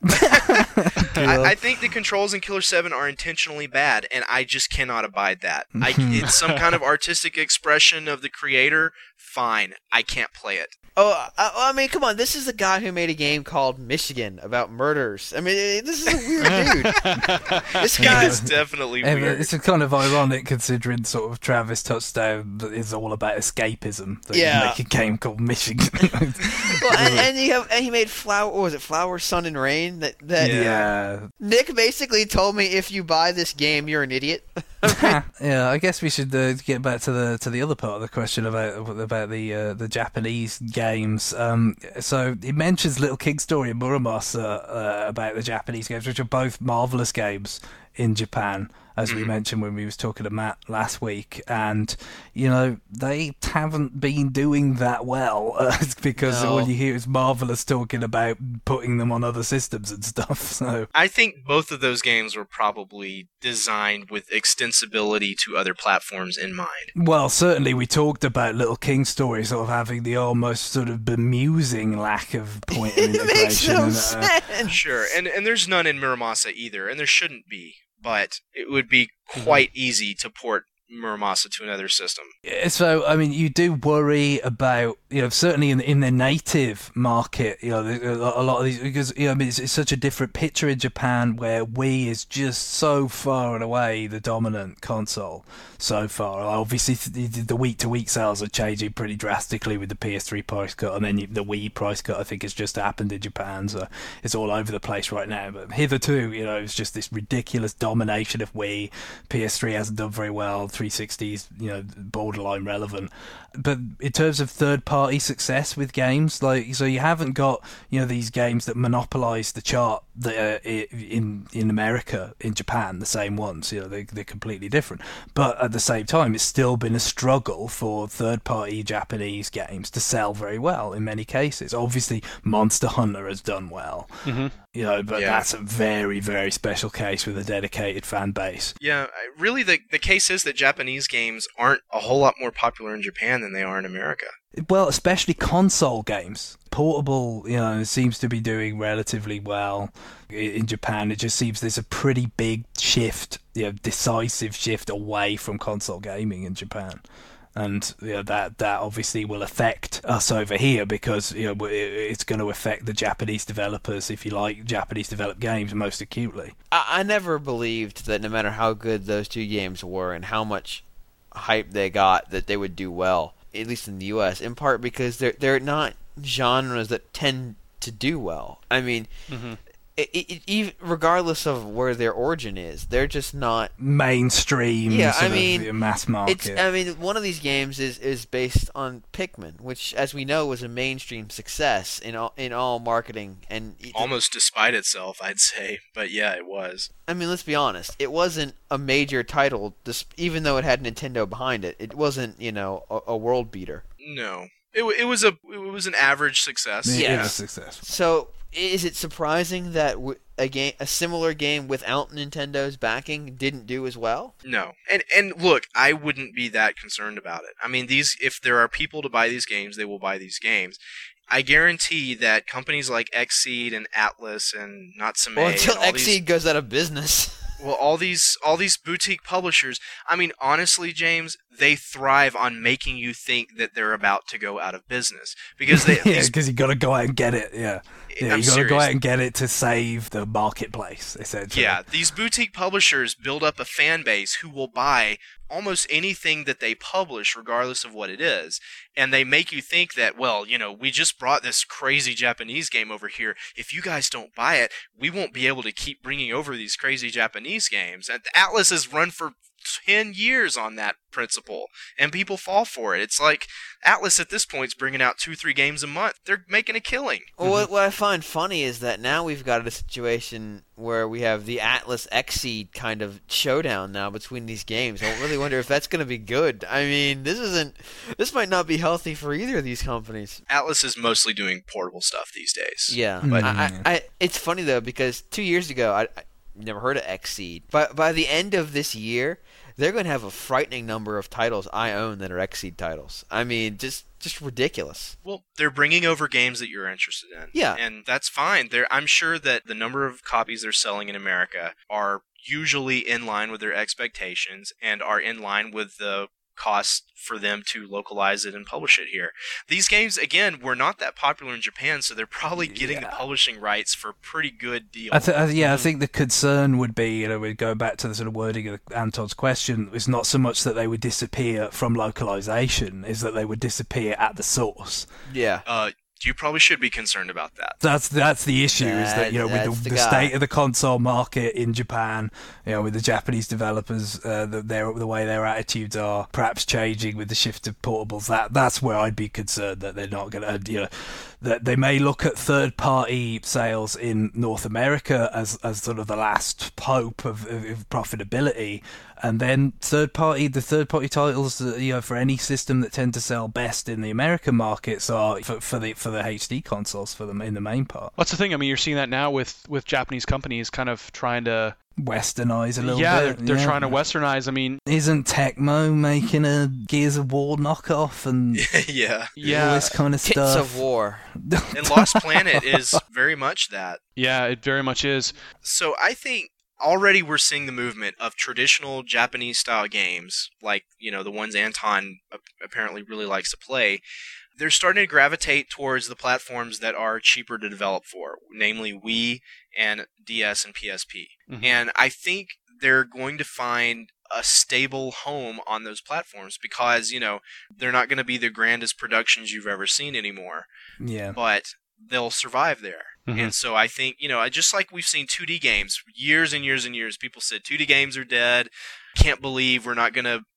I, I think the controls in Killer seven are intentionally bad, and I just cannot abide that. I, it's some kind of artistic expression of the creator. Fine, I can't play it. Oh, I, I mean, come on! This is the guy who made a game called Michigan about murders. I mean, this is a weird dude. This He guy is definitely And weird. it's kind of ironic considering sort of Travis Touchdown is all about escapism. That Yeah. you make a game called Michigan. Well, and, and he have, and he made Flower. What was it? Flower, Sun, and Rain. That that yeah. Nick basically told me if you buy this game, you're an idiot. Yeah, I guess we should uh, get back to the to the other part of the question about about the uh, the Japanese games. Um, so he mentions Little King Story and Muramasa uh, about the Japanese games, which are both marvelous games in Japan, as we mentioned when we was talking to Matt last week. And you know they haven't been doing that well uh, because No. all you hear is Marvelous talking about putting them on other systems and stuff. So I think both of those games were probably designed with extensibility to other platforms in mind. well, certainly we talked about Little King Story sort of having the almost sort of bemusing lack of point of It makes integration. no and, uh, sense. Sure, and and there's none in Muramasa either, and there shouldn't be, but it would be quite easy to port Muramasa to another system. Yeah, So, I mean, you do worry about, you know, certainly in in the native market, you know, the- a lot of these, because, you know, I mean, it's, it's such a different picture in Japan where Wii is just so far and away the dominant console so far. Obviously, th- the week-to-week sales are changing pretty drastically with the P S three price cut, and then you- the Wii price cut, I think, has just happened in Japan, so it's all over the place right now. But hitherto, you know, it's just this ridiculous domination of Wii. P S three hasn't done very well. three sixty is, you know, borderline relevant. But in terms of third-party success with games, like, so you haven't got, you know, these games that monopolize the chart that are in in America, in Japan, the same ones. You know, they they're completely different. But at the same time, it's still been a struggle for third-party Japanese games to sell very well in many cases. Obviously, Monster Hunter has done well. Mm-hmm. You know, but Yeah. that's a very, very special case with a dedicated fan base. Yeah, I- really, the the case is that Japanese games aren't a whole lot more popular in Japan than they are in America. Well, especially console games. Portable, you know, seems to be doing relatively well I- in Japan. It just seems there's a pretty big shift, you know, decisive shift away from console gaming in Japan. And you know, that that obviously will affect us over here because you know it- it's going to affect the Japanese developers, if you like, Japanese developed games most acutely. I, I never believed that no matter how good those two games were and how much hype they got, that they would do well, at least in the U S, in part because they're they're not genres that tend to do well. I mean, Mm-hmm. it, it, even regardless of where their origin is, they're just not. Mainstream, Yeah, sort I mean, of mass It's. market. I mean, one of these games is, is based on Pikmin, which, as we know, was a mainstream success in all in all marketing. And it- Almost despite itself, I'd say. But yeah, it was. I mean, let's be honest. It wasn't a major title, dis- even though it had Nintendo behind it. It wasn't, you know, a, a world beater. No. It, wa- it was a it was an average success. It yeah. was successful. So, is it surprising that w- a game, a similar game without Nintendo's backing, didn't do as well? No. And and look, I wouldn't be that concerned about it. I mean, these if there are people to buy these games, they will buy these games. I guarantee that companies like Xseed and Atlas and Natsume Well, until and all these, Xseed goes out of business. well, all these all these boutique publishers, I mean, honestly, James, they thrive on making you think that they're about to go out of business because they Yeah, these, because you got to go out and get it. Yeah, yeah, I'm you got to go serious. out and get it to save the marketplace, essentially. Yeah, these boutique publishers build up a fan base who will buy almost anything that they publish, regardless of what it is. And they make you think that, well, you know, we just brought this crazy Japanese game over here. If you guys don't buy it, we won't be able to keep bringing over these crazy Japanese games. And Atlas has run for ten years on that principle, and people fall for it. It's like Atlas at this point is bringing out two, three games a month. They're making a killing. Well, what, what I find funny is that now we've got a situation where we have the Atlas Xseed kind of showdown now between these games. I really wonder if that's going to be good. I mean, this isn't. This might not be healthy for either of these companies. Atlas is mostly doing portable stuff these days. Yeah, Mm. but I, I, I, it's funny though because two years ago I, I never heard of Xseed. But by the end of this year, they're going to have a frightening number of titles I own that are Xseed titles. I mean, just just ridiculous. Well, they're bringing over games that you're interested in. Yeah. And that's fine. They're, I'm sure that the number of copies they're selling in America are usually in line with their expectations and are in line with the cost for them to localize it and publish it here. These games, again, were not that popular in Japan, so they're probably getting the Yeah. publishing rights for a pretty good deal. I th- I, yeah, I think the concern would be, you know, we go back to the sort of wording of Anton's question, is not so much that they would disappear from localization, is that they would disappear at the source. Yeah. uh, you probably should be concerned about that. That's that's the issue, is that, you know, That- with that's the, the the guy. state of the console market in Japan, you know, with the Japanese developers, uh, the, their, the way their attitudes are perhaps changing with the shift of portables, that that's where I'd be concerned that they're not going to, you know, that they may look at third-party sales in North America as, as sort of the last hope of, of, of profitability, and then third-party, the third-party titles, uh, you know, for any system that tend to sell best in the American markets are for, for the for the H D consoles for them in the main part. That's the thing. I mean, you're seeing that now with, with Japanese companies kind of trying to. Westernize a little yeah, bit. they're, they're trying to westernize. I mean, Isn't Tecmo making a Gears of War knockoff and yeah. all yeah, this kind of Tits stuff? of War. And Lost Planet is very much that. yeah, it very much is. So I think already we're seeing the movement of traditional Japanese style games, like, you know, the ones Anton ap- apparently really likes to play. They're starting to gravitate towards the platforms that are cheaper to develop for, namely Wii and D S and P S P. Mhm. And I think they're going to find a stable home on those platforms because, you know, they're not going to be the grandest productions you've ever seen anymore, Yeah. but they'll survive there. Mhm. And so I think, you know, just like we've seen two D games, years and years and years, people said two D games are dead. Can't believe we're not going to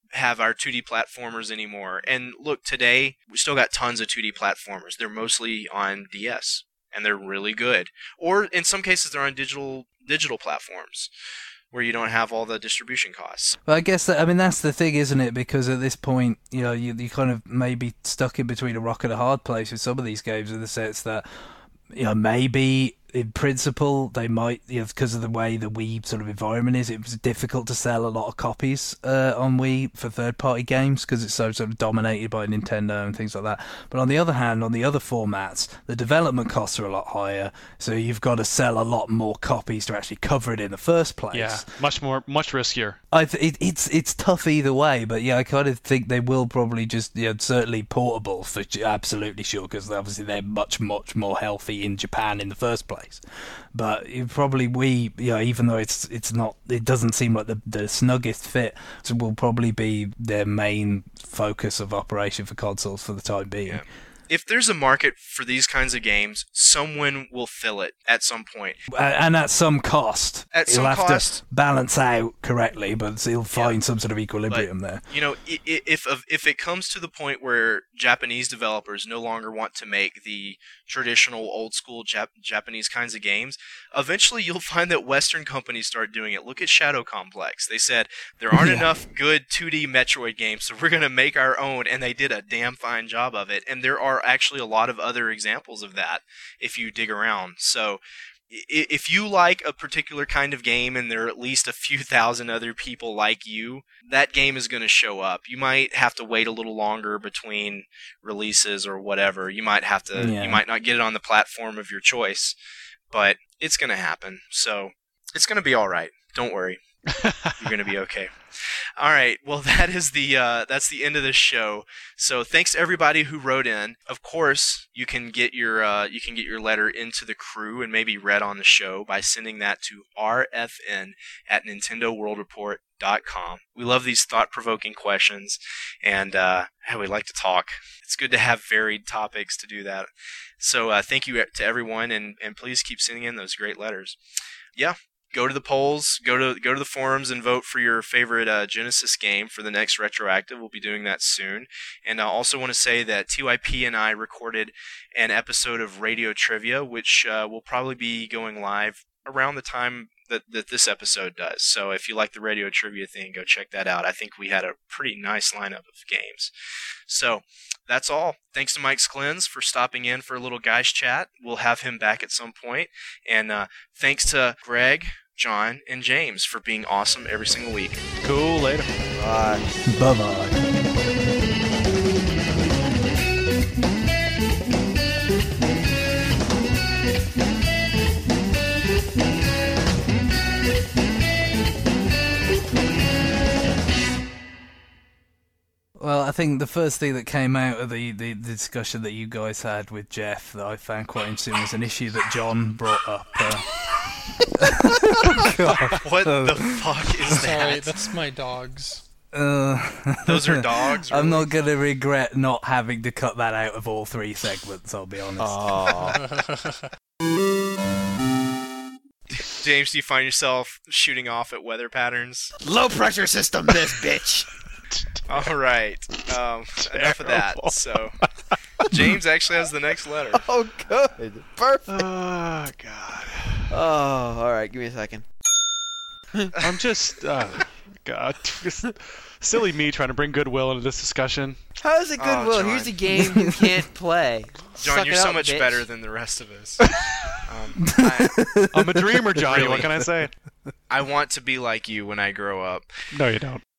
have our two D platformers anymore. And look, today we still got tons of two D platformers. They're mostly on D S, and they're really good. Or in some cases, they're on digital digital platforms, where you don't have all the distribution costs. But I guess that, I mean, that's the thing, isn't it? Because at this point, you know, you you kind of may be stuck in between a rock and a hard place with some of these games, in the sense that, you know, maybe in principle they might, you know, because of the way the Wii sort of environment is, it was difficult to sell a lot of copies uh, on Wii for third-party games because it's so sort of dominated by Nintendo and things like that. But on the other hand, on the other formats, the development costs are a lot higher, so you've got to sell a lot more copies to actually cover it in the first place. Yeah, much more, much riskier. I th- it, it's it's tough either way, but yeah, I kind of think they will probably just, you know, certainly portable for absolutely sure, because obviously they're much much more healthy in Japan in the first place. But you probably we, you know, even though it's it's not, it doesn't seem like the the snuggest fit, so will probably be their main focus of operation for consoles for the time being. Yeah. If there's a market for these kinds of games, someone will fill it at some point. And at some cost. At he'll some have cost. to balance out correctly, but he'll find Yeah. some sort of equilibrium But, there. You know, i- i- if if it comes to the point where Japanese developers no longer want to make the traditional old school Jap- Japanese kinds of games, eventually you'll find that Western companies start doing it. Look at Shadow Complex. They said there aren't Yeah. enough good two D Metroid games, so we're going to make our own, and they did a damn fine job of it. And there are actually a lot of other examples of that if you dig around. So i- if you like a particular kind of game and there are at least a few thousand other people like you, that game is going to show up. You might have to wait a little longer between releases or whatever. You might have to Yeah. you might not get it on the platform of your choice, but it's going to happen. So it's going to be all right. Don't worry. You're going to be okay. All right. Well, that is the uh, that's the end of this show. So thanks to everybody who wrote in. Of course, you can get your uh, you can get your letter into the crew and maybe read on the show by sending that to R F N at Nintendo World Report dot com. We love these thought-provoking questions, and uh, we like to talk. It's good to have varied topics to do that. So uh, thank you to everyone, and, and please keep sending in those great letters. Yeah. Go to the polls, go to go to the forums, and vote for your favorite uh, Genesis game for the next Retroactive. We'll be doing that soon. And I also want to say that T Y P and I recorded an episode of Radio Trivia, which uh, will probably be going live around the time that, that this episode does. So if you like the Radio Trivia thing, go check that out. I think we had a pretty nice lineup of games. So that's all. Thanks to Mike Sklens for stopping in for a little guys chat. We'll have him back at some point. And uh, thanks to Greg, John, and James for being awesome every single week. Cool. Later. Bye. Bye-bye. Well, I think the first thing that came out of the, the, the discussion that you guys had with Jeff that I found quite interesting was an issue that John brought up. Uh... What the fuck is Sorry, that? that's my dogs. Uh, Those are dogs? I'm really? not going to regret not having to cut that out of all three segments, I'll be honest. Aw. James, do you find yourself shooting off at weather patterns? Low pressure system, this bitch. All right. Um, enough of that. So, James actually has the next letter. Oh, good. Perfect. Oh God. Oh, all right. Give me a second. I'm just, uh, God, just silly me trying to bring goodwill into this discussion. How is it Oh, goodwill? John. Here's a game you can't play. John, Suck you're it so up, much bitch. better than the rest of us. Um, I, I'm a dreamer, Johnny. Really? What can I say? I want to be like you when I grow up. No, you don't.